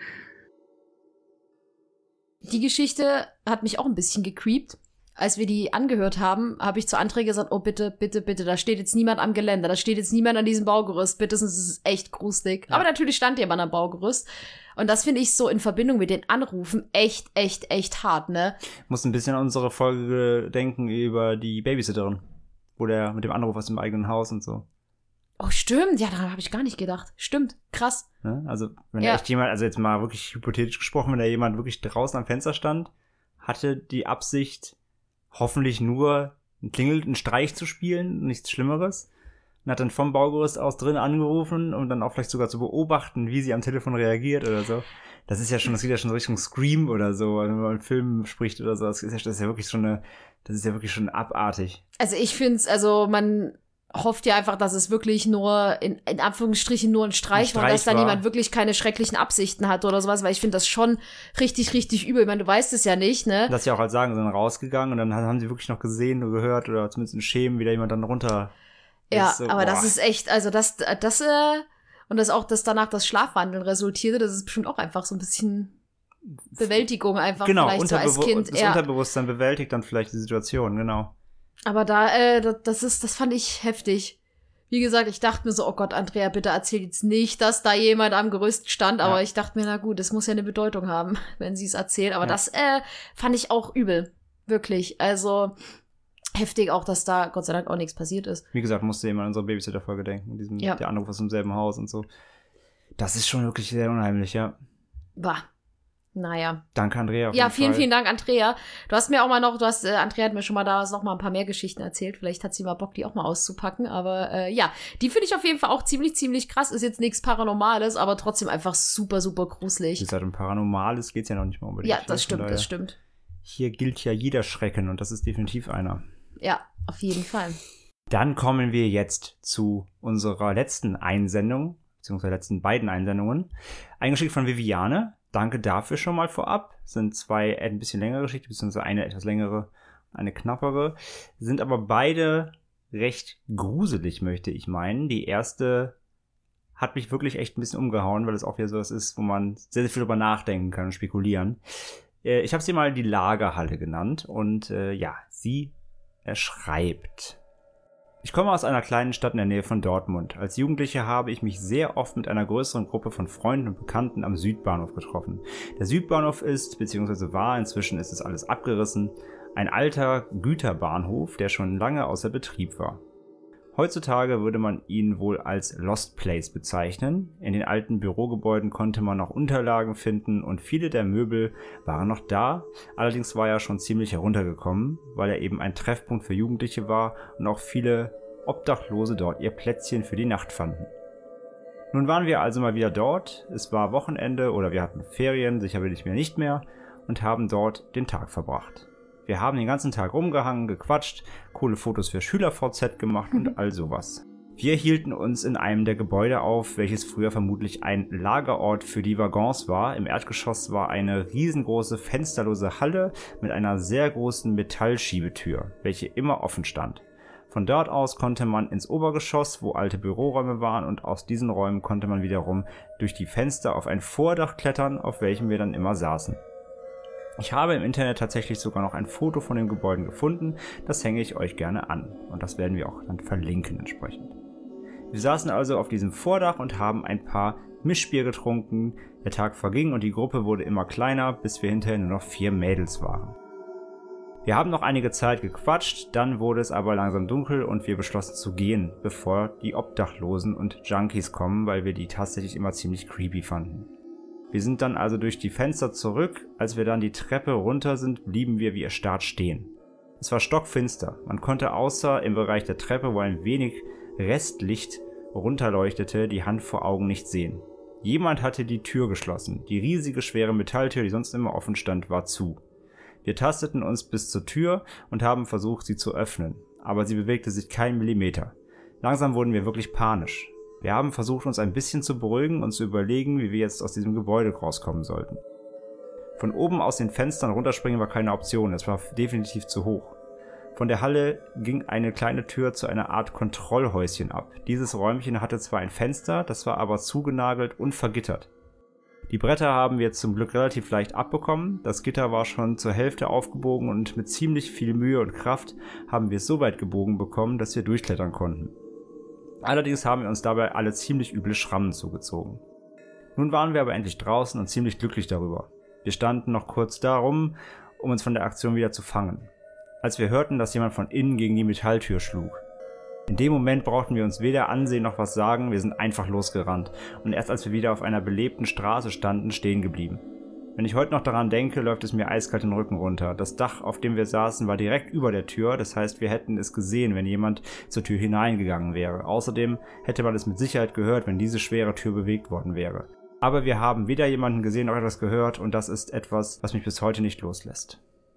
Die Geschichte hat mich auch ein bisschen gecreept. Als wir die angehört haben, habe ich zu André gesagt, oh bitte, bitte, bitte, da steht jetzt niemand am Geländer, da steht jetzt niemand an diesem Baugerüst, bitte, sonst ist es echt gruselig. Ja. Aber natürlich stand jemand am Baugerüst. Und das finde ich so in Verbindung mit den Anrufen echt, echt, echt hart, ne? Muss ein bisschen an unsere Folge denken über die Babysitterin. Wo der mit dem Anruf aus dem eigenen Haus und so. Oh, stimmt. Ja, daran habe ich gar nicht gedacht. Stimmt. Krass. Ne? Also, wenn da echt jemand, also jetzt mal wirklich hypothetisch gesprochen, wenn da jemand wirklich draußen am Fenster stand, hatte die Absicht, hoffentlich nur einen Streich zu spielen, nichts Schlimmeres. Und hat dann vom Baugerüst aus drin angerufen, um dann auch vielleicht sogar zu beobachten, wie sie am Telefon reagiert oder so. Das geht ja schon Richtung Scream oder so, wenn man einen Film spricht oder so. Das ist ja wirklich schon abartig. Also ich finde es, man hofft ja einfach, dass es wirklich nur, in Anführungsstrichen, nur ein Streich war, dass da niemand wirklich keine schrecklichen Absichten hat oder sowas, weil ich finde das schon richtig, richtig übel. Ich meine, du weißt es ja nicht, ne? Dass sie auch halt sagen, sie sind rausgegangen und dann haben sie wirklich noch gesehen oder gehört oder zumindest ein Schemen, wie da jemand dann runter ja, ist. So, aber das ist echt, also und das auch, dass danach das Schlafwandeln resultierte, das ist bestimmt auch einfach so ein bisschen Bewältigung einfach vielleicht so als Kind. Das Unterbewusstsein bewältigt dann vielleicht die Situation, genau. Aber das fand ich heftig. Wie gesagt, ich dachte mir so, oh Gott, Andrea, bitte erzähl jetzt nicht, dass da jemand am Gerüst stand. Aber ich dachte mir, na gut, das muss ja eine Bedeutung haben, wenn sie es erzählt. Aber das fand ich auch übel. Wirklich. Also heftig auch, dass da Gott sei Dank auch nichts passiert ist. Wie gesagt, musste jemand an unsere Babysitter-Folge denken. Der Anruf aus demselben Haus und so. Das ist schon wirklich sehr unheimlich, ja. Bah. Naja. Danke, Andrea. Ja, vielen Dank, Andrea. Du hast mir auch mal noch, Andrea hat mir schon mal da noch mal ein paar mehr Geschichten erzählt. Vielleicht hat sie mal Bock, die auch mal auszupacken. Aber die finde ich auf jeden Fall auch ziemlich, ziemlich krass. Ist jetzt nichts Paranormales, aber trotzdem einfach super, super gruselig. Wie gesagt, um Paranormales geht's ja noch nicht mal unbedingt. Ja, das stimmt. Hier gilt ja jeder Schrecken und das ist definitiv einer. Ja, auf jeden Fall. Dann kommen wir jetzt zu unserer letzten Einsendung, beziehungsweise letzten beiden Einsendungen. Eingeschickt von Viviane. Danke dafür schon mal vorab. Sind 2 ein bisschen längere Geschichten, beziehungsweise eine etwas längere, eine knappere. Sind aber beide recht gruselig, möchte ich meinen. Die erste hat mich wirklich echt ein bisschen umgehauen, weil es auch wieder sowas ist, wo man sehr, sehr viel drüber nachdenken kann und spekulieren. Ich habe sie mal die Lagerhalle genannt und sie schreibt: Ich komme aus einer kleinen Stadt in der Nähe von Dortmund. Als Jugendlicher habe ich mich sehr oft mit einer größeren Gruppe von Freunden und Bekannten am Südbahnhof getroffen. Der Südbahnhof ist, beziehungsweise war, inzwischen ist es alles abgerissen, ein alter Güterbahnhof, der schon lange außer Betrieb war. Heutzutage würde man ihn wohl als Lost Place bezeichnen. In den alten Bürogebäuden konnte man noch Unterlagen finden und viele der Möbel waren noch da. Allerdings war er schon ziemlich heruntergekommen, weil er eben ein Treffpunkt für Jugendliche war und auch viele Obdachlose dort ihr Plätzchen für die Nacht fanden. Nun waren wir also mal wieder dort. Es war Wochenende oder wir hatten Ferien, sicher bin ich mir nicht mehr, und haben dort den Tag verbracht. Wir haben den ganzen Tag rumgehangen, gequatscht, coole Fotos für SchülerVZ gemacht und all sowas. Wir hielten uns in einem der Gebäude auf, welches früher vermutlich ein Lagerort für die Waggons war. Im Erdgeschoss war eine riesengroße fensterlose Halle mit einer sehr großen Metallschiebetür, welche immer offen stand. Von dort aus konnte man ins Obergeschoss, wo alte Büroräume waren, und aus diesen Räumen konnte man wiederum durch die Fenster auf ein Vordach klettern, auf welchem wir dann immer saßen. Ich habe im Internet tatsächlich sogar noch ein Foto von den Gebäuden gefunden, das hänge ich euch gerne an und das werden wir auch dann verlinken entsprechend. Wir saßen also auf diesem Vordach und haben ein paar Mischbier getrunken, der Tag verging und die Gruppe wurde immer kleiner, bis wir hinterher nur noch 4 Mädels waren. Wir haben noch einige Zeit gequatscht, dann wurde es aber langsam dunkel und wir beschlossen zu gehen, bevor die Obdachlosen und Junkies kommen, weil wir die tatsächlich immer ziemlich creepy fanden. Wir sind dann also durch die Fenster zurück. Als wir dann die Treppe runter sind, blieben wir wie erstarrt stehen. Es war stockfinster. Man konnte außer im Bereich der Treppe, wo ein wenig Restlicht runterleuchtete, die Hand vor Augen nicht sehen. Jemand hatte die Tür geschlossen. Die riesige, schwere Metalltür, die sonst immer offen stand, war zu. Wir tasteten uns bis zur Tür und haben versucht, sie zu öffnen. Aber sie bewegte sich keinen Millimeter. Langsam wurden wir wirklich panisch. Wir haben versucht, uns ein bisschen zu beruhigen und zu überlegen, wie wir jetzt aus diesem Gebäude rauskommen sollten. Von oben aus den Fenstern runterspringen war keine Option, es war definitiv zu hoch. Von der Halle ging eine kleine Tür zu einer Art Kontrollhäuschen ab. Dieses Räumchen hatte zwar ein Fenster, das war aber zugenagelt und vergittert. Die Bretter haben wir zum Glück relativ leicht abbekommen, das Gitter war schon zur Hälfte aufgebogen und mit ziemlich viel Mühe und Kraft haben wir es so weit gebogen bekommen, dass wir durchklettern konnten. Allerdings haben wir uns dabei alle ziemlich üble Schrammen zugezogen. Nun waren wir aber endlich draußen und ziemlich glücklich darüber. Wir standen noch kurz darum, um uns von der Aktion wieder zu fangen, als wir hörten, dass jemand von innen gegen die Metalltür schlug. In dem Moment brauchten wir uns weder ansehen noch was sagen, wir sind einfach losgerannt und erst als wir wieder auf einer belebten Straße standen, stehen geblieben. Wenn ich heute noch daran denke, läuft es mir eiskalt den Rücken runter. Das Dach, auf dem wir saßen, war direkt über der Tür, das heißt, wir hätten es gesehen, wenn jemand zur Tür hineingegangen wäre. Außerdem hätte man es mit Sicherheit gehört, wenn diese schwere Tür bewegt worden wäre. Aber wir haben weder jemanden gesehen noch etwas gehört und das ist etwas, was mich bis heute nicht loslässt.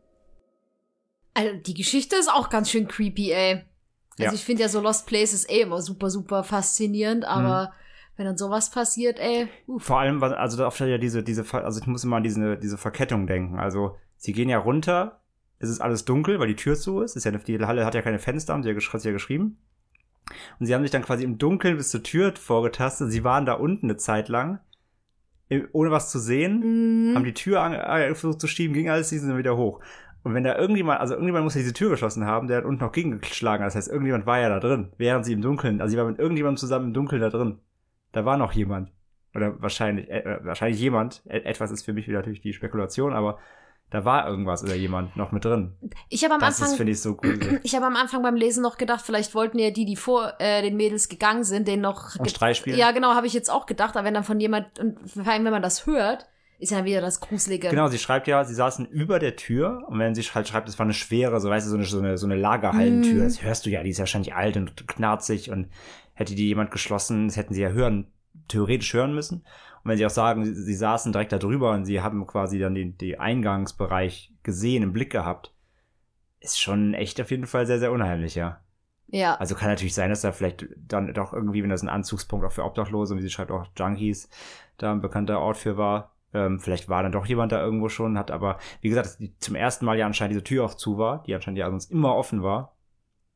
Also, die Geschichte ist auch ganz schön creepy, ey. Also, ich finde ja so Lost Places immer super, super faszinierend, aber wenn dann sowas passiert, ey. Vor allem, also da oft ja also ich muss immer an diese Verkettung denken. Also, sie gehen ja runter, es ist alles dunkel, weil die Tür zu ist. Die Halle hat ja keine Fenster, hat sie ja geschrieben. Und sie haben sich dann quasi im Dunkeln bis zur Tür vorgetastet. Sie waren da unten eine Zeit lang, ohne was zu sehen, haben die Tür versucht zu schieben, ging alles, sie sind dann wieder hoch. Und wenn da irgendjemand muss ja diese Tür geschlossen haben, der hat unten noch gegengeschlagen. Das heißt, irgendjemand war ja da drin, während sie im Dunkeln, also sie war mit irgendjemandem zusammen im Dunkeln da drin. Da war noch jemand. Oder wahrscheinlich jemand. Etwas ist für mich wieder natürlich die Spekulation, aber da war irgendwas oder jemand noch mit drin. Das finde ich so gruselig. Ich habe am Anfang beim Lesen noch gedacht, vielleicht wollten ja die vor den Mädels gegangen sind, denen noch Streich spielen. Ja, genau, habe ich jetzt auch gedacht. Aber wenn dann von jemand, und vor allem, wenn man das hört, ist ja wieder das Gruselige. Genau, sie schreibt ja, sie saßen über der Tür und wenn sie halt schreibt, es war eine schwere, so weißt du, so eine Lagerhallentür. Das hörst du ja, die ist ja wahrscheinlich alt und knarzig und hätte die jemand geschlossen, das hätten sie ja theoretisch hören müssen. Und wenn sie auch sagen, sie saßen direkt da drüber und sie haben quasi dann den Eingangsbereich gesehen, im Blick gehabt, ist schon echt auf jeden Fall sehr, sehr unheimlich, ja. Ja. Also kann natürlich sein, dass da vielleicht dann doch irgendwie, wenn das ein Anzugspunkt auch für Obdachlose und wie sie schreibt auch Junkies, da ein bekannter Ort für war, vielleicht war dann doch jemand da irgendwo schon, hat aber, wie gesagt, dass zum ersten Mal ja anscheinend diese Tür auch zu war, die anscheinend ja sonst immer offen war.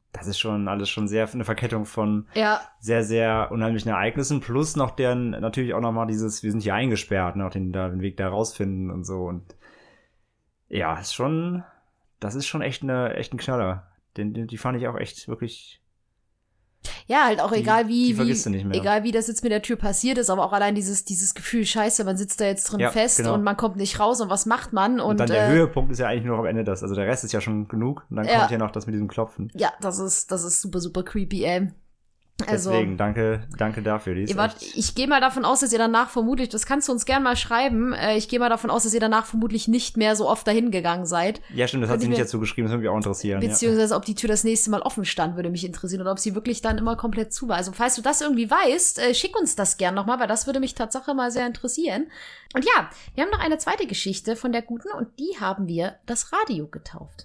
das ist schon alles schon sehr eine Verkettung von Ja. sehr, sehr unheimlichen Ereignissen, plus noch deren, natürlich auch nochmal dieses, wir sind hier eingesperrt, noch den Weg da rausfinden und so. Und ja, das ist schon echt ein Knaller. Die fand ich auch echt wirklich. Ja, halt auch egal die vergisst du nicht mehr. egal wie das jetzt mit der Tür passiert ist, aber auch allein dieses Gefühl, scheiße, man sitzt da jetzt drin fest genau. und man kommt nicht raus und was macht man? Und dann der Höhepunkt ist ja eigentlich nur noch am Ende das. Also der Rest ist ja schon genug und dann kommt ja noch das mit diesem Klopfen. Ja, das ist super, super creepy, ey. Also, deswegen, danke dafür. Ich gehe mal davon aus, dass ihr danach vermutlich, das kannst du uns gerne mal schreiben, ich gehe mal davon aus, dass ihr danach vermutlich nicht mehr so oft dahin gegangen seid. Ja, stimmt, das hat sie nicht dazu geschrieben, das würde mich auch interessieren. Beziehungsweise, ob die Tür das nächste Mal offen stand, würde mich interessieren. Oder ob sie wirklich dann immer komplett zu war. Also, falls du das irgendwie weißt, schick uns das gern nochmal, weil das würde mich tatsächlich mal sehr interessieren. Und ja, wir haben noch eine zweite Geschichte von der Guten und die haben wir das Radio getauft.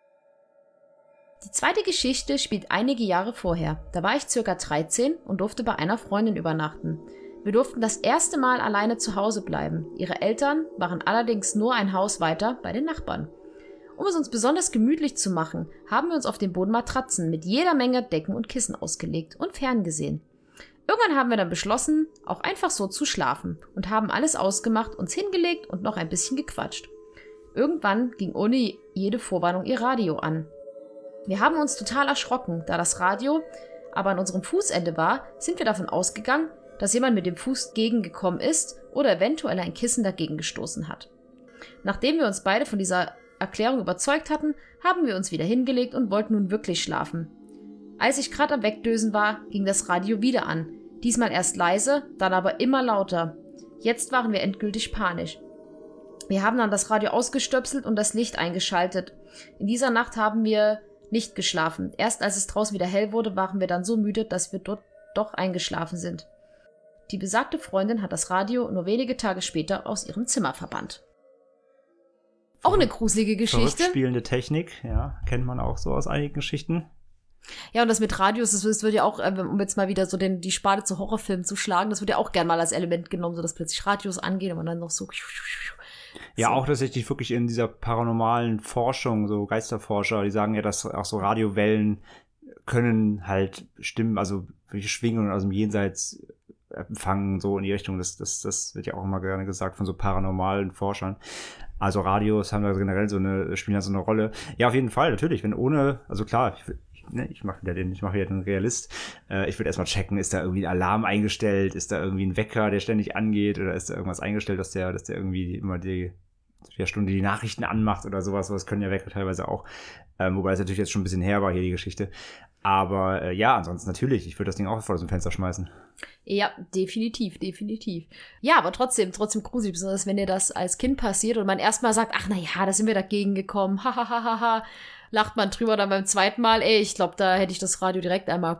Die zweite Geschichte spielt einige Jahre vorher. Da war ich ca. 13 und durfte bei einer Freundin übernachten. Wir durften das erste Mal alleine zu Hause bleiben. Ihre Eltern waren allerdings nur ein Haus weiter bei den Nachbarn. Um es uns besonders gemütlich zu machen, haben wir uns auf den Boden Matratzen mit jeder Menge Decken und Kissen ausgelegt und ferngesehen. Irgendwann haben wir dann beschlossen, auch einfach so zu schlafen und haben alles ausgemacht, uns hingelegt und noch ein bisschen gequatscht. Irgendwann ging ohne jede Vorwarnung ihr Radio an. Wir haben uns total erschrocken, da das Radio aber an unserem Fußende war, sind wir davon ausgegangen, dass jemand mit dem Fuß gegengekommen ist oder eventuell ein Kissen dagegen gestoßen hat. Nachdem wir uns beide von dieser Erklärung überzeugt hatten, haben wir uns wieder hingelegt und wollten nun wirklich schlafen. Als ich gerade am Wegdösen war, ging das Radio wieder an. Diesmal erst leise, dann aber immer lauter. Jetzt waren wir endgültig panisch. Wir haben dann das Radio ausgestöpselt und das Licht eingeschaltet. In dieser Nacht haben wir nicht geschlafen. Erst als es draußen wieder hell wurde, waren wir dann so müde, dass wir dort doch eingeschlafen sind. Die besagte Freundin hat das Radio nur wenige Tage später aus ihrem Zimmer verbannt. Auch eine gruselige Geschichte. Spielende Technik, ja, kennt man auch so aus einigen Geschichten. Ja, und das mit Radios, das wird ja auch, um jetzt mal wieder so die Sparte zu Horrorfilmen zu schlagen, das wird ja auch gern mal als Element genommen, so dass plötzlich Radios angehen und man dann noch so. Ja, auch tatsächlich wirklich in dieser paranormalen Forschung, so Geisterforscher, die sagen ja, dass auch so Radiowellen können halt Stimmen, also welche Schwingungen aus dem Jenseits empfangen, so in die Richtung. Das wird ja auch immer gerne gesagt von so paranormalen Forschern. Also Radios haben da generell spielen da so eine Rolle. Ja, auf jeden Fall, natürlich, also klar, ich mache wieder den Realist. Ich würde erstmal checken, ist da irgendwie ein Alarm eingestellt, ist da irgendwie ein Wecker, der ständig angeht, oder ist da irgendwas eingestellt, dass der irgendwie immer die Stunde die Nachrichten anmacht oder sowas. Das können ja Wecker teilweise auch. Wobei es natürlich jetzt schon ein bisschen her war hier, die Geschichte. Aber ja, ansonsten natürlich, ich würde das Ding auch vor dem Fenster schmeißen. Ja, definitiv. Ja, aber trotzdem gruselig, besonders wenn dir das als Kind passiert und man erstmal sagt, ach na ja, da sind wir dagegen gekommen, hahaha, lacht man drüber, dann beim zweiten Mal, ey, ich glaube, da hätte ich das Radio direkt einmal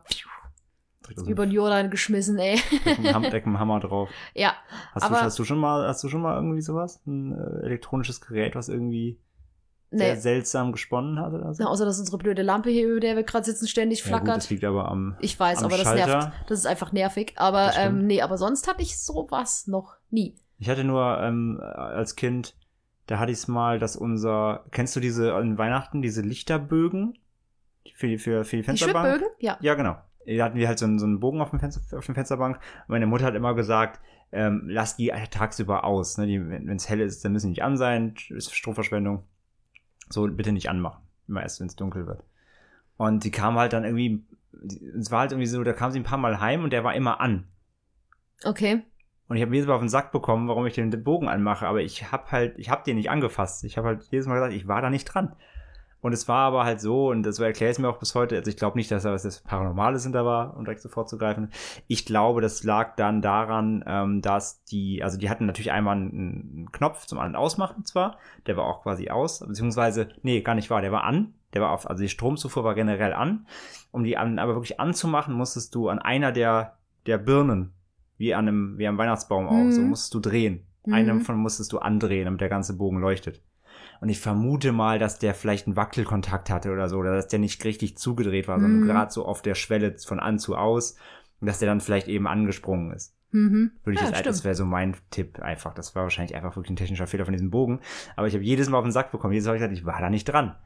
über den Jordan geschmissen, ey. Direkt mit dem Hammer drauf. Ja. Hast du schon mal irgendwie sowas? Ein elektronisches Gerät, was irgendwie sehr seltsam gesponnen hat oder so? Na, außer dass unsere blöde Lampe hier, über der wir gerade sitzen, ständig flackert. Ja, gut, das liegt aber am Ich weiß, am aber das Schalter. nervt. Das ist einfach nervig. Aber nee, aber sonst hatte ich sowas noch nie. Ich hatte nur als Kind, da hatte ich es mal, dass kennst du diese an Weihnachten, diese Lichterbögen für die Fensterbank? Die Schwibbögen? Ja. Ja, genau. Da hatten wir halt so einen Bogen auf der Fensterbank. Und meine Mutter hat immer gesagt, lass die tagsüber aus. Ne? Wenn es hell ist, dann müssen die nicht an sein. Ist Stromverschwendung. So, bitte nicht anmachen. Immer erst, wenn es dunkel wird. Und die kam halt dann irgendwie, es war halt irgendwie so, da kam sie ein paar Mal heim und der war immer an. Okay. Und ich habe jedes Mal auf den Sack bekommen, warum ich den Bogen anmache. Aber ich hab den nicht angefasst. Ich habe halt jedes Mal gesagt, ich war da nicht dran. Und es war aber halt so, und das erkläre ich mir auch bis heute, also ich glaube nicht, dass da was das Paranormales hinter war, um direkt so vorzugreifen. Ich glaube, das lag dann daran, dass die hatten natürlich einmal einen Knopf zum An- und Ausmachen zwar, der war auch quasi aus, beziehungsweise, nee, gar nicht wahr, der war an, der war auf, also die Stromzufuhr war generell an. Um die aber wirklich anzumachen, musstest du an einer der Birnen, wie am Weihnachtsbaum auch, so musstest du drehen. Einen davon musstest du andrehen, damit der ganze Bogen leuchtet. Und ich vermute mal, dass der vielleicht einen Wackelkontakt hatte oder so, oder dass der nicht richtig zugedreht war, sondern gerade so auf der Schwelle von an zu aus, und dass der dann vielleicht eben angesprungen ist. Das wäre so mein Tipp einfach. Das war wahrscheinlich einfach wirklich ein technischer Fehler von diesem Bogen. Aber ich habe jedes Mal auf den Sack bekommen. Jedes Mal habe ich gesagt, ich war da nicht dran.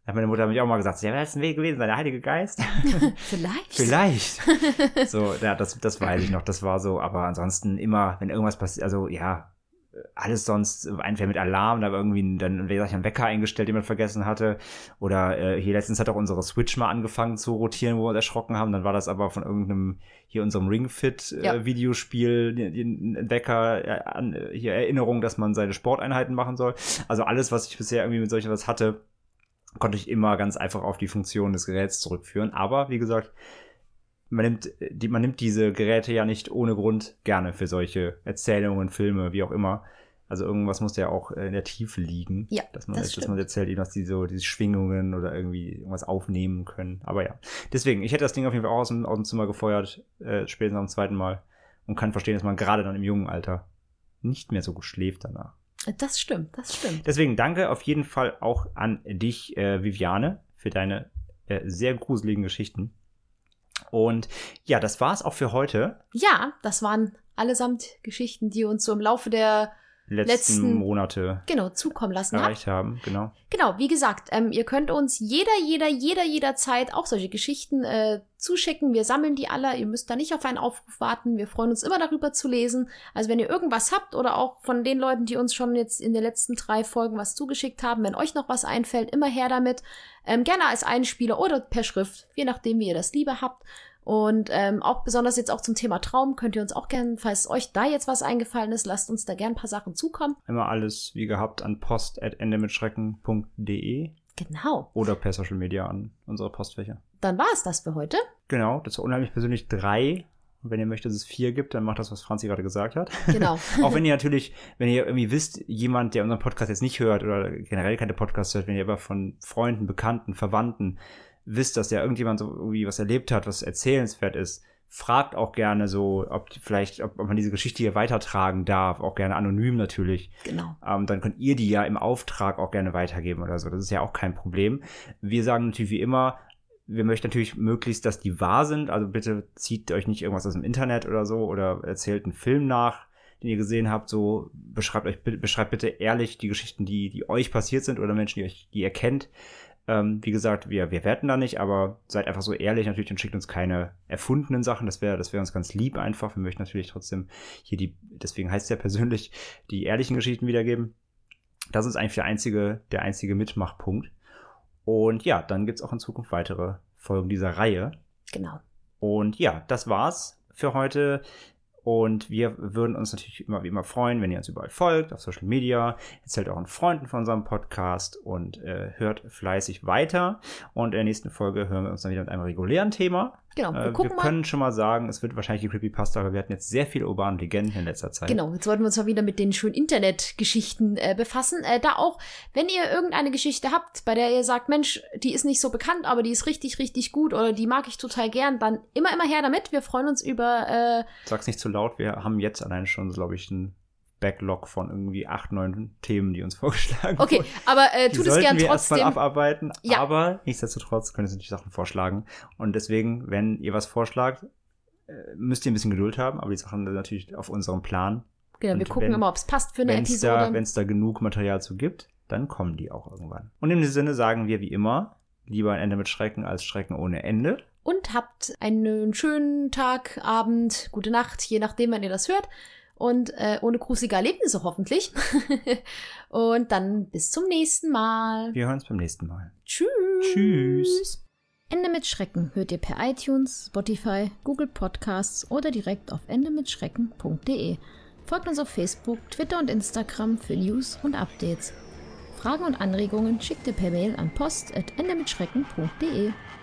Hat meine Mutter mich auch mal gesagt, ja, wer ist ein Weg gewesen, der Heilige Geist? Vielleicht. Vielleicht. So, ja, das weiß ich noch, das war so, aber ansonsten immer, wenn irgendwas passiert, also ja, alles sonst, entweder mit Alarm, da war irgendwie dann, wie gesagt, ein Wecker eingestellt, den man vergessen hatte, oder hier letztens hat auch unsere Switch mal angefangen zu rotieren, wo wir uns erschrocken haben, dann war das aber von irgendeinem, hier unserem Ring-Fit-Videospiel, ein Wecker, hier Erinnerung, dass man seine Sporteinheiten machen soll, also alles, was ich bisher irgendwie mit solchen was hatte, konnte ich immer ganz einfach auf die Funktion des Geräts zurückführen, aber wie gesagt, man nimmt diese Geräte ja nicht ohne Grund gerne für solche Erzählungen, Filme, wie auch immer. Also irgendwas muss ja auch in der Tiefe liegen. Ja, dass man erzählt, eben, dass die so diese Schwingungen oder irgendwie irgendwas aufnehmen können. Aber ja, deswegen, ich hätte das Ding auf jeden Fall auch aus dem Zimmer gefeuert, spätestens am zweiten Mal. Und kann verstehen, dass man gerade dann im jungen Alter nicht mehr so gut schläft danach. Das stimmt. Deswegen danke auf jeden Fall auch an dich, Viviane, für deine sehr gruseligen Geschichten. Und ja, das war's auch für heute. Ja, das waren allesamt Geschichten, die uns so im Laufe der letzten Monate zukommen lassen erreicht haben. Genau, wie gesagt, ihr könnt uns jederzeit auch solche Geschichten zuschicken. Wir sammeln die alle. Ihr müsst da nicht auf einen Aufruf warten. Wir freuen uns immer darüber zu lesen. Also wenn ihr irgendwas habt oder auch von den Leuten, die uns schon jetzt in den letzten 3 Folgen was zugeschickt haben, wenn euch noch was einfällt, immer her damit. Gerne als Einspieler oder per Schrift, je nachdem, wie ihr das lieber habt. Und auch besonders jetzt auch zum Thema Traum könnt ihr uns auch gerne, falls euch da jetzt was eingefallen ist, lasst uns da gerne ein paar Sachen zukommen. Immer alles wie gehabt an post@endemitschrecken.de. Genau. Oder per Social Media an unsere Postfächer. Dann war es das für heute. Genau, das war unheimlich persönlich 3. Und wenn ihr möchtet, dass es 4 gibt, dann macht das, was Franzi gerade gesagt hat. Genau. Auch wenn ihr irgendwie wisst, jemand, der unseren Podcast jetzt nicht hört oder generell keine Podcasts hört, wenn ihr aber von Freunden, Bekannten, Verwandten wisst, dass ja irgendjemand so irgendwie was erlebt hat, was erzählenswert ist, fragt auch gerne so, ob man diese Geschichte hier weitertragen darf, auch gerne anonym natürlich. Genau. Dann könnt ihr die ja im Auftrag auch gerne weitergeben oder so. Das ist ja auch kein Problem. Wir sagen natürlich wie immer, wir möchten natürlich möglichst, dass die wahr sind. Also bitte zieht euch nicht irgendwas aus dem Internet oder so oder erzählt einen Film nach, den ihr gesehen habt. So beschreibt bitte ehrlich die Geschichten, die euch passiert sind oder Menschen, die ihr kennt. Wie gesagt, wir werten da nicht, aber seid einfach so ehrlich natürlich und schickt uns keine erfundenen Sachen. Das wäre uns ganz lieb einfach. Wir möchten natürlich trotzdem hier deswegen heißt es ja persönlich, die ehrlichen Geschichten wiedergeben. Das ist eigentlich der einzige Mitmachpunkt. Und ja, dann gibt's auch in Zukunft weitere Folgen dieser Reihe. Genau. Und ja, das war's für heute. Und wir würden uns natürlich immer wie immer freuen, wenn ihr uns überall folgt, auf Social Media, erzählt euren Freunden von unserem Podcast und hört fleißig weiter. Und in der nächsten Folge hören wir uns dann wieder mit einem regulären Thema. Genau, wir können schon mal sagen, es wird wahrscheinlich die Creepypasta, aber wir hatten jetzt sehr viele urbane Legenden in letzter Zeit. Genau, jetzt sollten wir uns mal wieder mit den schönen Internetgeschichten befassen. Da auch, wenn ihr irgendeine Geschichte habt, bei der ihr sagt, Mensch, die ist nicht so bekannt, aber die ist richtig, richtig gut oder die mag ich total gern, dann immer her damit. Wir freuen uns über... Sag's nicht zu laut, wir haben jetzt allein schon, glaube ich, einen Backlog von irgendwie 8, 9 Themen, die uns vorgeschlagen wurden. Okay, aber tut es gern wir trotzdem. Erstmal abarbeiten, ja. Aber nichtsdestotrotz können Sie natürlich Sachen vorschlagen. Und deswegen, wenn ihr was vorschlagt, müsst ihr ein bisschen Geduld haben, aber die Sachen sind natürlich auf unserem Plan. Genau, wir gucken immer, ob es passt für eine Episode. Wenn es da genug Material zu gibt, dann kommen die auch irgendwann. Und in diesem Sinne sagen wir wie immer, lieber ein Ende mit Schrecken als Schrecken ohne Ende. Und habt einen schönen Tag, Abend, gute Nacht, je nachdem, wann ihr das hört. Und ohne gruselige Erlebnisse hoffentlich. Und dann bis zum nächsten Mal. Wir hören uns beim nächsten Mal. Tschüss. Tschüss. Ende mit Schrecken hört ihr per iTunes, Spotify, Google Podcasts oder direkt auf endemitschrecken.de. Folgt uns auf Facebook, Twitter und Instagram für News und Updates. Fragen und Anregungen schickt ihr per Mail an post@endemitschrecken.de.